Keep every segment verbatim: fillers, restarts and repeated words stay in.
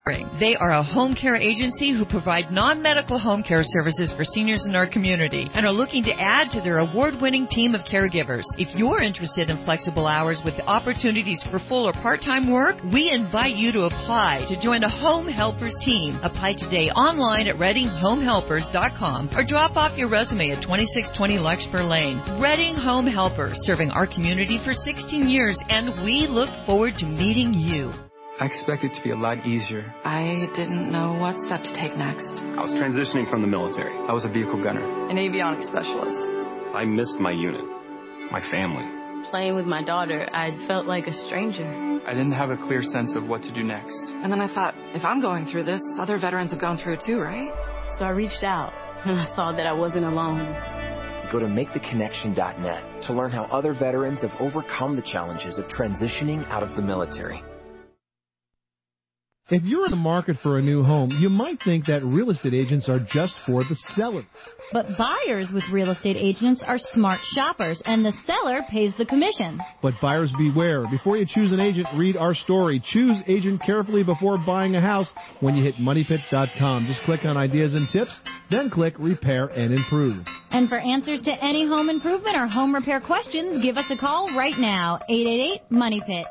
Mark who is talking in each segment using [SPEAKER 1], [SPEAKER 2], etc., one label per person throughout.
[SPEAKER 1] They are a home care agency who provide non-medical home care services for seniors in our community and are looking to add to their award-winning team of caregivers. If you're interested in flexible hours with opportunities for full or part-time work, we invite you to apply to join the Home Helpers team. Apply today online at reading home helpers dot com or drop off your resume at twenty-six twenty Larkspur Lane. Reading Home Helpers, serving our community for sixteen years, and we look forward to meeting you.
[SPEAKER 2] I expected it to be a lot easier.
[SPEAKER 3] I didn't know what step to take next.
[SPEAKER 4] I was transitioning from the military.
[SPEAKER 2] I was a vehicle gunner.
[SPEAKER 3] An avionics specialist.
[SPEAKER 4] I missed my unit, my family.
[SPEAKER 5] Playing with my daughter, I felt like a stranger.
[SPEAKER 2] I didn't have a clear sense of what to do next.
[SPEAKER 3] And then I thought, if I'm going through this, other veterans have gone through it too, right?
[SPEAKER 5] So I reached out, and I saw that I wasn't alone.
[SPEAKER 6] Go to make the connection dot net to learn how other veterans have overcome the challenges of transitioning out of the military.
[SPEAKER 7] If you're in the market for a new home, you might think that real estate agents are just for the seller.
[SPEAKER 8] But buyers with real estate agents are smart shoppers, and the seller pays the commission.
[SPEAKER 7] But buyers beware. Before you choose an agent, read our story. Choose agent carefully before buying a house when you hit money pit dot com. Just click on ideas and tips, then click repair and improve.
[SPEAKER 8] And for answers to any home improvement or home repair questions, give us a call right now, eight eight eight, money pit.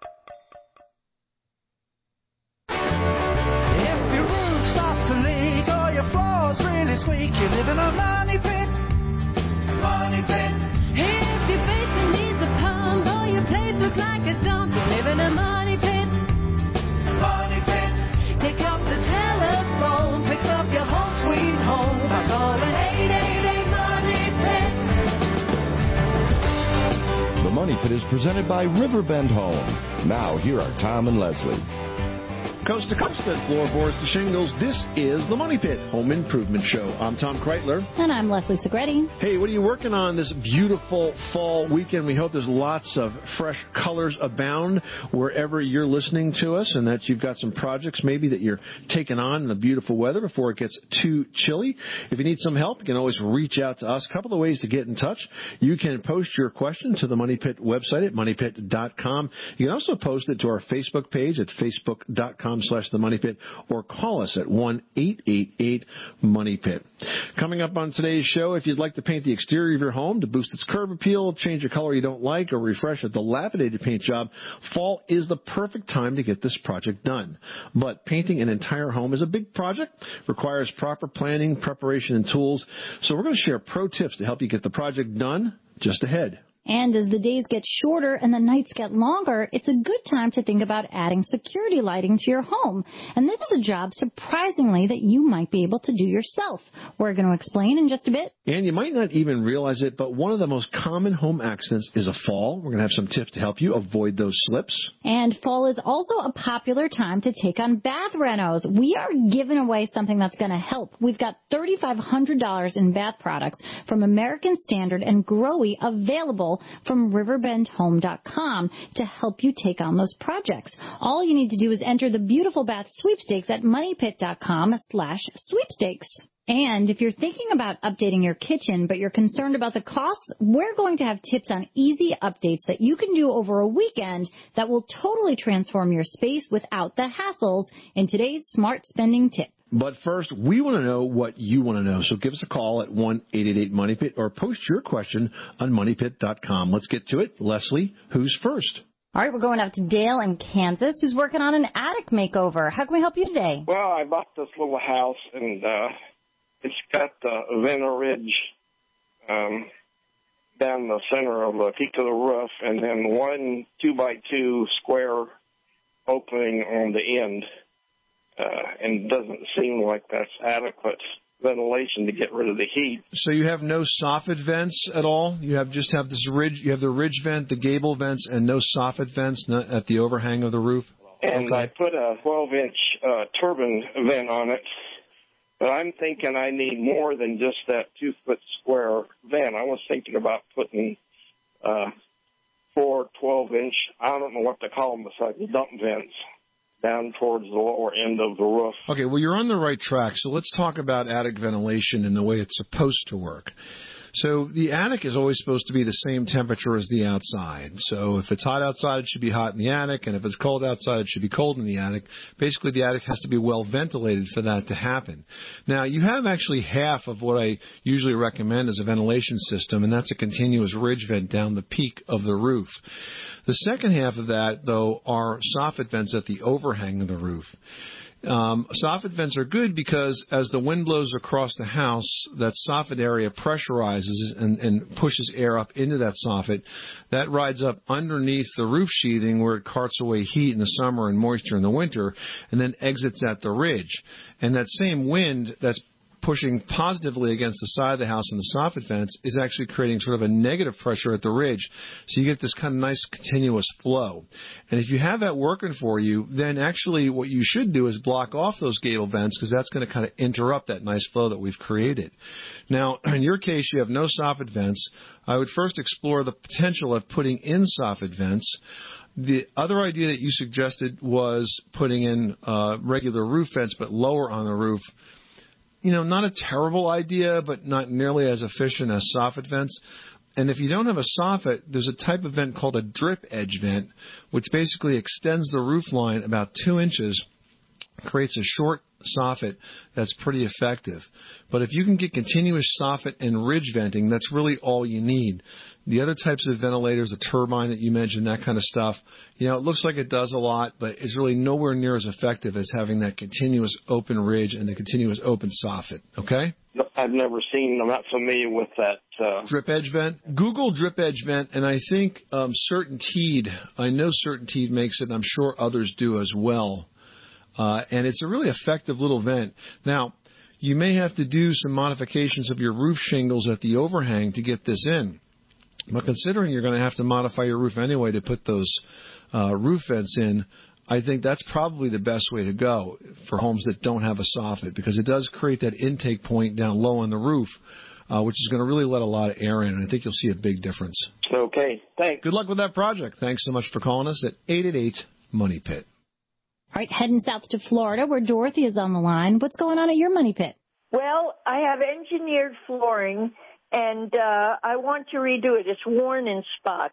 [SPEAKER 9] Squeak, you live in a money pit. Money pit. If your basement needs a pump or your place looks like a dump, you live in a money pit. Money pit. Pick up the telephone, fix up your home sweet home by calling eight eight eight, money pit.
[SPEAKER 10] The Money Pit is presented by Riverbend Home. Now, here are Tom and Leslie.
[SPEAKER 11] Coast to coast and floorboards to shingles, this is the Money Pit Home Improvement Show. I'm Tom Kreitler.
[SPEAKER 8] And I'm Leslie Segretti.
[SPEAKER 11] Hey, what are you working on this beautiful fall weekend? We hope there's lots of fresh colors abound wherever you're listening to us, and that you've got some projects maybe that you're taking on in the beautiful weather before it gets too chilly. If you need some help, you can always reach out to us. A couple of ways to get in touch. You can post your question to the Money Pit website at money pit dot com. You can also post it to our Facebook page at facebook dot com slash the Money Pit, or call us at one eight eight eight money pit. Coming up on today's show, if you'd like to paint the exterior of your home to boost its curb appeal, change a color you don't like, or refresh a dilapidated paint job, fall is the perfect time to get this project done. But painting an entire home is a big project, requires proper planning, preparation, and tools. So we're going to share pro tips to help you get the project done just ahead.
[SPEAKER 8] And as the days get shorter and the nights get longer, it's a good time to think about adding security lighting to your home. And this is a job, surprisingly, that you might be able to do yourself. We're going to explain in just a bit.
[SPEAKER 11] And you might not even realize it, but one of the most common home accidents is a fall. We're going to have some tips to help you avoid those slips.
[SPEAKER 8] And fall is also a popular time to take on bath renos. We are giving away something that's going to help. We've got three thousand five hundred dollars in bath products from American Standard and Growy available from riverbend home dot com to help you take on those projects. All you need to do is enter the beautiful bath sweepstakes at money pit dot com slash sweepstakes. And if you're thinking about updating your kitchen, but you're concerned about the costs, we're going to have tips on easy updates that you can do over a weekend that will totally transform your space without the hassles in today's Smart Spending Tip.
[SPEAKER 11] But first, we want to know what you want to know. So give us a call at one eight eight eight money pit or post your question on money pit dot com. Let's get to it. Leslie, who's first?
[SPEAKER 8] All right, we're going out to Dale in Kansas, who's working on an attic makeover. How can we help you today?
[SPEAKER 12] Well, I bought this little house, and uh, it's got a vent ridge um, down the center of the peak of the roof, and then one two by two square opening on the end. Uh, and it doesn't seem like that's adequate ventilation to get rid of the heat.
[SPEAKER 11] So you have no soffit vents at all? You have just have this ridge, you have the ridge vent, the gable vents, and no soffit vents not at the overhang of the roof?
[SPEAKER 12] And okay. I put a twelve-inch uh, turbine vent on it, but I'm thinking I need more than just that two-foot square vent. I was thinking about putting uh, four twelve-inch, I don't know what to call them besides the dump vents, down towards the lower end of the roof.
[SPEAKER 11] Okay, well, you're on the right track. So let's talk about attic ventilation and the way it's supposed to work. So the attic is always supposed to be the same temperature as the outside. So if it's hot outside, it should be hot in the attic, and if it's cold outside, it should be cold in the attic. Basically, the attic has to be well ventilated for that to happen. Now, you have actually half of what I usually recommend as a ventilation system, and that's a continuous ridge vent down the peak of the roof. The second half of that, though, are soffit vents at the overhang of the roof. Um, soffit vents are good because as the wind blows across the house, that soffit area pressurizes and, and pushes air up into that soffit. That rides up underneath the roof sheathing where it carts away heat in the summer and moisture in the winter, and then exits at the ridge. And that same wind that's pushing positively against the side of the house and the soffit vents is actually creating sort of a negative pressure at the ridge. So you get this kind of nice continuous flow. And if you have that working for you, then actually what you should do is block off those gable vents because that's going to kind of interrupt that nice flow that we've created. Now, in your case, you have no soffit vents. I would first explore the potential of putting in soffit vents. The other idea that you suggested was putting in uh, regular roof vents but lower on the roof. You know, not a terrible idea, but not nearly as efficient as soffit vents. And if you don't have a soffit, there's a type of vent called a drip edge vent, which basically extends the roof line about two inches, creates a short soffit that's pretty effective. But if you can get continuous soffit and ridge venting, that's really all you need. The other types of ventilators, the turbine that you mentioned, that kind of stuff, you know, it looks like it does a lot, but it's really nowhere near as effective as having that continuous open ridge and the continuous open soffit, okay?
[SPEAKER 12] I've never seen, I'm not familiar with that. Uh...
[SPEAKER 11] Drip edge vent? Google drip edge vent, and I think um, Certainteed, I know Certainteed makes it, and I'm sure others do as well. Uh, and it's a really effective little vent. Now, you may have to do some modifications of your roof shingles at the overhang to get this in. But considering you're going to have to modify your roof anyway to put those uh, roof vents in, I think that's probably the best way to go for homes that don't have a soffit, because it does create that intake point down low on the roof, uh, which is going to really let a lot of air in, and I think you'll see a big difference.
[SPEAKER 12] Okay, thanks.
[SPEAKER 11] Good luck with that project. Thanks so much for calling us at eight eight eight, Money Pit.
[SPEAKER 8] All right, heading south to Florida, where Dorothy is on the line. What's going on at your Money Pit?
[SPEAKER 13] Well, I have engineered flooring, and uh, I want to redo it. It's worn in spots,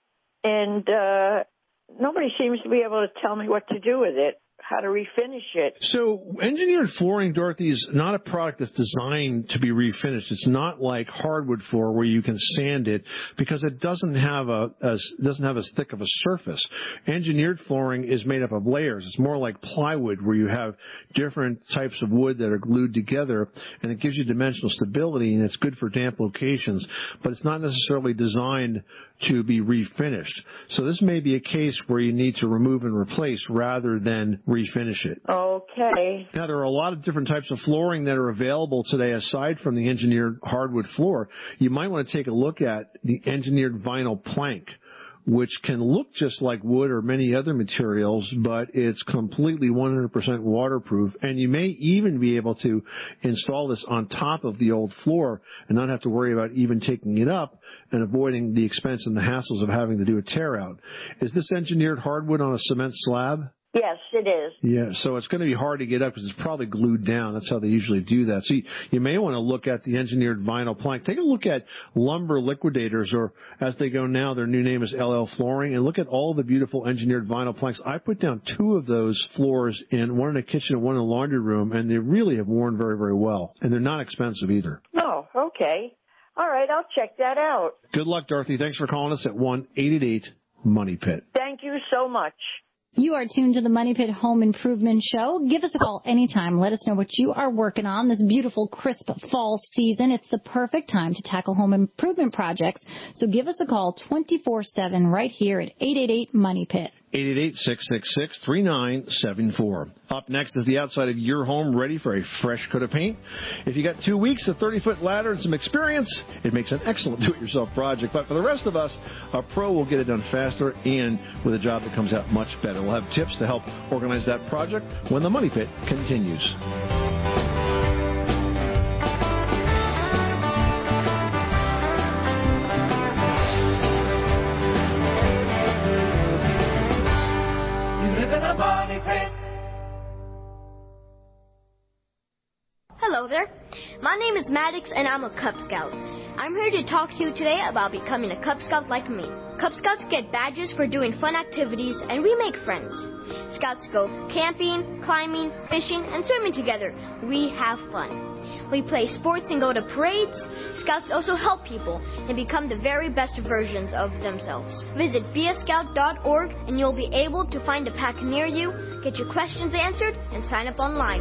[SPEAKER 13] and uh, nobody seems to be able to tell me what to do with it, how to refinish it.
[SPEAKER 11] So engineered flooring, Dorothy, is not a product that's designed to be refinished. It's not like hardwood floor where you can sand it because it doesn't have a as doesn't have as thick of a surface. Engineered flooring is made up of layers. It's more like plywood where you have different types of wood that are glued together, and it gives you dimensional stability, and it's good for damp locations, but it's not necessarily designed to be refinished. So this may be a case where you need to remove and replace rather than refinish it.
[SPEAKER 13] Okay.
[SPEAKER 11] Now, there are a lot of different types of flooring that are available today aside from the engineered hardwood floor. You might want to take a look at the engineered vinyl plank, which can look just like wood or many other materials, but it's completely one hundred percent waterproof. And you may even be able to install this on top of the old floor and not have to worry about even taking it up and avoiding the expense and the hassles of having to do a tear out. Is this engineered hardwood on a cement slab?
[SPEAKER 13] Yes, it is.
[SPEAKER 11] Yeah, so it's going to be hard to get up because it's probably glued down. That's how they usually do that. So you, you may want to look at the engineered vinyl plank. Take a look at Lumber Liquidators, or as they go now, their new name is L L Flooring, and look at all the beautiful engineered vinyl planks. I put down two of those floors, in one in the kitchen and one in the laundry room, and they really have worn very, very well. And they're not expensive either.
[SPEAKER 13] Oh, okay. All right, I'll check that out.
[SPEAKER 11] Good luck, Dorothy. Thanks for calling us at one eight eight eight, Money Pit.
[SPEAKER 13] Thank you so much.
[SPEAKER 8] You are tuned to the Money Pit Home Improvement Show. Give us a call anytime. Let us know what you are working on this beautiful, crisp fall season. It's the perfect time to tackle home improvement projects. So give us a call twenty-four seven right here at eight eight eight, Money Pit.
[SPEAKER 11] eight eight eight, six six six, three nine seven four. Up next is the outside of your home ready for a fresh coat of paint. If you got two weeks, a thirty-foot ladder, and some experience, it makes an excellent do-it-yourself project. But for the rest of us, a pro will get it done faster and with a job that comes out much better. We'll have tips to help organize that project when the Money Pit continues.
[SPEAKER 14] Hello there. My name is Maddox, and I'm a Cub Scout. I'm here to talk to you today about becoming a Cub Scout like me. Cub Scouts get badges for doing fun activities, and we make friends. Scouts go camping, climbing, fishing, and swimming together. We have fun. We play sports and go to parades. Scouts also help people and become the very best versions of themselves. Visit be a scout dot org and you'll be able to find a pack near you, get your questions answered, and sign up online.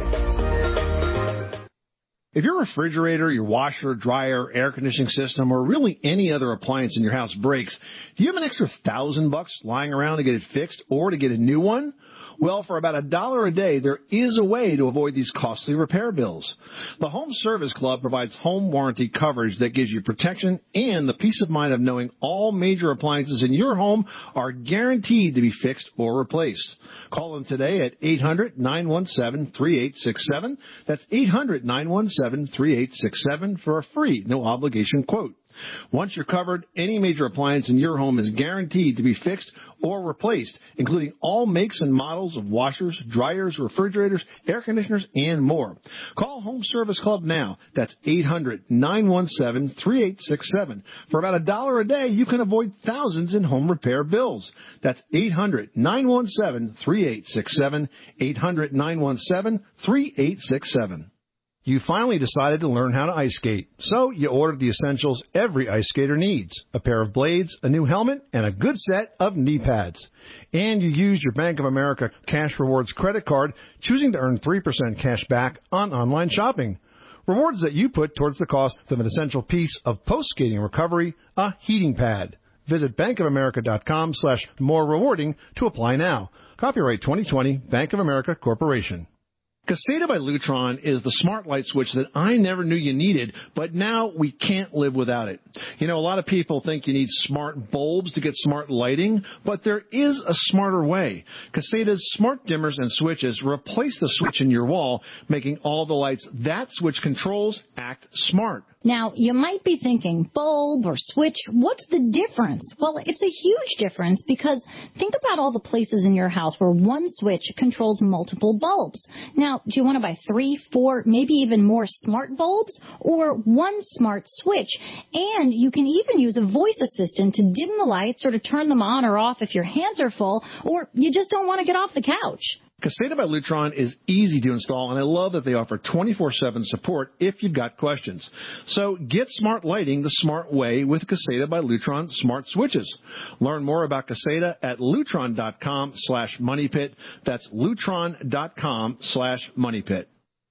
[SPEAKER 11] If your refrigerator, your washer, dryer, air conditioning system, or really any other appliance in your house breaks, do you have an extra thousand bucks lying around to get it fixed or to get a new one? Well, for about a dollar a day, there is a way to avoid these costly repair bills. The Home Service Club provides home warranty coverage that gives you protection and the peace of mind of knowing all major appliances in your home are guaranteed to be fixed or replaced. Call them today at eight hundred, nine one seven, three eight six seven. That's eight hundred, nine one seven, three eight six seven for a free, no-obligation quote. Once you're covered, any major appliance in your home is guaranteed to be fixed or replaced, including all makes and models of washers, dryers, refrigerators, air conditioners, and more. Call Home Service Club now. That's eight hundred, nine one seven, three eight six seven. For about a dollar a day, you can avoid thousands in home repair bills. That's eight hundred, nine one seven, three eight six seven, eight hundred, nine one seven, three eight six seven. You finally decided to learn how to ice skate, so you ordered the essentials every ice skater needs, a pair of blades, a new helmet, and a good set of knee pads. And you used your Bank of America Cash Rewards credit card, choosing to earn three percent cash back on online shopping. Rewards that you put towards the cost of an essential piece of post-skating recovery, a heating pad. Visit bankofamerica.com slash more rewarding to apply now. Copyright twenty twenty, Bank of America Corporation. Caseta by Lutron is the smart light switch that I never knew you needed, but now we can't live without it. You know, a lot of people think you need smart bulbs to get smart lighting, but there is a smarter way. Caseta's smart dimmers and switches replace the switch in your wall, making all the lights that switch controls act smart.
[SPEAKER 8] Now, you might be thinking, bulb or switch, what's the difference? Well, it's a huge difference because think about all the places in your house where one switch controls multiple bulbs. Now, do you want to buy three, four, maybe even more smart bulbs or one smart switch? And you can even use a voice assistant to dim the lights or to turn them on or off if your hands are full or you just don't want to get off the couch.
[SPEAKER 11] Caseta by Lutron is easy to install, and I love that they offer twenty-four seven support if you've got questions. So get smart lighting the smart way with Caseta by Lutron smart switches. Learn more about Caseta at lutron.com slash moneypit. That's lutron.com slash moneypit.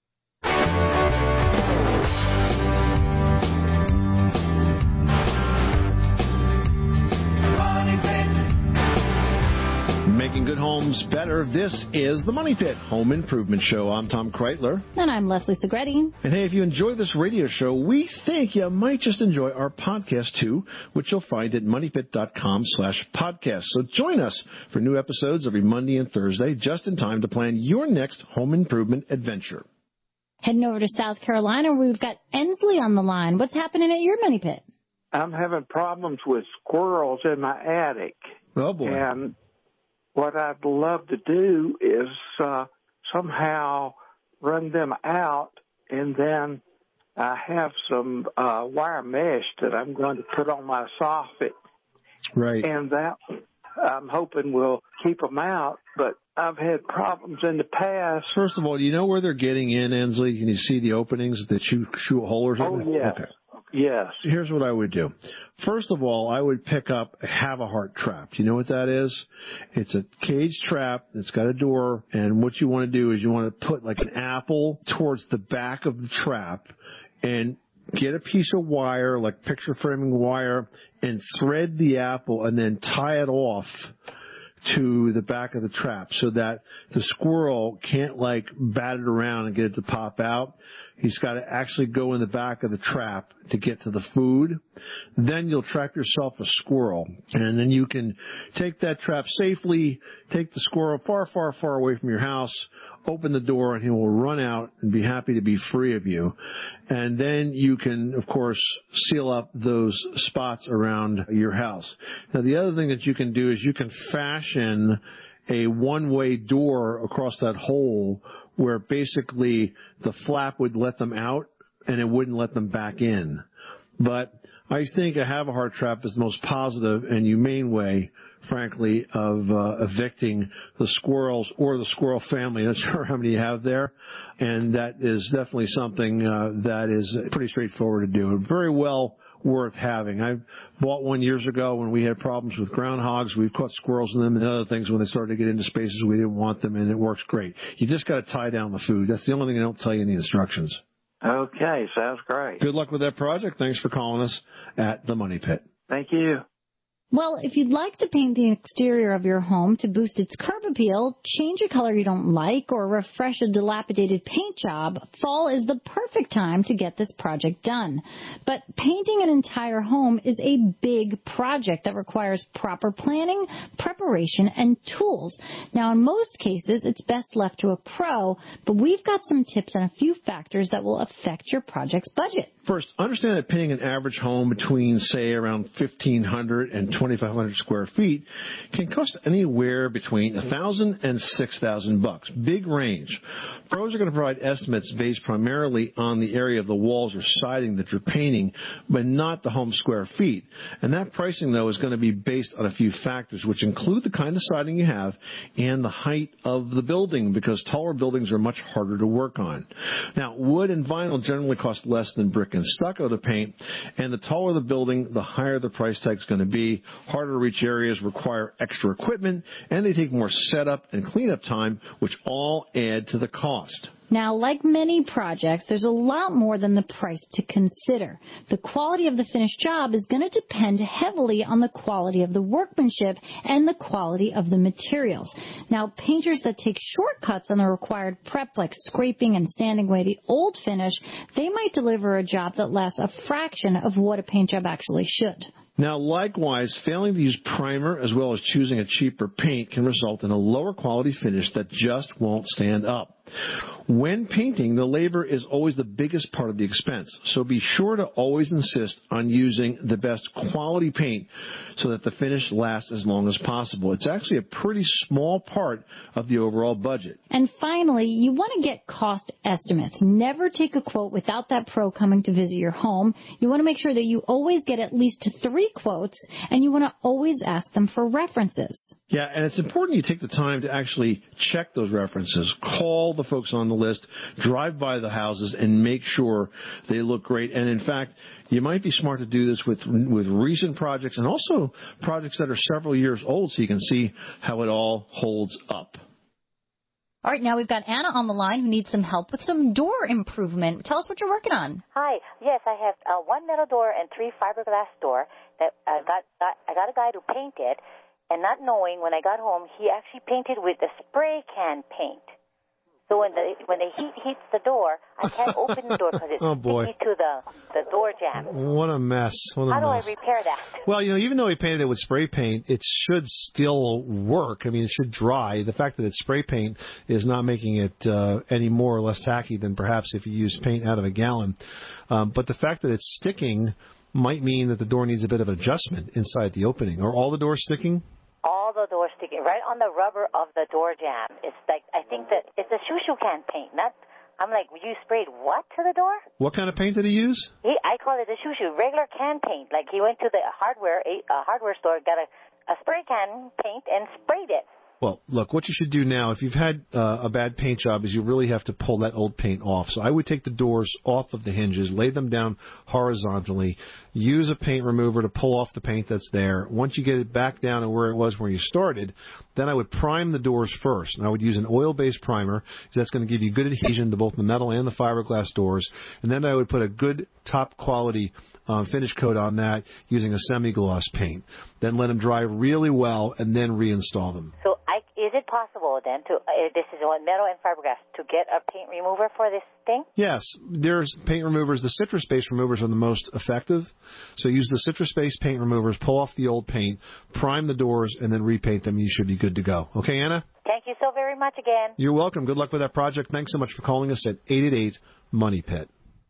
[SPEAKER 11] Making good homes better. This is the Money Pit Home Improvement Show. I'm Tom Kreitler.
[SPEAKER 8] And I'm Leslie Segretti.
[SPEAKER 11] And hey, if you enjoy this radio show, we think you might just enjoy our podcast too, which you'll find at moneypit.com slash podcast. So join us for new episodes every Monday and Thursday, just in time to plan your next home improvement adventure.
[SPEAKER 8] Heading over to South Carolina, where we've got Ensley on the line. What's happening at your Money Pit?
[SPEAKER 15] I'm having problems with squirrels in my attic.
[SPEAKER 11] Oh, boy.
[SPEAKER 15] And what I'd love to do is uh, somehow run them out, and then I have some uh, wire mesh that I'm going to put on my soffit.
[SPEAKER 11] Right.
[SPEAKER 15] And that I'm hoping will keep them out, but I've had problems in the past.
[SPEAKER 11] First of all, do you know where they're getting in, Ensley? Can you see the openings that shoot, shoot a hole or something?
[SPEAKER 15] Oh, yes.
[SPEAKER 11] Okay.
[SPEAKER 15] Yes.
[SPEAKER 11] Here's what I would do. First of all, I would pick up a Have-A-Heart trap. Do you know what that is? It's a cage trap that's got a door, and what you want to do is you want to put like an apple towards the back of the trap and get a piece of wire, like picture framing wire, and thread the apple and then tie it off to the back of the trap so that the squirrel can't like bat it around and get it to pop out. He's got to actually go in the back of the trap to get to the food. Then you'll trap yourself a squirrel. And then you can take that trap safely, take the squirrel far, far, far away from your house, open the door, and he will run out and be happy to be free of you. And then you can, of course, seal up those spots around your house. Now, the other thing that you can do is you can fashion a one-way door across that hole where basically the flap would let them out and it wouldn't let them back in. But I think a have-a-heart trap is the most positive and humane way, frankly, of uh, evicting the squirrels or the squirrel family. Not sure how many you have there. And that is definitely something uh, that is pretty straightforward to do. Very well worth having. I bought one years ago when we had problems with groundhogs. We've caught squirrels in them and other things when they started to get into spaces we didn't want them, and it works great. You just got to tie down the food. That's the only thing they don't tell you in the instructions.
[SPEAKER 15] Okay, sounds great.
[SPEAKER 11] Good luck with that project. Thanks for calling us at the Money Pit.
[SPEAKER 15] Thank you.
[SPEAKER 8] Well, if you'd like to paint the exterior of your home to boost its curb appeal, change a color you don't like, or refresh a dilapidated paint job, fall is the perfect time to get this project done. But painting an entire home is a big project that requires proper planning, preparation, and tools. Now, in most cases, it's best left to a pro, but we've got some tips on a few factors that will affect your project's budget.
[SPEAKER 11] First, understand that painting an average home between, say, around fifteen hundred and twenty-five hundred square feet can cost anywhere between one thousand and six thousand bucks. Big range. Pros are going to provide estimates based primarily on the area of the walls or siding that you're painting, but not the home square feet. And that pricing, though, is going to be based on a few factors, which include the kind of siding you have and the height of the building, because taller buildings are much harder to work on. Now, wood and vinyl generally cost less than brick and stucco to paint, and the taller the building, the higher the price tag is going to be. Harder to reach areas require extra equipment, and they take more setup and cleanup time, which all add to the cost.
[SPEAKER 8] Now, like many projects, there's a lot more than the price to consider. The quality of the finished job is going to depend heavily on the quality of the workmanship and the quality of the materials. Now, painters that take shortcuts on the required prep, like scraping and sanding away the old finish, they might deliver a job that lasts a fraction of what a paint job actually should.
[SPEAKER 11] Now, likewise, failing to use primer as well as choosing a cheaper paint can result in a lower quality finish that just won't stand up. When painting, the labor is always the biggest part of the expense, so be sure to always insist on using the best quality paint so that the finish lasts as long as possible. It's actually a pretty small part of the overall budget.
[SPEAKER 8] And finally, you want to get cost estimates. Never take a quote without that pro coming to visit your home. You want to make sure that you always get at least three quotes, and you want to always ask them for references.
[SPEAKER 11] Yeah, and it's important you take the time to actually check those references. Call the folks on the list, drive by the houses, and make sure they look great. And in fact, you might be smart to do this with with recent projects and also projects that are several years old, so you can see how it all holds up.
[SPEAKER 16] All right, now we've got Anna on the line who needs some help with some door improvement. Tell us what you're working on.
[SPEAKER 17] Hi. Yes, I have uh, one metal door and three fiberglass door that I got, got. I got a guy to paint it, and not knowing, when I got home, he actually painted with the spray can paint. So when the when the heat hits the door, I can't open the door because it's
[SPEAKER 7] oh boy.
[SPEAKER 17] sticky to the the door jamb.
[SPEAKER 7] What a mess! What a
[SPEAKER 17] How
[SPEAKER 7] mess.
[SPEAKER 17] do I repair that?
[SPEAKER 7] Well, you know, even though he painted it with spray paint, it should still work. I mean, it should dry. The fact that it's spray paint is not making it uh, any more or less tacky than perhaps if you use paint out of a gallon. Um, but the fact that it's sticking might mean that the door needs a bit of adjustment inside the opening. Are all the doors sticking?
[SPEAKER 17] All the doors sticking right on the rubber of the door jamb. It's like, I think that it's a shoo-shoo can paint. Not, I'm like, you sprayed what to the door?
[SPEAKER 7] What kind of paint did he use?
[SPEAKER 17] He, I call it a shoo-shoo, regular can paint. Like he went to the hardware a, a hardware store, got a, a spray can paint, and sprayed it.
[SPEAKER 7] Well, look, what you should do now, if you've had uh, a bad paint job, is you really have to pull that old paint off. So I would take the doors off of the hinges, lay them down horizontally, use a paint remover to pull off the paint that's there. Once you get it back down to where it was where you started, then I would prime the doors first. And I would use an oil-based primer, because that's going to give you good adhesion to both the metal and the fiberglass doors. And then I would put a good top-quality Um, finish coat on that using a semi-gloss paint. Then let them dry really well and then reinstall them.
[SPEAKER 17] So I, is it possible then to, uh, this is on metal and fiberglass, to get a paint remover for this thing?
[SPEAKER 7] Yes, there's paint removers. The citrus-based removers are the most effective. So use the citrus-based paint removers, pull off the old paint, prime the doors, and then repaint them. You should be good to go. Okay, Anna?
[SPEAKER 17] Thank you so very much again.
[SPEAKER 7] You're welcome. Good luck with that project. Thanks so much for calling us at eight eight eight, MONEY PIT.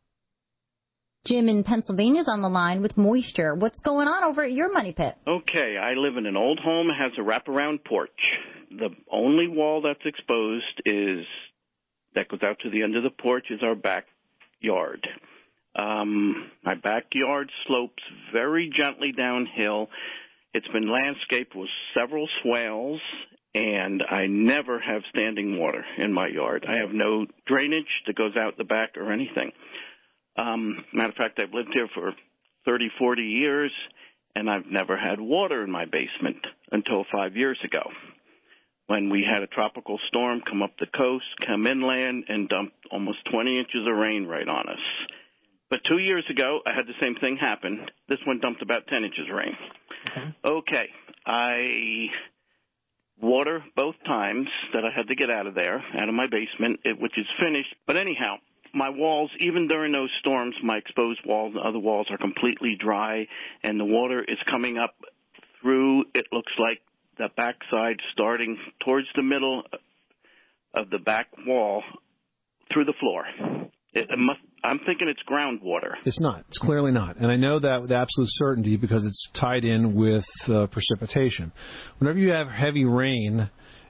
[SPEAKER 16] Jim in Pennsylvania is on the line with moisture. What's going on over at your Money Pit?
[SPEAKER 18] Okay, I live in an old home. It has a wraparound porch. The only wall that's exposed is that goes out to the end of the porch is our backyard. Um, my backyard slopes very gently downhill. It's been landscaped with several swales, and I never have standing water in my yard. I have no drainage that goes out the back or anything. Um, matter of fact, I've lived here for thirty, forty years, and I've never had water in my basement until five years ago, when we had a tropical storm come up the coast, come inland, and dump almost twenty inches of rain right on us. But two years ago, I had the same thing happen. This one dumped about ten inches of rain. Okay. okay. I water both times that I had to get out of there, out of my basement, it, which is finished. But anyhow, my walls, even during those storms, my exposed walls and other walls are completely dry, and the water is coming up through, it looks like, the backside starting towards the middle of the back wall through the floor. It, it must, I'm thinking it's groundwater.
[SPEAKER 7] It's not. It's clearly not. And I know that with absolute certainty because it's tied in with uh, precipitation. Whenever you have heavy rain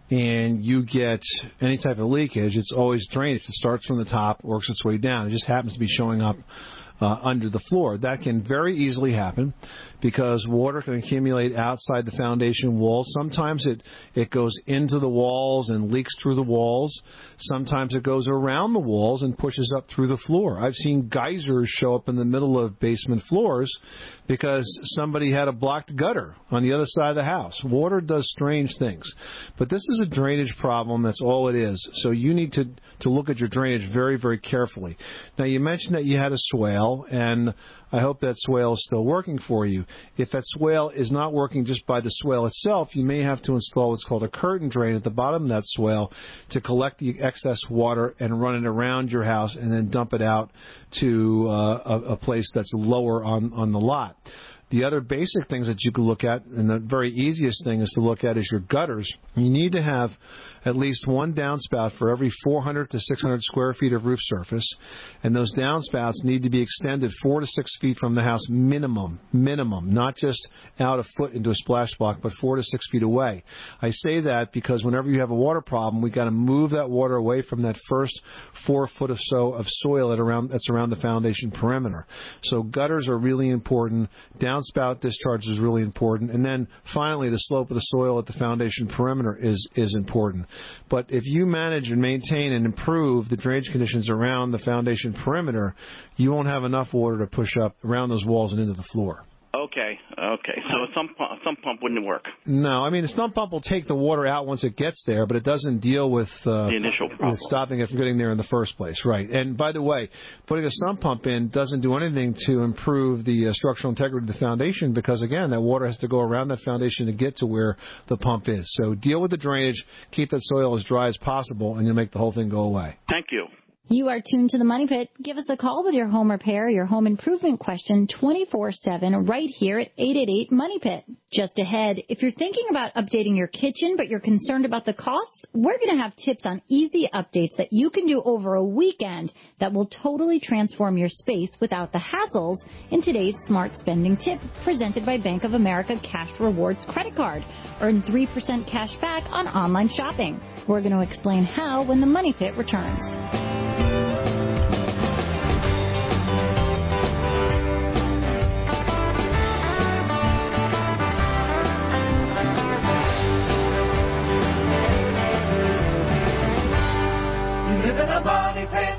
[SPEAKER 7] and you get any type of leakage, it's always drainage. It starts from the top, works its way down. It just happens to be showing up Uh, under the floor. That can very easily happen because water can accumulate outside the foundation walls. Sometimes it, it goes into the walls and leaks through the walls. Sometimes it goes around the walls and pushes up through the floor. I've seen geysers show up in the middle of basement floors because somebody had a blocked gutter on the other side of the house. Water does strange things. But this is a drainage problem. That's all it is. So you need to, to look at your drainage very, very carefully. Now, you mentioned that you had a swale, and I hope that swale is still working for you. If that swale is not working just by the swale itself, you may have to install what's called a curtain drain at the bottom of that swale to collect the excess water and run it around your house and then dump it out to uh, a, a place that's lower on, on the lot. The other basic things that you can look at, and the very easiest thing is to look at, is your gutters. You need to have at least one downspout for every four hundred to six hundred square feet of roof surface, and those downspouts need to be extended four to six feet from the house minimum, minimum, not just out a foot into a splash block, but four to six feet away. I say that because whenever you have a water problem, we've got to move that water away from that first four foot or so of soil that around, that's around the foundation perimeter. So gutters are really important. Downspout discharge is really important. And then finally, the slope of the soil at the foundation perimeter is, is important. But if you manage and maintain and improve the drainage conditions around the foundation perimeter, you won't have enough water to push up around those walls and into the floor.
[SPEAKER 18] Okay, okay. So a sump, a sump pump wouldn't work?
[SPEAKER 7] No, I mean, a sump pump will take the water out once it gets there, but it doesn't deal with, uh,
[SPEAKER 18] the initial problem.
[SPEAKER 7] with stopping it from getting there in the first place. Right. And by the way, putting a sump pump in doesn't do anything to improve the uh, structural integrity of the foundation because, again, that water has to go around that foundation to get to where the pump is. So deal with the drainage, keep that soil as dry as possible, and you'll make the whole thing go away.
[SPEAKER 18] Thank you.
[SPEAKER 8] You are tuned to the Money Pit. Give us a call with your home repair, your home improvement question twenty-four seven right here at eight eight eight, Money Pit. Just ahead, if you're thinking about updating your kitchen but you're concerned about the costs, we're going to have tips on easy updates that you can do over a weekend that will totally transform your space without the hassles in today's Smart Spending Tip presented by Bank of America Cash Rewards Credit Card. Earn three percent cash back on online shopping. We're going to explain how when the Money Pit returns.
[SPEAKER 9] Live in a money pit.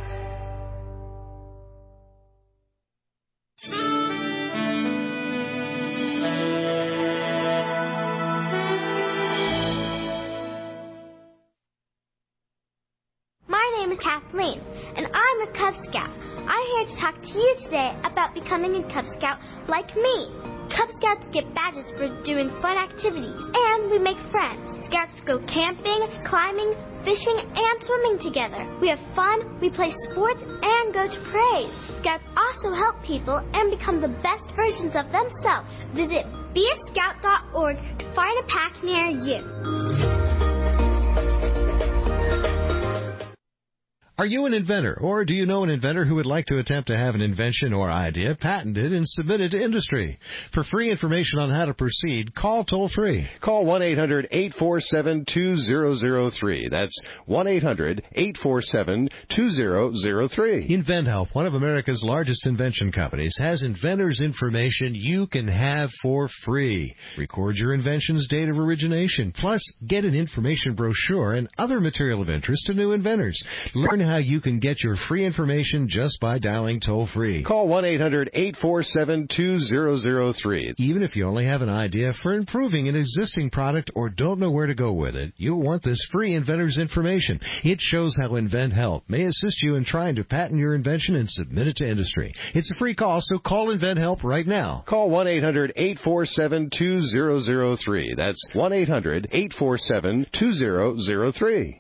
[SPEAKER 14] My name is Kathleen, and I'm a Cub Scout. I'm here to talk to you today about becoming a Cub Scout like me. Cub Scouts get badges for doing fun activities, and we make friends. Scouts go camping, climbing, fishing, and swimming together. We have fun, we play sports, and go to parades. Scouts also help people and become the best versions of themselves. Visit be a scout dot org to find a pack near you.
[SPEAKER 19] Are you an inventor, or do you know an inventor who would like to attempt to have an invention or idea patented and submitted to industry? For free information on how to proceed, call toll-free.
[SPEAKER 10] Call one eight hundred eight four seven two zero zero three. That's one eight hundred eight four seven two zero zero three.
[SPEAKER 19] InventHelp, one of America's largest invention companies, has inventors' information you can have for free. Record your invention's date of origination, plus get an information brochure and other material of interest to new inventors. Learn how you can get your free information just by dialing toll-free.
[SPEAKER 10] Call one eight hundred eight four seven two zero zero three.
[SPEAKER 19] Even if you only have an idea for improving an existing product or don't know where to go with it, you'll want this free inventor's information. It shows how InventHelp may assist you in trying to patent your invention and submit it to industry. It's a free call, so call InventHelp right now.
[SPEAKER 10] Call one eight hundred eight four seven two zero zero three. That's one eight hundred eight four seven two zero zero three.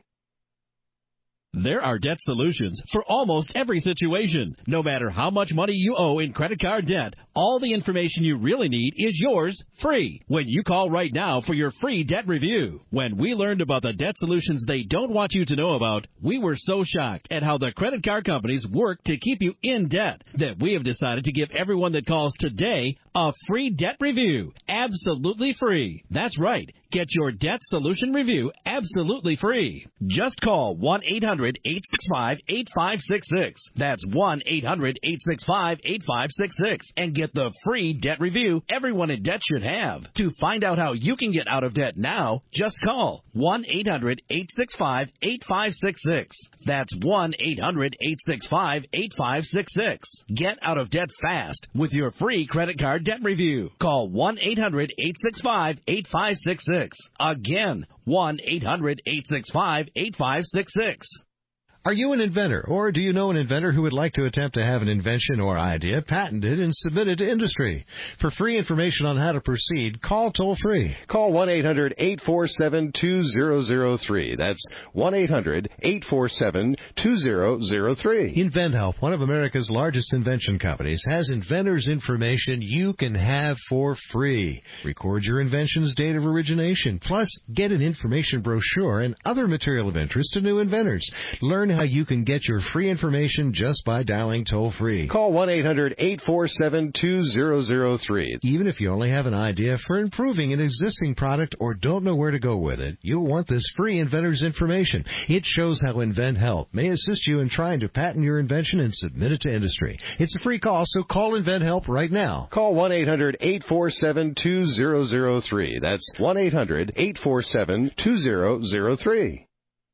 [SPEAKER 20] There are debt solutions for almost every situation. No matter how much money you owe in credit card debt, all the information you really need is yours free when you call right now for your free debt review. When we learned about the debt solutions they don't want you to know about, we were so shocked at how the credit card companies work to keep you in debt that we have decided to give everyone that calls today a free debt review. Absolutely free. That's right. Get your debt solution review absolutely free. Just call one eight hundred eight six five eight five six six. That's one eight hundred eight six five eight five six six and get the free debt review everyone in debt should have. To find out how you can get out of debt now, just call one eight hundred eight six five eight five six six. That's one eight hundred eight six five eight five six six. Get out of debt fast with your free credit card debt review. Call one eight hundred eight six five eight five six six. Again, one eight hundred eight six five eight five six six.
[SPEAKER 19] Are you an inventor, or do you know an inventor who would like to attempt to have an invention or idea patented and submitted to industry? For free information on how to proceed, call toll-free.
[SPEAKER 10] Call one eight hundred eight four seven two zero zero three. That's one eight hundred eight four seven two zero zero three.
[SPEAKER 19] InventHelp, one of America's largest invention companies, has inventors' information you can have for free. Record your invention's date of origination, plus get an information brochure and other material of interest to new inventors. Learn how you can get your free information just by dialing toll-free.
[SPEAKER 10] Call one eight hundred eight four seven two zero zero three.
[SPEAKER 19] Even if you only have an idea for improving an existing product or don't know where to go with it, you'll want this free inventor's information. It shows how InventHelp may assist you in trying to patent your invention and submit it to industry. It's a free call, so call InventHelp right now.
[SPEAKER 10] Call one eight hundred eight four seven two zero zero three. That's one eight hundred eight four seven two zero zero three.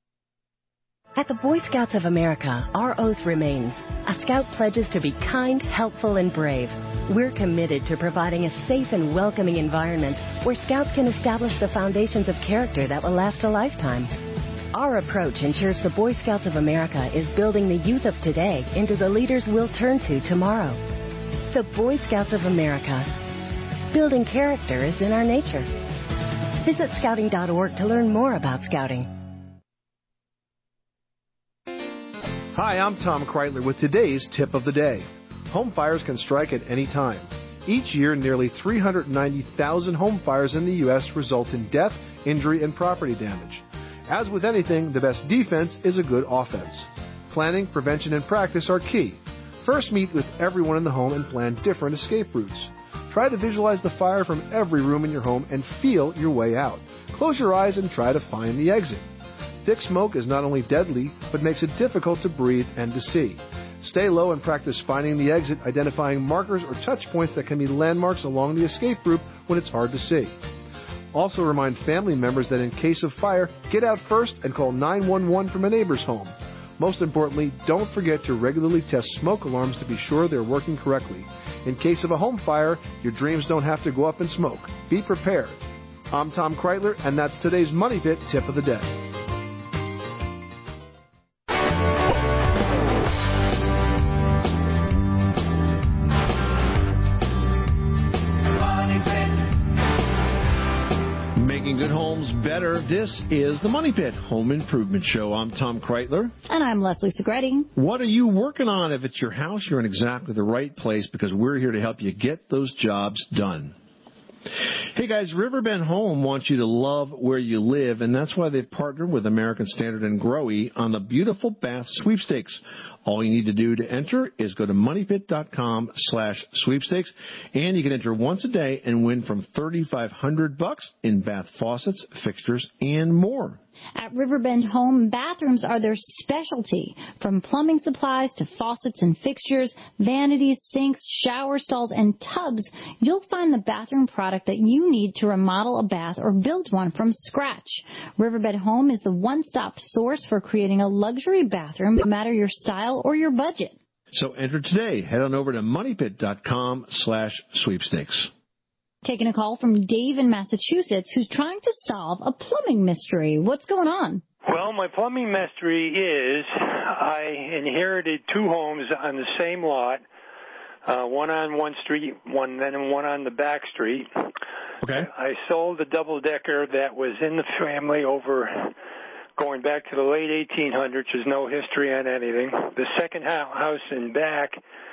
[SPEAKER 21] At the Boy Scouts of America, our oath remains. A Scout pledges to be kind, helpful, and brave. We're committed to providing a safe and welcoming environment where Scouts can establish the foundations of character that will last a lifetime. Our approach ensures the Boy Scouts of America is building the youth of today into the leaders we'll turn to tomorrow. The Boy Scouts of America. Building character is in our nature. Visit scouting dot org to learn more about Scouting.
[SPEAKER 11] Hi, I'm Tom Kreitler with today's tip of the day. Home fires can strike at any time. Each year, nearly three hundred ninety thousand home fires in the U S result in death, injury, and property damage. As with anything, the best defense is a good offense. Planning, prevention, and practice are key. First, meet with everyone in the home and plan different escape routes. Try to visualize the fire from every room in your home and feel your way out. Close your eyes and try to find the exit. Thick smoke is not only deadly, but makes it difficult to breathe and to see. Stay low and practice finding the exit, identifying markers or touch points that can be landmarks along the escape route when it's hard to see. Also remind family members that in case of fire, get out first and call nine one one from a neighbor's home. Most importantly, don't forget to regularly test smoke alarms to be sure they're working correctly. In case of a home fire, your dreams don't have to go up in smoke. Be prepared. I'm Tom Kreitler, and that's today's Money Pit Tip of the Day. Good homes better. This is the Money Pit Home Improvement Show. I'm Tom Kreitler.
[SPEAKER 8] And I'm Leslie Segretti.
[SPEAKER 11] What are you working on? If it's your house, you're in exactly the right place because we're here to help you get those jobs done. Hey guys, Riverbend Home wants you to love where you live, and that's why they've partnered with American Standard and Growy on the Beautiful Bath Sweepstakes. All you need to do to enter is go to moneypit.com slash sweepstakes, and you can enter once a day and win from thirty-five hundred bucks in bath faucets, fixtures, and more.
[SPEAKER 8] At Riverbend Home, bathrooms are their specialty. From plumbing supplies to faucets and fixtures, vanities, sinks, shower stalls, and tubs, you'll find the bathroom product that you need to remodel a bath or build one from scratch. Riverbend Home is the one-stop source for creating a luxury bathroom, no matter your style or your budget.
[SPEAKER 11] So enter today. Head on over to moneypit.com slash sweepstakes.
[SPEAKER 8] Taking a call from Dave in Massachusetts, who's trying to solve a plumbing mystery. What's going on?
[SPEAKER 1] Well, my plumbing mystery is I inherited two homes on the same lot, uh, one on one street, one then one on the back street.
[SPEAKER 11] Okay.
[SPEAKER 1] I sold the double-decker that was in the family over going back to the late eighteen hundreds. There's no history on anything. The second house in back,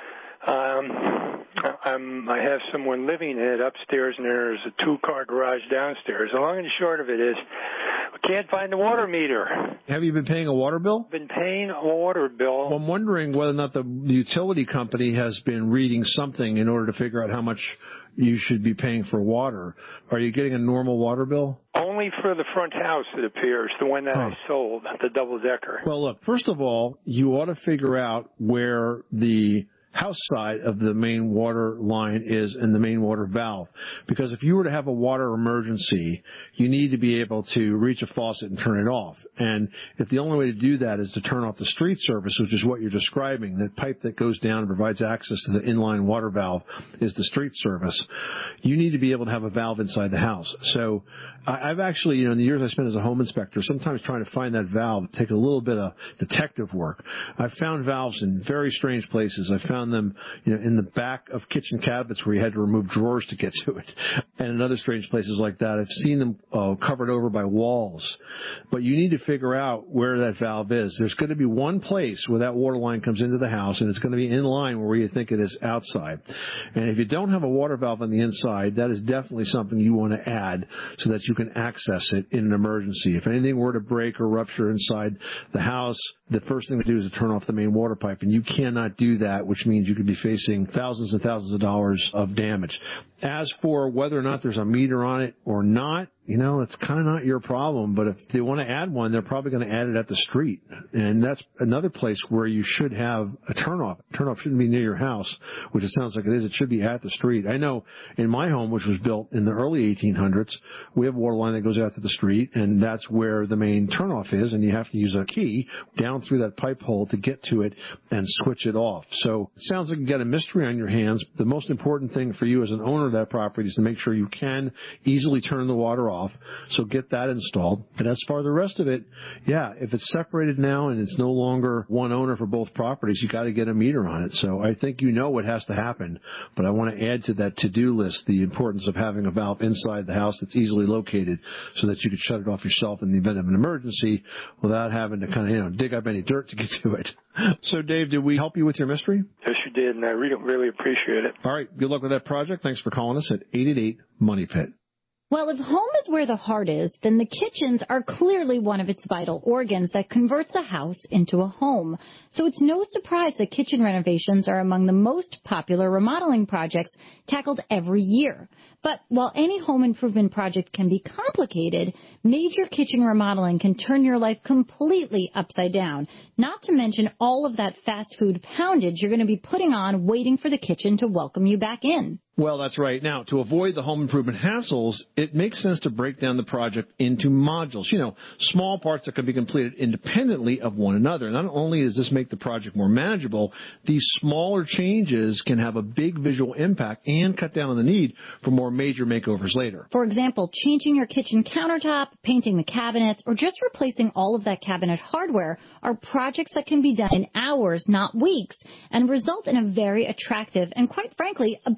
[SPEAKER 1] um, I'm, I have someone living in it upstairs, and there's a two-car garage downstairs. The long and short of it is we can't find the water meter.
[SPEAKER 11] Have you been paying a water bill?
[SPEAKER 1] Been paying a water bill.
[SPEAKER 11] Well, I'm wondering whether or not the utility company has been reading something in order to figure out how much you should be paying for water. Are you getting a normal water bill?
[SPEAKER 1] Only for the front house, it appears, the one that huh. I sold, the double-decker.
[SPEAKER 11] Well, look, first of all, you ought to figure out where the house side of the main water line is and the main water valve. Because if you were to have a water emergency, you need to be able to reach a faucet and turn it off. And if the only way to do that is to turn off the street service, which is what you're describing, that pipe that goes down and provides access to the inline water valve is the street service, you need to be able to have a valve inside the house. So I've actually, you know, in the years I spent as a home inspector, sometimes trying to find that valve take a little bit of detective work. I've found valves in very strange places. I found them, you know, in the back of kitchen cabinets where you had to remove drawers to get to it, and in other strange places like that. I've seen them uh, covered over by walls. But you need to figure out where that valve is. There's going to be one place where that water line comes into the house, and it's going to be in line where you think it is outside. And if you don't have a water valve on the inside, that is definitely something you want to add so that you can access it in an emergency. If anything were to break or rupture inside the house, the first thing to do is to turn off the main water pipe, and you cannot do that, which means you could be facing thousands and thousands of dollars of damage. As for whether or not there's a meter on it or not, you know, it's kind of not your problem. But if they want to add one, they're probably going to add it at the street. And that's another place where you should have a turnoff. Turnoff shouldn't be near your house, which it sounds like it is. It should be at the street. I know in my home, which was built in the early eighteen hundreds, we have a water line that goes out to the street, and that's where the main turnoff is. And you have to use a key down through that pipe hole to get to it and switch it off. So it sounds like you got a mystery on your hands. The most important thing for you as an owner of that property is to make sure you can easily turn the water off. So get that installed. And as far as the rest of it, yeah, if it's separated now and it's no longer one owner for both properties, you got to get a meter on it. So I think you know what has to happen. But I want to add to that to-do list the importance of having a valve inside the house that's easily located so that you could shut it off yourself in the event of an emergency without having to kind of, you know, dig up any dirt to get to it. So, Dave, did we help you with your mystery?
[SPEAKER 1] Yes, you did, and I really, really appreciate it.
[SPEAKER 11] All right. Good luck with that project. Thanks for calling us at eight eight eight money pit.
[SPEAKER 8] Well, if home is where the heart is, then the kitchens are clearly one of its vital organs that converts a house into a home. So it's no surprise that kitchen renovations are among the most popular remodeling projects tackled every year. But while any home improvement project can be complicated, major kitchen remodeling can turn your life completely upside down, not to mention all of that fast food poundage you're going to be putting on waiting for the kitchen to welcome you back in.
[SPEAKER 11] Well, that's right. Now, to avoid the home improvement hassles, it makes sense to break down the project into modules. You know, small parts that can be completed independently of one another. Not only does this make the project more manageable, these smaller changes can have a big visual impact and cut down on the need for more major makeovers later.
[SPEAKER 8] For example, changing your kitchen countertop, painting the cabinets, or just replacing all of that cabinet hardware are projects that can be done in hours, not weeks, and result in a very attractive and, quite frankly, a big transformation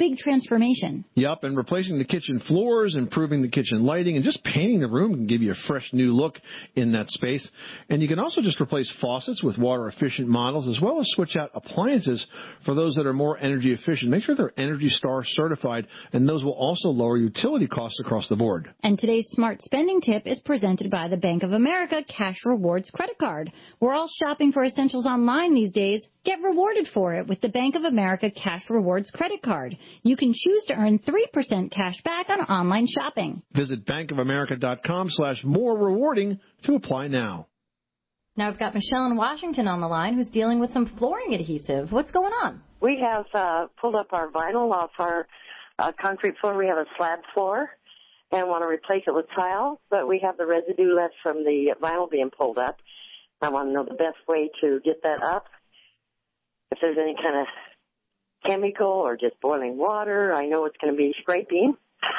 [SPEAKER 8] transformation.
[SPEAKER 11] Yep, and replacing the kitchen floors, improving the kitchen lighting, and just painting the room can give you a fresh new look in that space. And you can also just replace faucets with water-efficient models, as well as switch out appliances for those that are more energy efficient. Make sure they're Energy Star certified, and those will also lower utility costs across the board.
[SPEAKER 8] And today's smart spending tip is presented by the Bank of America Cash Rewards credit card. We're all shopping for essentials online these days. Get rewarded for it with the Bank of America Cash Rewards credit card. You can choose to earn three percent cash back on online shopping.
[SPEAKER 11] Visit bankofamerica.com slash more rewarding to apply now.
[SPEAKER 16] Now we've got Michelle in Washington on the line who's dealing with some flooring adhesive. What's going on?
[SPEAKER 4] We have uh, pulled up our vinyl off our uh, concrete floor. We have a slab floor and want to replace it with tile, but we have the residue left from the vinyl being pulled up. I want to know the best way to get that up. If there's any kind of chemical or just boiling water, I know it's going to be scraping,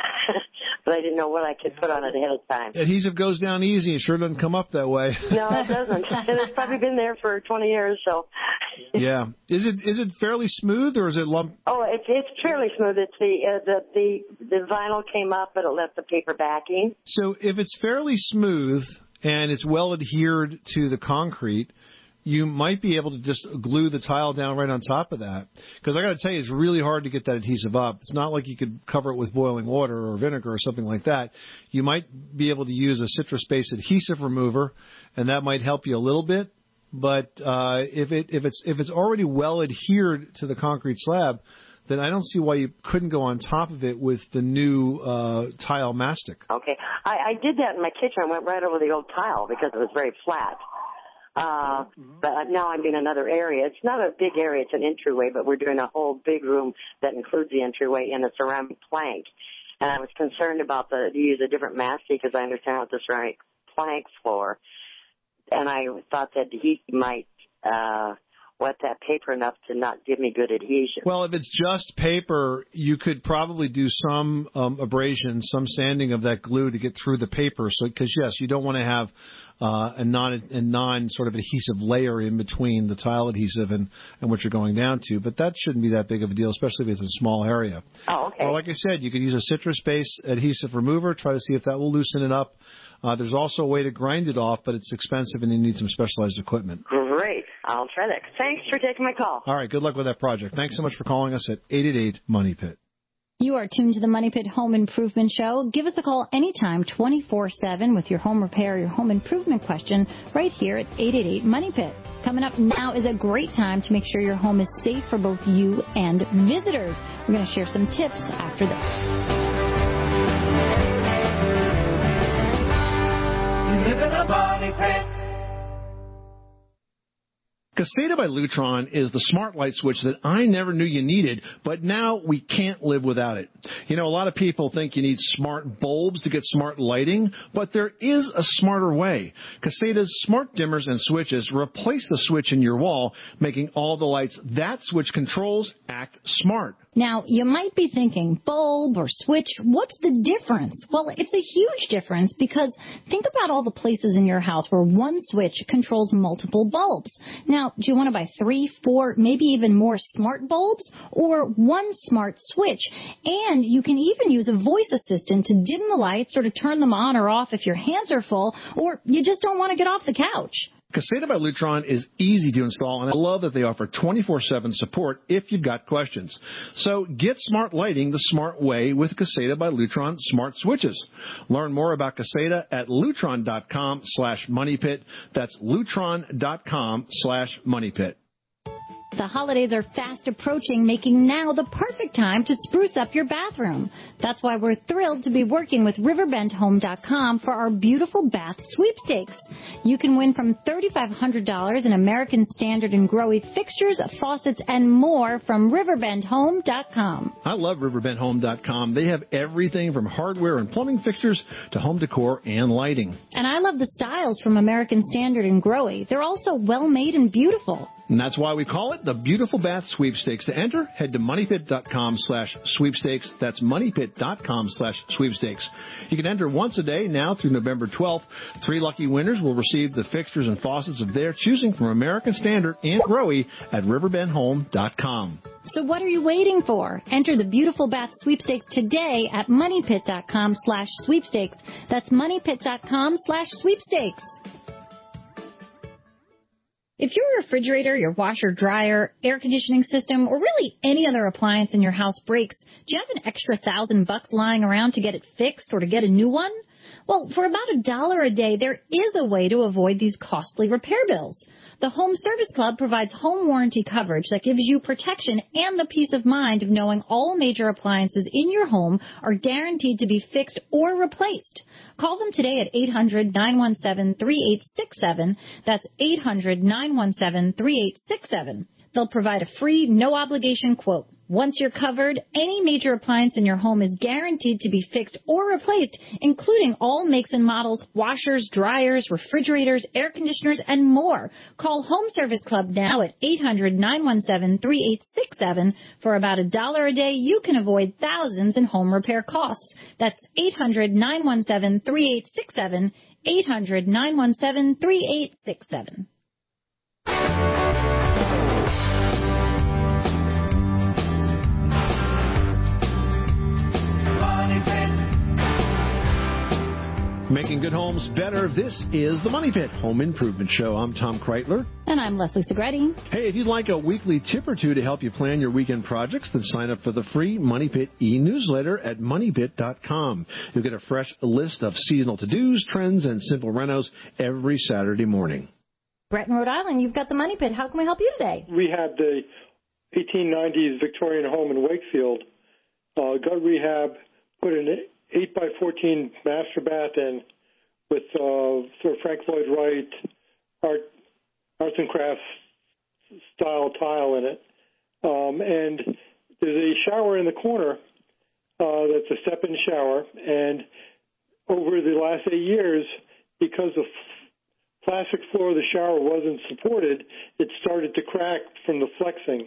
[SPEAKER 4] but I didn't know what I could put on it ahead of time.
[SPEAKER 7] Adhesive goes down easy. It sure doesn't come up that way.
[SPEAKER 4] No, it doesn't. And it's probably been there for twenty years, so.
[SPEAKER 7] Yeah. Is it is it fairly smooth or is it lump?
[SPEAKER 4] Oh, it's it's fairly smooth. It's the uh, the the the vinyl came up, but it left the paper backing.
[SPEAKER 7] So if it's fairly smooth and it's well adhered to the concrete, you might be able to just glue the tile down right on top of that. Because I got to tell you, it's really hard to get that adhesive up. It's not like you could cover it with boiling water or vinegar or something like that. You might be able to use a citrus-based adhesive remover, and that might help you a little bit. But uh, if it if it's if it's already well adhered to the concrete slab, then I don't see why you couldn't go on top of it with the new uh, tile mastic.
[SPEAKER 4] Okay, I, I did that in my kitchen. I went right over the old tile because it was very flat. Uh, but now I'm in another area. It's not a big area. It's an entryway, but we're doing a whole big room that includes the entryway and a ceramic plank. And I was concerned about the to use a different mastic because I understand what the ceramic plank's for. And I thought that he might uh, wet that paper enough to not give me good adhesion.
[SPEAKER 7] Well, if it's just paper, you could probably do some um, abrasion, some sanding of that glue to get through the paper. So, because yes, you don't want to have uh, a non a non sort of adhesive layer in between the tile adhesive and, and what you're going down to. But that shouldn't be that big of a deal, especially if it's a small area.
[SPEAKER 4] Oh, okay.
[SPEAKER 7] Or like I said, you could use a citrus-based adhesive remover. Try to see if that will loosen it up. Uh, there's also a way to grind it off, but it's expensive and you need some specialized equipment.
[SPEAKER 4] Great. I'll try that. Thanks for taking my call.
[SPEAKER 7] All right. Good luck with that project. Thanks so much for calling us at eight eight eight money pit.
[SPEAKER 8] You are tuned to the Money Pit Home Improvement Show. Give us a call anytime, twenty-four seven, with your home repair, your home improvement question, right here at eight eight eight money pit. Coming up now is a great time to make sure your home is safe for both you and visitors. We're going to share some tips after this.
[SPEAKER 9] You live in a money pit.
[SPEAKER 11] Caseta by Lutron is the smart light switch that I never knew you needed, but now we can't live without it. You know, a lot of people think you need smart bulbs to get smart lighting, but there is a smarter way. Caseta's smart dimmers and switches replace the switch in your wall, making all the lights that switch controls act smart.
[SPEAKER 8] Now, you might be thinking, bulb or switch, what's the difference? Well, it's a huge difference because think about all the places in your house where one switch controls multiple bulbs. Now, do you want to buy three, four, maybe even more smart bulbs or one smart switch? And you can even use a voice assistant to dim the lights or to turn them on or off if your hands are full or you just don't want to get off the couch.
[SPEAKER 11] Caseta by Lutron is easy to install, and I love that they offer twenty-four seven support if you've got questions. So get smart lighting the smart way with Caseta by Lutron smart switches. Learn more about Caseta at lutron.com slash moneypit. That's lutron.com slash moneypit.
[SPEAKER 8] The holidays are fast approaching, making now the perfect time to spruce up your bathroom. That's why we're thrilled to be working with riverbend home dot com for our beautiful bath sweepstakes. You can win from three thousand five hundred dollars in American Standard and Growy fixtures, faucets, and more from riverbend home dot com.
[SPEAKER 11] I love riverbend home dot com. They have everything from hardware and plumbing fixtures to home decor and lighting.
[SPEAKER 8] And I love the styles from American Standard and Growy. They're also well-made and beautiful.
[SPEAKER 11] And that's why we call it the Beautiful Bath Sweepstakes. To enter, head to moneypit.com slash sweepstakes. That's moneypit.com slash sweepstakes. You can enter once a day now through November twelfth. Three lucky winners will receive the fixtures and faucets of their choosing from American Standard and Growy at riverbend home dot com.
[SPEAKER 8] So what are you waiting for? Enter the Beautiful Bath Sweepstakes today at moneypit.com slash sweepstakes. That's moneypit.com slash sweepstakes. If your refrigerator, your washer, dryer, air conditioning system, or really any other appliance in your house breaks, do you have an extra thousand bucks lying around to get it fixed or to get a new one? Well, for about a dollar a day, there is a way to avoid these costly repair bills. The Home Service Club provides home warranty coverage that gives you protection and the peace of mind of knowing all major appliances in your home are guaranteed to be fixed or replaced. Call them today at eight hundred, nine one seven, three eight six seven. That's eight hundred, nine one seven, three eight six seven. They'll provide a free, no-obligation quote. Once you're covered, any major appliance in your home is guaranteed to be fixed or replaced, including all makes and models, washers, dryers, refrigerators, air conditioners, and more. Call Home Service Club now at eight hundred, nine one seven, three eight six seven. For about a dollar a day, you can avoid thousands in home repair costs. That's eight hundred, nine one seven, three eight six seven, eight hundred, nine one seven, three eight six seven.
[SPEAKER 11] Making good homes better. This is the Money Pit Home Improvement Show. I'm Tom Kreitler.
[SPEAKER 8] And I'm Leslie Segretti.
[SPEAKER 11] Hey, if you'd like a weekly tip or two to help you plan your weekend projects, then sign up for the free Money Pit e-newsletter at money pit dot com. You'll get a fresh list of seasonal to-dos, trends, and simple renos every Saturday morning.
[SPEAKER 8] Brett in Rhode Island, you've got the Money Pit. How can we help you today?
[SPEAKER 2] Rehab the eighteen nineties Victorian home in Wakefield. Uh, got rehab, put an eight by fourteen master bath in with uh, sort of Frank Lloyd Wright art, arts and crafts style tile in it. Um, and there's a shower in the corner uh, that's a step-in shower. And over the last eight years, because the f- plastic floor of the shower wasn't supported, it started to crack from the flexing.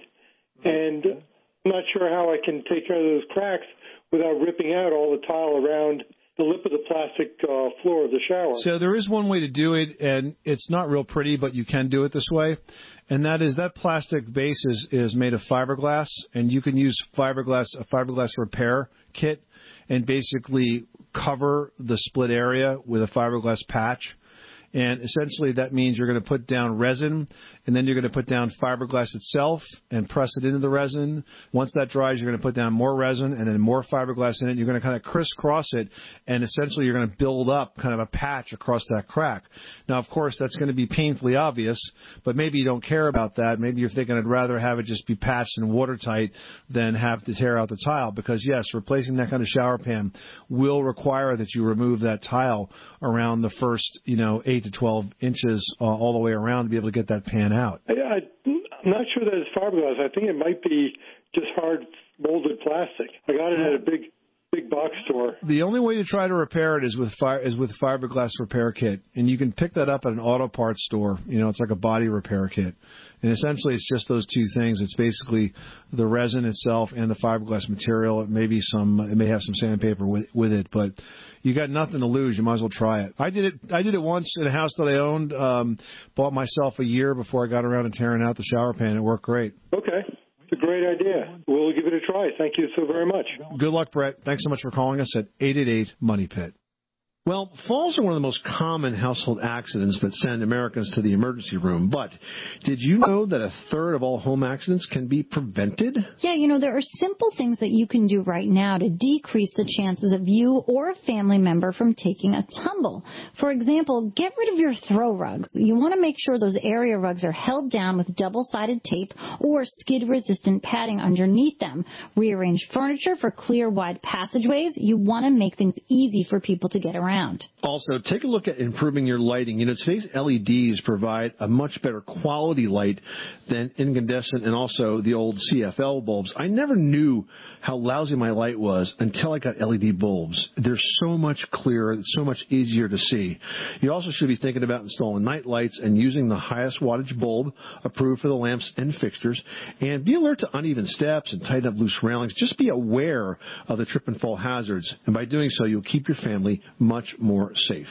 [SPEAKER 2] And I'm not sure how I can take care of those cracks without ripping out all the tile around the lip of the plastic uh, floor of the shower.
[SPEAKER 7] So there is one way to do it, and it's not real pretty, but you can do it this way. And that is that plastic base is, is made of fiberglass, and you can use fiberglass a fiberglass repair kit and basically cover the split area with a fiberglass patch. And essentially that means you're going to put down resin, and then you're going to put down fiberglass itself and press it into the resin. Once that dries, you're going to put down more resin and then more fiberglass in it. You're going to kind of crisscross it, and essentially you're going to build up kind of a patch across that crack. Now, of course, that's going to be painfully obvious, but maybe you don't care about that. Maybe you're thinking I'd rather have it just be patched and watertight than have to tear out the tile, because, yes, replacing that kind of shower pan will require that you remove that tile around the first, you know, eight to twelve inches uh, all the way around to be able to get that pan out.
[SPEAKER 2] I, I, I'm not sure that it's fiberglass. I think it might be just hard molded plastic. I got it at a big big box store.
[SPEAKER 7] The only way to try to repair it is with fire, is with fiberglass repair kit, and you can pick that up at an auto parts store. You know, it's like a body repair kit. And essentially, it's just those two things. It's basically the resin itself and the fiberglass material. It may be some, it may have some sandpaper with, with it, but you got nothing to lose. You might as well try it. I did it. I did it once in a house that I owned. Um, bought myself a year before I got around to tearing out the shower pan. It worked great.
[SPEAKER 2] Okay. It's a great idea. We'll give it a try. Thank you so very much.
[SPEAKER 7] Good luck, Brett. Thanks so much for calling us at eight eight eight, MONEY PIT.
[SPEAKER 11] Well, falls are one of the most common household accidents that send Americans to the emergency room. But did you know that a third of all home accidents can be prevented?
[SPEAKER 8] Yeah, you know, there are simple things that you can do right now to decrease the chances of you or a family member from taking a tumble. For example, get rid of your throw rugs. You want to make sure those area rugs are held down with double-sided tape or skid-resistant padding underneath them. Rearrange furniture for clear, wide passageways. You want to make things easy for people to get around.
[SPEAKER 11] Also, take a look at improving your lighting. You know, today's L E Ds provide a much better quality light than incandescent and also the old C F L bulbs. I never knew how lousy my light was until I got L E D bulbs. They're so much clearer, it's so much easier to see. You also should be thinking about installing night lights and using the highest wattage bulb approved for the lamps and fixtures. And be alert to uneven steps and tighten up loose railings. Just be aware of the trip and fall hazards. And by doing so, you'll keep your family much more safe.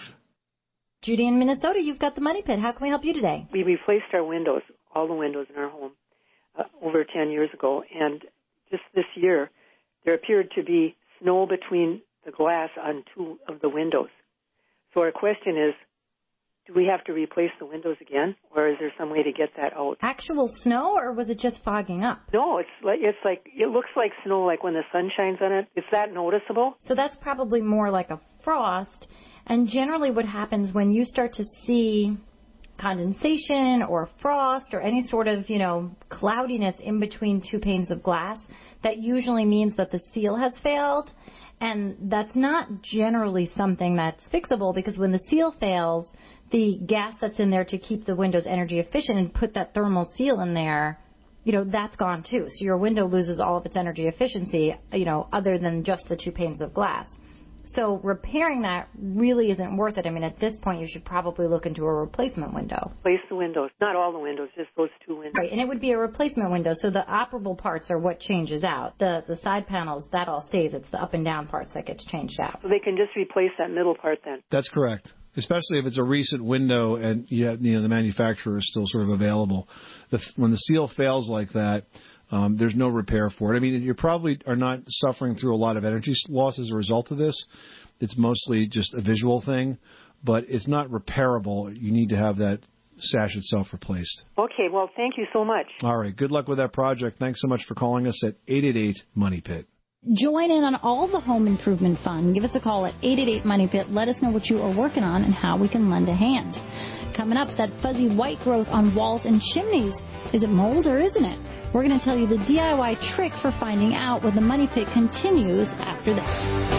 [SPEAKER 8] Judy in Minnesota, you've got the Money Pit. How can we help you today?
[SPEAKER 22] We replaced our windows, all the windows in our home.
[SPEAKER 3] uh, over ten years ago, and just this year there appeared to be snow between the glass on two of the windows. So our question is, do we have to replace the windows again, or is there some way to get that out?
[SPEAKER 8] Actual snow, or was it just fogging up?
[SPEAKER 3] No, it's like it's like it looks like snow, like when the sun shines on it. Is that noticeable?
[SPEAKER 8] So that's probably more like a frost. And generally, what happens when you start to see condensation or frost or any sort of, you know, cloudiness in between two panes of glass, that usually means that the seal has failed. And that's not generally something that's fixable, because when the seal fails, the gas that's in there to keep the windows energy efficient and put that thermal seal in there, you know, that's gone too. So your window loses all of its energy efficiency, you know, other than just the two panes of glass. So repairing that really isn't worth it. I mean, at this point, you should probably look into a replacement window.
[SPEAKER 3] Replace the windows. Not all the windows, just those two windows.
[SPEAKER 8] Right, and it would be a replacement window. So the operable parts are what changes out. The the side panels, that all stays. It's the up and down parts that gets changed out.
[SPEAKER 3] So they can just replace that middle part then?
[SPEAKER 7] That's correct. Especially if it's a recent window and you, have, you know, the manufacturer is still sort of available. The, when the seal fails like that, um, there's no repair for it. I mean, you probably are not suffering through a lot of energy loss as a result of this. It's mostly just a visual thing, but it's not repairable. You need to have that sash itself replaced.
[SPEAKER 3] Okay, well, thank you so much.
[SPEAKER 7] All right, good luck with that project. Thanks so much for calling us at eight eight eight, money pit.
[SPEAKER 8] Join in on all the home improvement fun. Give us a call at eight eight eight, money pit. Let us know what you are working on and how we can lend a hand. Coming up, that fuzzy white growth on walls and chimneys. Is it mold or isn't it? We're going to tell you the D I Y trick for finding out when the Money Pit continues after this.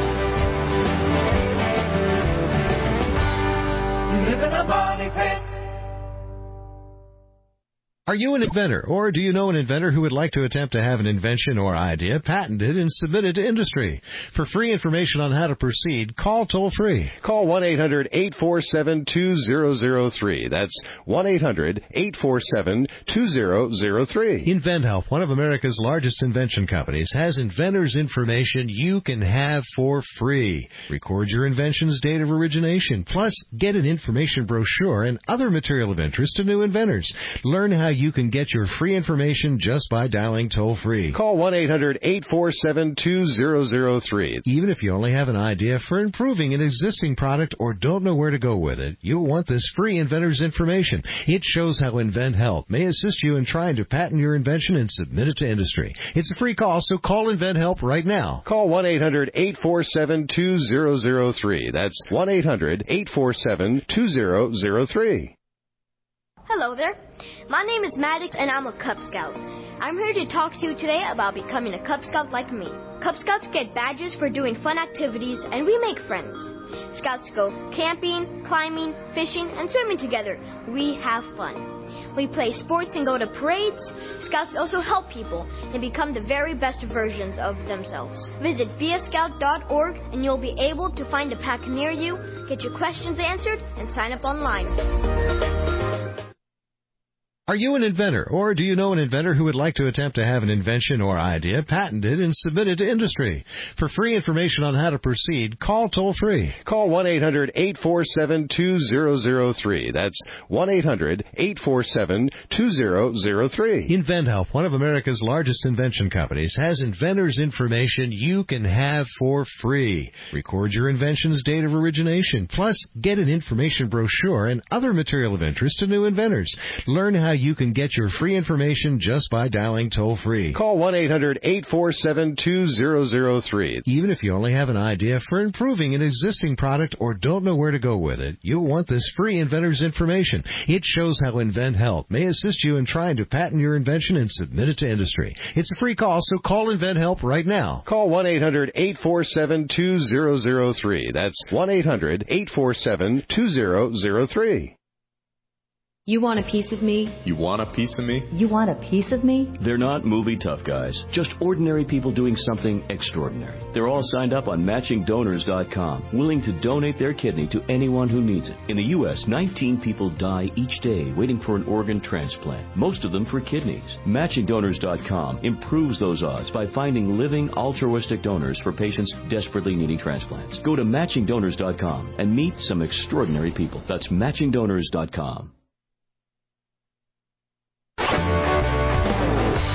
[SPEAKER 9] You live in a money pit.
[SPEAKER 19] Are you an inventor, or do you know an inventor who would like to attempt to have an invention or idea patented and submitted to industry? For free information on how to proceed, call toll-free.
[SPEAKER 10] Call one eight hundred, eight four seven, two zero zero three. That's one eight hundred, eight four seven, two zero zero three.
[SPEAKER 19] InventHelp, one of America's largest invention companies, has inventors' information you can have for free. Record your invention's date of origination, plus get an information brochure and other material of interest to new inventors. Learn how you can get your free information just by dialing toll-free.
[SPEAKER 10] Call one eight hundred, eight four seven, two zero zero three.
[SPEAKER 19] Even if you only have an idea for improving an existing product or don't know where to go with it, you'll want this free inventor's information. It shows how InventHelp may assist you in trying to patent your invention and submit it to industry. It's a free call, so call InventHelp right now.
[SPEAKER 10] Call one eight hundred, eight four seven, two zero zero three. That's one eight hundred, eight four seven, two zero zero three.
[SPEAKER 14] Hello there. My name is Maddox and I'm a Cub Scout. I'm here to talk to you today about becoming a Cub Scout like me. Cub Scouts get badges for doing fun activities and we make friends. Scouts go camping, climbing, fishing, and swimming together. We have fun. We play sports and go to parades. Scouts also help people and become the very best versions of themselves. Visit be a scout dot org and you'll be able to find a pack near you, get your questions answered, and sign up online.
[SPEAKER 19] Are you an inventor, or do you know an inventor who would like to attempt to have an invention or idea patented and submitted to industry? For free information on how to proceed, call toll-free.
[SPEAKER 10] Call one eight hundred, eight four seven, two zero zero three. That's one eight hundred, eight four seven, two zero zero three.
[SPEAKER 19] InventHelp, one of America's largest invention companies, has inventors' information you can have for free. Record your invention's date of origination, plus get an information brochure and other material of interest to new inventors. Learn how you can get your free information just by dialing toll-free.
[SPEAKER 10] Call one eight hundred, eight four seven, two zero zero three.
[SPEAKER 19] Even if you only have an idea for improving an existing product or don't know where to go with it, you'll want this free inventor's information. It shows how InventHelp may assist you in trying to patent your invention and submit it to industry. It's a free call, so call InventHelp right now.
[SPEAKER 10] Call one eight hundred, eight four seven, two zero zero three. That's one eight hundred, eight four seven, two zero zero three.
[SPEAKER 22] You want a piece of me?
[SPEAKER 23] You want a piece of me?
[SPEAKER 22] You want a piece of me?
[SPEAKER 23] They're not movie tough guys, just ordinary people doing something extraordinary. They're all signed up on matching donors dot com, willing to donate their kidney to anyone who needs it. In the U S, nineteen people die each day waiting for an organ transplant, most of them for kidneys. matching donors dot com improves those odds by finding living altruistic donors for patients desperately needing transplants. Go to matching donors dot com and meet some extraordinary people. That's matching donors dot com.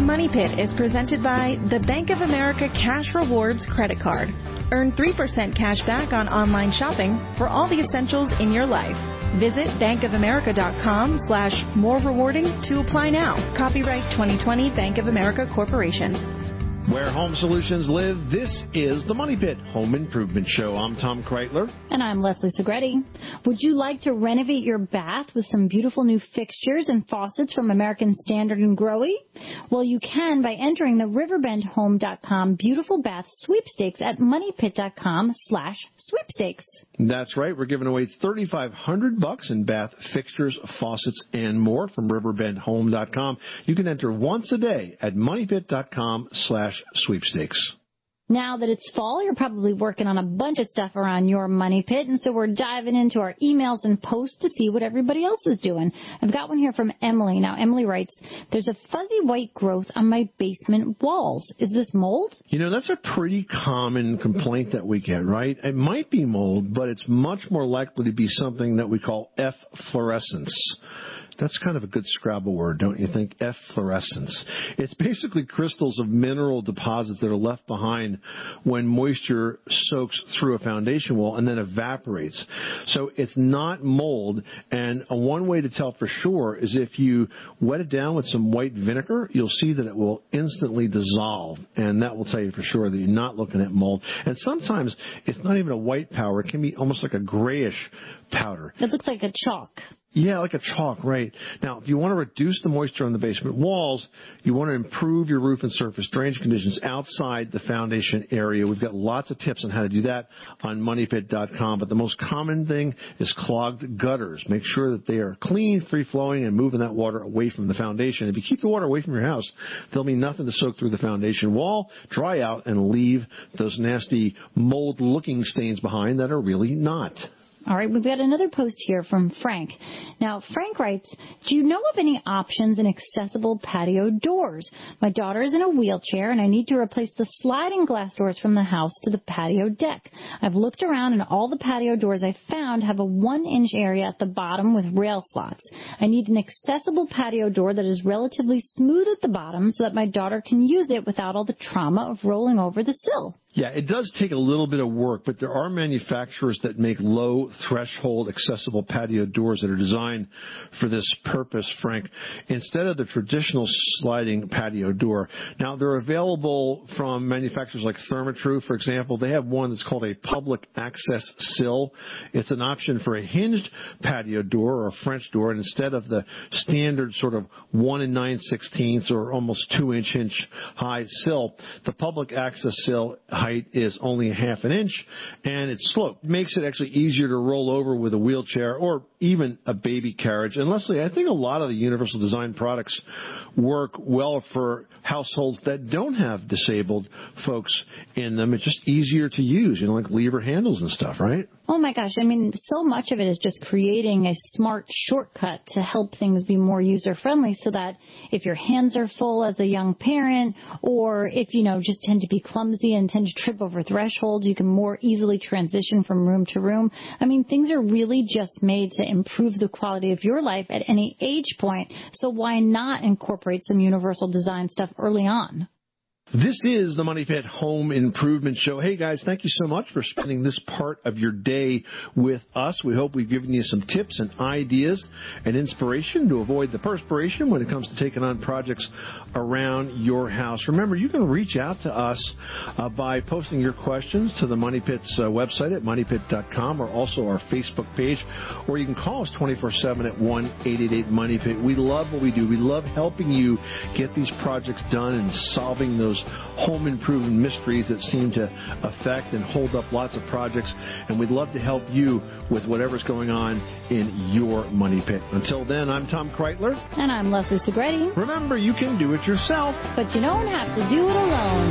[SPEAKER 5] Money Pit is presented by the Bank of America Cash Rewards Credit Card. Earn three percent cash back on online shopping for all the essentials in your life. Visit bankofamerica.com slash more rewarding to apply now. Copyright twenty twenty Bank of America Corporation.
[SPEAKER 11] Where home solutions live, this is the Money Pit Home Improvement Show. I'm Tom Kreitler.
[SPEAKER 8] And I'm Leslie Segretti. Would you like to renovate your bath with some beautiful new fixtures and faucets from American Standard and Growy? Well, you can by entering the riverbend home dot com Beautiful Bath Sweepstakes at moneypit.com slash sweepstakes.
[SPEAKER 11] That's right. We're giving away thirty-five hundred bucks in bath fixtures, faucets, and more from riverbend home dot com. You can enter once a day at moneypit.com slash sweepstakes.
[SPEAKER 8] Now that it's fall, you're probably working on a bunch of stuff around your money pit, and so we're diving into our emails and posts to see what everybody else is doing. I've got one here from Emily. Now, Emily writes, there's a fuzzy white growth on my basement walls. Is this mold?
[SPEAKER 11] You know, that's a pretty common complaint that we get, right? It might be mold, but it's much more likely to be something that we call efflorescence. That's kind of a good Scrabble word, don't you think? Efflorescence. It's basically crystals of mineral deposits that are left behind when moisture soaks through a foundation wall and then evaporates. So it's not mold, and a one way to tell for sure is if you wet it down with some white vinegar, you'll see that it will instantly dissolve, and that will tell you for sure that you're not looking at mold. And sometimes it's not even a white powder. It can be almost like a grayish powder.
[SPEAKER 8] It looks like a chalk.
[SPEAKER 11] Yeah, like a chalk, right. Now, if you want to reduce the moisture on the basement walls, you want to improve your roof and surface drainage conditions outside the foundation area. We've got lots of tips on how to do that on money pit dot com, but the most common thing is clogged gutters. Make sure that they are clean, free-flowing, and moving that water away from the foundation. If you keep the water away from your house, there'll be nothing to soak through the foundation wall, dry out, and leave those nasty mold-looking stains behind that are really not.
[SPEAKER 8] All right, we've got another post here from Frank. Now, Frank writes, do you know of any options in accessible patio doors? My daughter is in a wheelchair, and I need to replace the sliding glass doors from the house to the patio deck. I've looked around, and all the patio doors I've found have a one-inch area at the bottom with rail slots. I need an accessible patio door that is relatively smooth at the bottom so that my daughter can use it without all the trauma of rolling over the sill.
[SPEAKER 11] Yeah, it does take a little bit of work, but there are manufacturers that make low threshold accessible patio doors that are designed for this purpose, Frank, instead of the traditional sliding patio door. Now, they're available from manufacturers like Therma-Tru, for example. They have one that's called a public access sill. It's an option for a hinged patio door or a French door, and instead of the standard sort of one and nine sixteenths or almost two inch inch high sill, the public access sill height is only a half an inch, and it's sloped. It makes it actually easier to roll over with a wheelchair or even a baby carriage. And Leslie, I think a lot of the Universal Design products work well for households that don't have disabled folks in them. It's just easier to use, you know, like lever handles and stuff, right?
[SPEAKER 8] Oh, my gosh. I mean, so much of it is just creating a smart shortcut to help things be more user-friendly so that if your hands are full as a young parent or if, you know, just tend to be clumsy and tend to trip over thresholds, you can more easily transition from room to room. I mean, things are really just made to improve the quality of your life at any age point, so why not incorporate some universal design stuff early on?
[SPEAKER 11] This is the Money Pit Home Improvement Show. Hey, guys, thank you so much for spending this part of your day with us. We hope we've given you some tips and ideas and inspiration to avoid the perspiration when it comes to taking on projects around your house. Remember, you can reach out to us uh, by posting your questions to the Money Pit's uh, website at money pit dot com or also our Facebook page, or you can call us twenty-four seven at one eight eight eight money pit. We love what we do. We love helping you get these projects done and solving those home improvement mysteries that seem to affect and hold up lots of projects, and we'd love to help you with whatever's going on in your money pit. Until then, I'm Tom Kreitler.
[SPEAKER 8] And I'm Leslie Segretti.
[SPEAKER 11] Remember, you can do it yourself,
[SPEAKER 8] but you don't have to do it alone.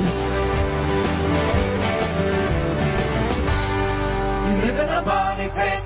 [SPEAKER 9] You live in a money pit.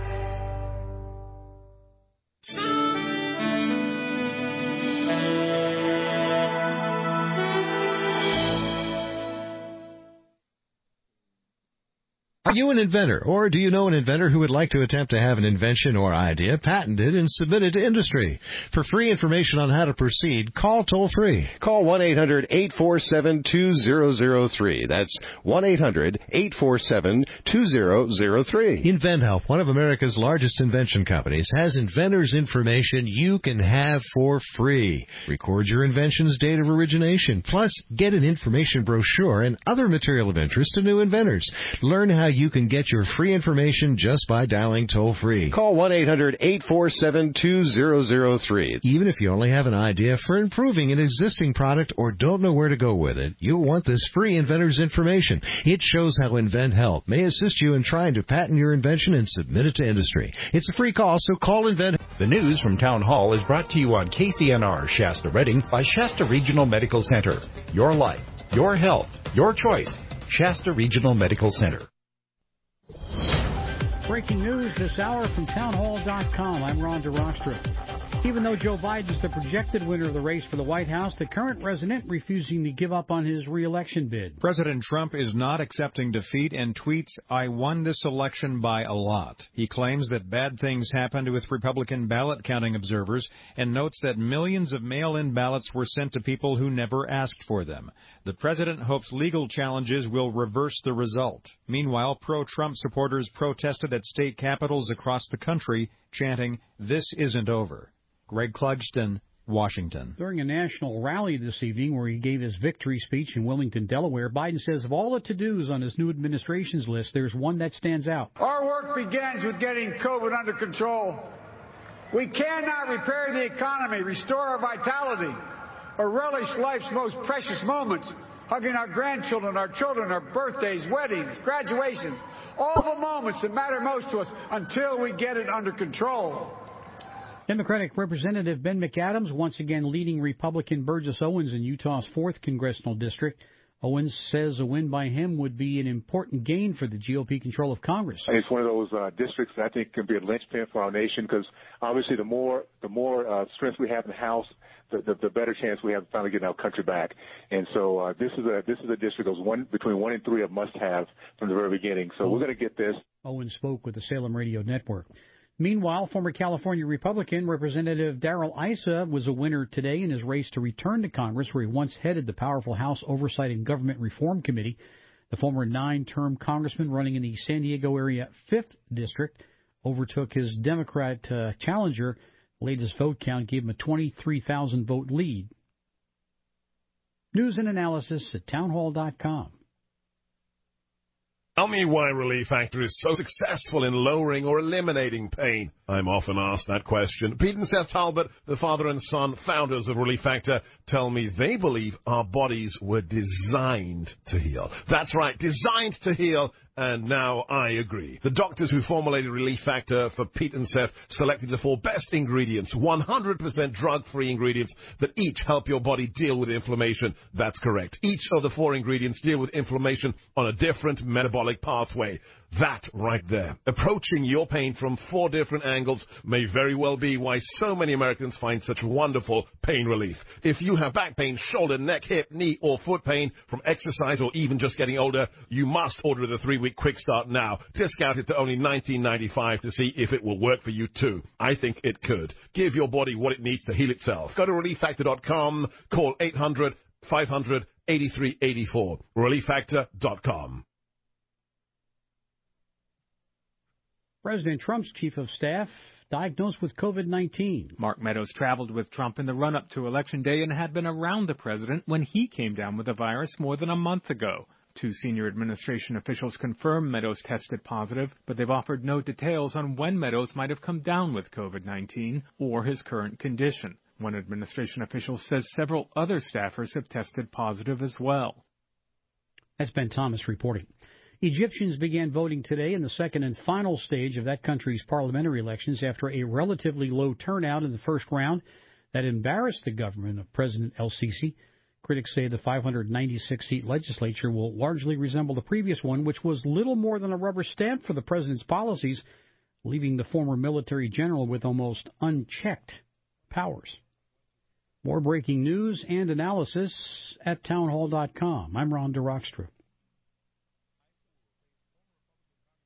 [SPEAKER 19] you an inventor, or do you know an inventor who would like to attempt to have an invention or idea patented and submitted to industry? For free information on how to proceed, call toll-free.
[SPEAKER 10] Call one eight hundred eight four seven two zero zero three. That's one eight hundred eight four seven two zero zero three.
[SPEAKER 19] InventHelp, one of America's largest invention companies, has inventors' information you can have for free. Record your invention's date of origination, plus get an information brochure and other material of interest to new inventors. Learn how you can get your free information just by dialing toll-free.
[SPEAKER 10] Call one eight hundred eight four seven two zero zero three.
[SPEAKER 19] Even if you only have an idea for improving an existing product or don't know where to go with it, you'll want this free inventor's information. It shows how InventHelp may assist you in trying to patent your invention and submit it to industry. It's a free call, so call InventHelp.
[SPEAKER 6] The news from Town Hall is brought to you on K C N R Shasta Redding by Shasta Regional Medical Center. Your life, your health, your choice. Shasta Regional Medical Center.
[SPEAKER 12] Breaking news this hour from town hall dot com. I'm Ron DeRockstra. Even though Joe Biden is the projected winner of the race for the White House, the current resident refusing to give up on his re-election bid.
[SPEAKER 13] President Trump is not accepting defeat and tweets, "I won this election by a lot." He claims that bad things happened with Republican ballot counting observers and notes that millions of mail-in ballots were sent to people who never asked for them. The president hopes legal challenges will reverse the result. Meanwhile, pro-Trump supporters protested at state capitals across the country, chanting, "This isn't over." Greg Clugston, Washington.
[SPEAKER 12] During a national rally this evening where he gave his victory speech in Wilmington, Delaware, Biden says of all the to-dos on his new administration's list, there's one that stands out.
[SPEAKER 24] Our work begins with getting COVID under control. We cannot repair the economy, restore our vitality, or relish life's most precious moments, hugging our grandchildren, our children, our birthdays, weddings, graduations, all the moments that matter most to us until we get it under control.
[SPEAKER 12] Democratic Representative Ben McAdams once again leading Republican Burgess Owens in Utah's fourth Congressional District. Owens says a win by him would be an important gain for the G O P control of Congress.
[SPEAKER 25] It's one of those uh, districts that I think can be a linchpin for our nation because obviously the more the more uh, strength we have in the House, the, the, the better chance we have of finally getting our country back. And so uh, this is a this is a district that was one between one and three of must-have from the very beginning. So oh. we're going to get this.
[SPEAKER 12] Owens spoke with the Salem Radio Network. Meanwhile, former California Republican Representative Darrell Issa was a winner today in his race to return to Congress, where he once headed the powerful House Oversight and Government Reform Committee. The former nine-term congressman running in the San Diego area fifth District overtook his Democrat uh, challenger. Latest vote count gave him a twenty-three thousand vote lead. News and analysis at town hall dot com.
[SPEAKER 26] Tell me why Relief Factor is so successful in lowering or eliminating pain. I'm often asked that question. Pete and Seth Talbot, the father and son founders of Relief Factor, tell me they believe our bodies were designed to heal. That's right, designed to heal. And now I agree. The doctors who formulated Relief Factor for Pete and Seth selected the four best ingredients, one hundred percent drug-free ingredients that each help your body deal with inflammation. That's correct. Each of the four ingredients deal with inflammation on a different metabolic pathway. That right there, approaching your pain from four different angles, may very well be why so many Americans find such wonderful pain relief. If you have back pain, shoulder, neck, hip, knee, or foot pain from exercise or even just getting older, you must order the three-week Quick Start now. Discount it to only nineteen ninety-five to see if it will work for you too. I think it could. Give your body what it needs to heal itself. Go to relief factor dot com, call eight hundred five hundred eighty-three eighty-four, relief factor dot com.
[SPEAKER 12] President Trump's chief of staff diagnosed with COVID nineteen.
[SPEAKER 27] Mark Meadows traveled with Trump in the run-up to Election Day and had been around the president when he came down with the virus more than a month ago. Two senior administration officials confirmed Meadows tested positive, but they've offered no details on when Meadows might have come down with COVID nineteen or his current condition. One administration official says several other staffers have tested positive as well.
[SPEAKER 12] That's Ben Thomas reporting. Egyptians began voting today in the second and final stage of that country's parliamentary elections after a relatively low turnout in the first round that embarrassed the government of President El-Sisi. Critics say the five hundred ninety-six seat legislature will largely resemble the previous one, which was little more than a rubber stamp for the president's policies, leaving the former military general with almost unchecked powers. More breaking news and analysis at town hall dot com. I'm Ron DeRockstra.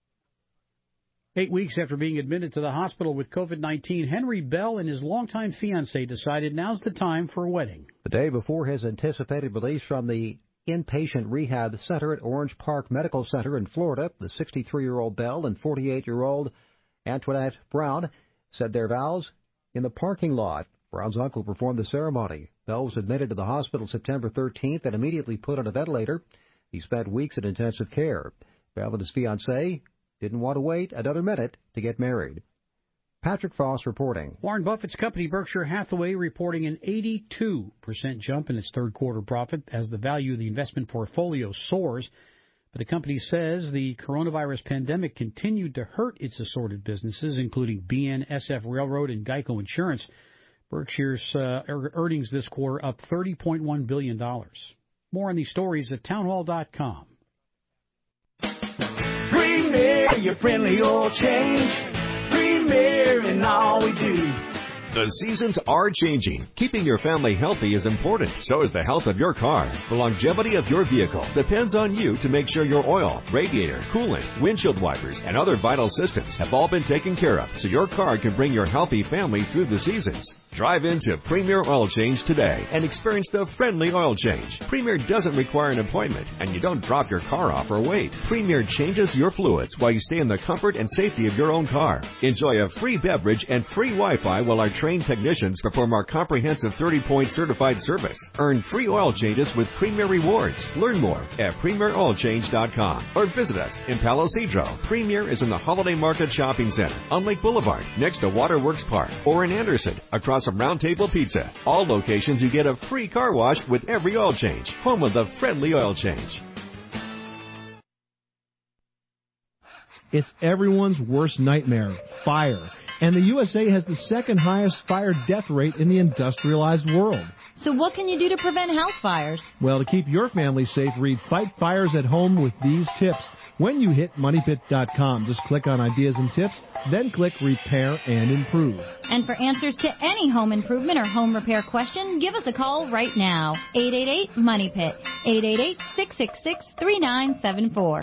[SPEAKER 12] Eight weeks after being admitted to the hospital with COVID nineteen, Henry Bell and his longtime fiancée decided now's the time for a wedding.
[SPEAKER 1] The day before his anticipated release from the inpatient rehab center at Orange Park Medical Center in Florida, the sixty-three-year-old Bell and forty-eight-year-old Antoinette Brown said their vows in the parking lot. Brown's uncle performed the ceremony. Bell was admitted to the hospital September thirteenth and immediately put on a ventilator. He spent weeks in intensive care. Bell and his fiancée didn't want to wait another minute to get married. Patrick Foss reporting.
[SPEAKER 12] Warren Buffett's company Berkshire Hathaway reporting an eighty-two percent jump in its third quarter profit as the value of the investment portfolio soars. But the company says the coronavirus pandemic continued to hurt its assorted businesses, including B N S F Railroad and Geico Insurance. Berkshire's uh, earnings this quarter up thirty point one billion dollars. More on these stories at townhall dot com.
[SPEAKER 9] Premier, your friendly oil change. Premier in all we do.
[SPEAKER 15] The seasons are changing. Keeping your family healthy is important. So is the health of your car. The longevity of your vehicle depends on you to make sure your oil, radiator, coolant, windshield wipers, and other vital systems have all been taken care of so your car can bring your healthy family through the seasons. Drive into Premier Oil Change today and experience the friendly oil change. Premier doesn't require an appointment, and you don't drop your car off or wait. Premier changes your fluids while you stay in the comfort and safety of your own car. Enjoy a free beverage and free Wi-Fi while our trained technicians perform our comprehensive thirty-point certified service. Earn free oil changes with Premier Rewards. Learn more at premier oil change dot com or visit us in Palo Cedro. Premier is in the Holiday Market Shopping Center on Lake Boulevard next to Waterworks Park, or in Anderson across from Round Table Pizza. All locations you get a free car wash with every oil change. Home of the friendly oil change.
[SPEAKER 11] It's everyone's worst nightmare, fire. And the U S A has the second highest fire death rate in the industrialized world.
[SPEAKER 8] So what can you do to prevent house fires?
[SPEAKER 11] Well, to keep your family safe, read Fight Fires at Home with these tips. When you hit money pit dot com, just click on Ideas and Tips, then click Repair and Improve.
[SPEAKER 8] And for answers to any home improvement or home repair question, give us a call right now. eight eight eight, money pit. eight eight eight, six six six, three nine seven four.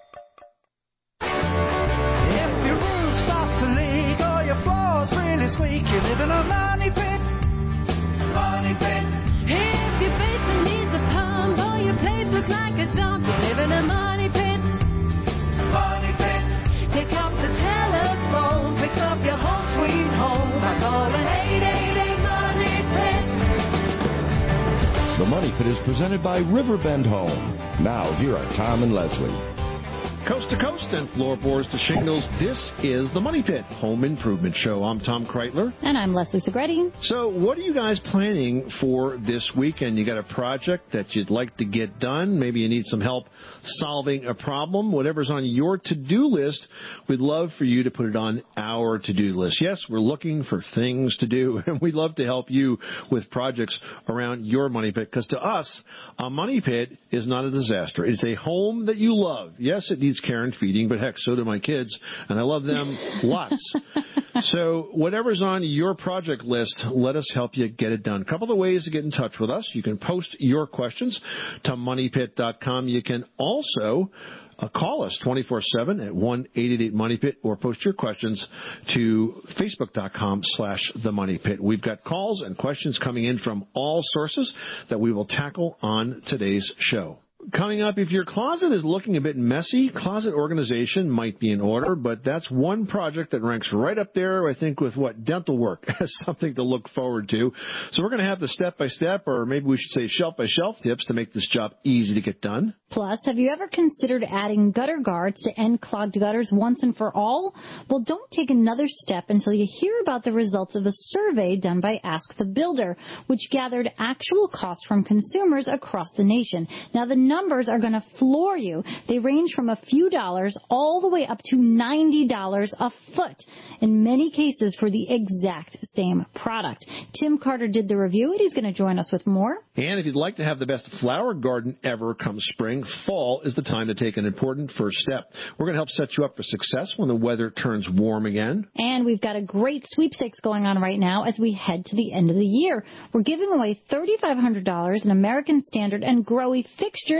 [SPEAKER 9] If your roof starts to leak or your floor's really squeak, you live in a money pit. Money pit. If your basement needs a pump or your place looks like a dump, you live in a money pit. Money pit. Pick up the telephone, fix up your home sweet home by calling eight eight eight, money pit.
[SPEAKER 16] The Money Pit is presented by Riverbend Home. Now, here are Tom and Leslie.
[SPEAKER 11] Coast to coast and floorboards to shingles, this is the Money Pit Home Improvement Show. I'm Tom Kreitler.
[SPEAKER 8] And I'm Leslie Segretti.
[SPEAKER 11] So what are you guys planning for this weekend? You got a project that you'd like to get done. Maybe you need some help solving a problem. Whatever's on your to-do list, we'd love for you to put it on our to-do list. Yes, we're looking for things to do, and we'd love to help you with projects around your Money Pit, because to us, a Money Pit is not a disaster. It's a home that you love. Yes, it needs care and feeding, but heck, so do my kids, and I love them lots. So whatever's on your project list, let us help you get it done. A couple of ways to get in touch with us. You can post your questions to money pit dot com. You can also uh, call us twenty-four seven at one eight eight eight, money pit, or post your questions to facebook dot com slash the money pit. We've got calls and questions coming in from all sources that we will tackle on today's show. Coming up, if your closet is looking a bit messy, closet organization might be in order, but that's one project that ranks right up there, I think, with what dental work as something to look forward to. So we're going to have the step-by-step, or maybe we should say shelf-by-shelf tips to make this job easy to get done.
[SPEAKER 8] Plus, have you ever considered adding gutter guards to end clogged gutters once and for all? Well, don't take another step until you hear about the results of a survey done by Ask the Builder, which gathered actual costs from consumers across the nation. Now, the numbers are going to floor you. They range from a few dollars all the way up to ninety dollars a foot in many cases for the exact same product. Tim Carter did the review, and he's going to join us with more.
[SPEAKER 11] And if you'd like to have the best flower garden ever come spring, fall is the time to take an important first step. We're going to help set you up for success when the weather turns warm again.
[SPEAKER 8] And we've got a great sweepstakes going on right now as we head to the end of the year. We're giving away three thousand five hundred dollars in American Standard and Grohe fixtures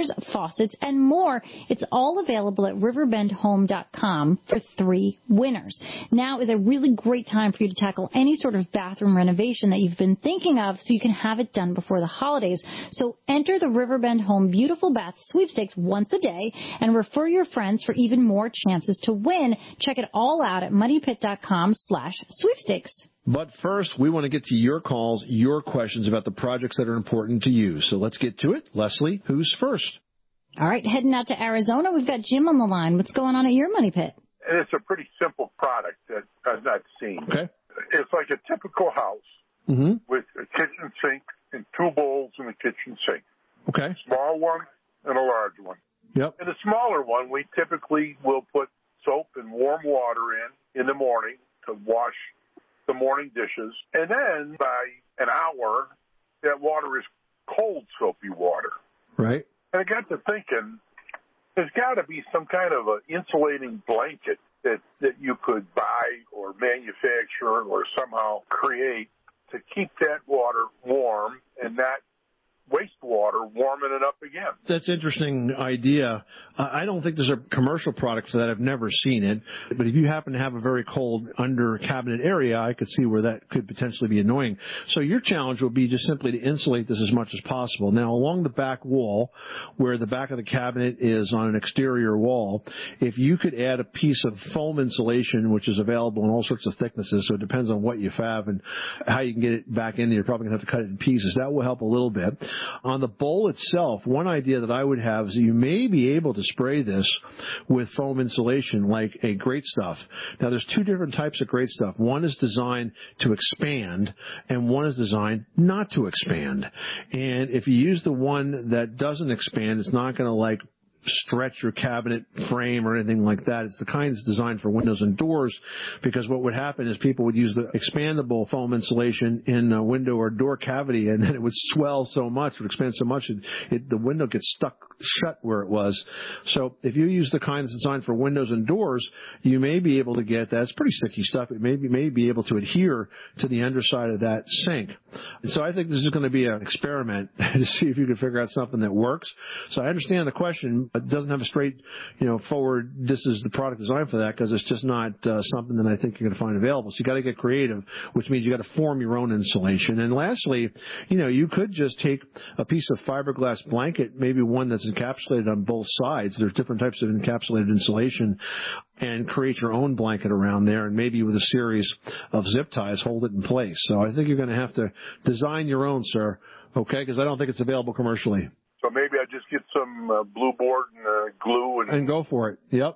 [SPEAKER 8] mirrors, faucets, and more. It's all available at riverbend home dot com for three winners. Now is a really great time for you to tackle any sort of bathroom renovation that you've been thinking of so you can have it done before the holidays. So enter the Riverbend Home Beautiful Bath Sweepstakes once a day and refer your friends for even more chances to win. Check it all out at money pit dot com slash sweepstakes.
[SPEAKER 11] But first, we want to get to your calls, your questions about the projects that are important to you. So let's get to it. Leslie, who's first?
[SPEAKER 8] All right, heading out to Arizona, we've got Jim on the line. What's going on at your Money Pit?
[SPEAKER 2] And it's a pretty simple product that I've not seen.
[SPEAKER 11] Okay.
[SPEAKER 2] It's like a typical house
[SPEAKER 11] Mm-hmm.
[SPEAKER 2] with a kitchen sink and two bowls in the kitchen sink.
[SPEAKER 11] Okay.
[SPEAKER 2] Small one and a large one.
[SPEAKER 11] Yep.
[SPEAKER 2] In the smaller one, we typically will put soap and warm water in in the morning to wash the morning dishes. And then by an hour, that water is cold soapy water.
[SPEAKER 11] Right.
[SPEAKER 2] And I got to thinking, there's got to be some kind of an insulating blanket that, that you could buy or manufacture or somehow create to keep that water warm and not wastewater warming it up again.
[SPEAKER 11] That's an interesting idea. Uh, I don't think there's a commercial product for that. I've never seen it. But if you happen to have a very cold under cabinet area, I could see where that could potentially be annoying. So your challenge would be just simply to insulate this as much as possible. Now, along the back wall, where the back of the cabinet is on an exterior wall, if you could add a piece of foam insulation, which is available in all sorts of thicknesses, so it depends on what you have and how you can get it back in there. You're probably going to have to cut it in pieces. That will help a little bit. On the bowl itself, one idea that I would have is that you may be able to spray this with foam insulation like a Great Stuff. Now, there's two different types of Great Stuff. One is designed to expand, and one is designed not to expand. And if you use the one that doesn't expand, it's not going to, like, stretch your cabinet frame or anything like that. It's the kind that's designed for windows and doors, because what would happen is people would use the expandable foam insulation in a window or door cavity, and then it would swell so much, it would expand so much, it, it, the window gets stuck shut where it was. So if you use the kind that's designed for windows and doors, you may be able to get that. It's pretty sticky stuff. It may be, may be able to adhere to the underside of that sink. And so I think this is going to be an experiment to see if you can figure out something that works. So I understand the question. It doesn't have a straight, you know, forward, this is the product designed for that, because it's just not uh, something that I think you're going to find available. So you got to get creative, which means you got to form your own insulation. And lastly, you know, you could just take a piece of fiberglass blanket, maybe one that's encapsulated on both sides. There's different types of encapsulated insulation, and create your own blanket around there, and maybe with a series of zip ties hold it in place. So I think you're going to have to design your own, sir, okay, because I don't think it's available commercially.
[SPEAKER 2] So maybe I just get some uh, blue board and uh, glue. And...
[SPEAKER 11] and go for it. Yep.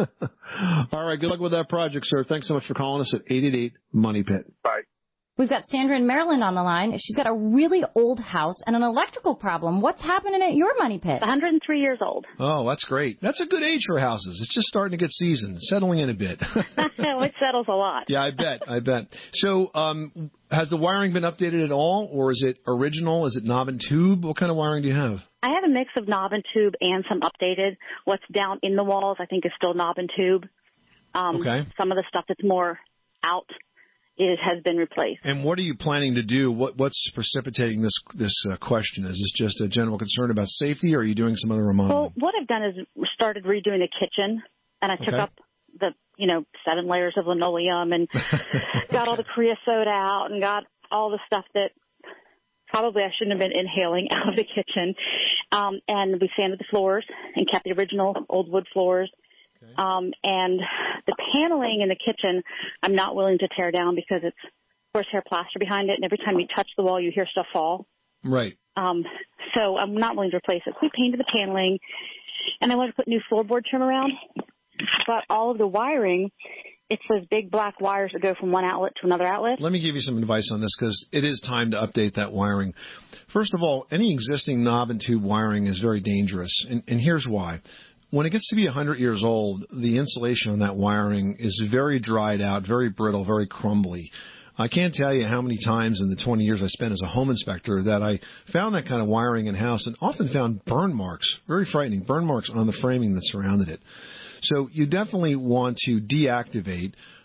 [SPEAKER 11] All right. Good luck with that project, sir. Thanks so much for calling us at eight eight eight, Money Pit.
[SPEAKER 2] Bye.
[SPEAKER 8] We've got Sandra in Maryland on the line. She's got a really old house and an electrical problem. What's happening at your Money Pit?
[SPEAKER 3] one hundred three years old.
[SPEAKER 7] Oh, that's great. That's a good age for houses. It's just starting to get seasoned, settling in a bit.
[SPEAKER 3] It settles a lot.
[SPEAKER 7] Yeah, I bet. I bet. So, um, has the wiring been updated at all, or is it original? Is it knob and tube? What kind of wiring do you have?
[SPEAKER 3] I have a mix of knob and tube and some updated. What's down in the walls, I think, is still knob and tube. Um,
[SPEAKER 7] okay.
[SPEAKER 3] Some of the stuff that's more out is has been replaced.
[SPEAKER 7] And what are you planning to do? What What's precipitating this this uh, question? Is this just a general concern about safety, or are you doing some other remodeling?
[SPEAKER 3] Well, what I've done is started redoing the kitchen, and I took
[SPEAKER 7] Okay.
[SPEAKER 3] up the, you know, seven layers of linoleum and got all the creosote out and got all the stuff that probably I shouldn't have been inhaling out of the kitchen. Um, and we sanded the floors and kept the original old wood floors. Okay. Um, and the paneling in the kitchen, I'm not willing to tear down because it's horsehair plaster behind it, and every time you touch the wall, you hear stuff fall.
[SPEAKER 7] Right.
[SPEAKER 3] Um, so I'm not willing to replace it. So we painted the paneling, and I wanted to put new floorboard trim around. But all of the wiring, it's those big black wires that go from one outlet to another outlet.
[SPEAKER 7] Let me give you some advice on this, because it is time to update that wiring. First of all, any existing knob and tube wiring is very dangerous, and, and here's why. When it gets to be one hundred years old, the insulation on that wiring is very dried out, very brittle, very crumbly. I can't tell you how many times in the twenty years I spent as a home inspector that I found that kind of wiring in house, and often found burn marks, very frightening, burn marks on the framing that surrounded it. So you definitely want to deactivate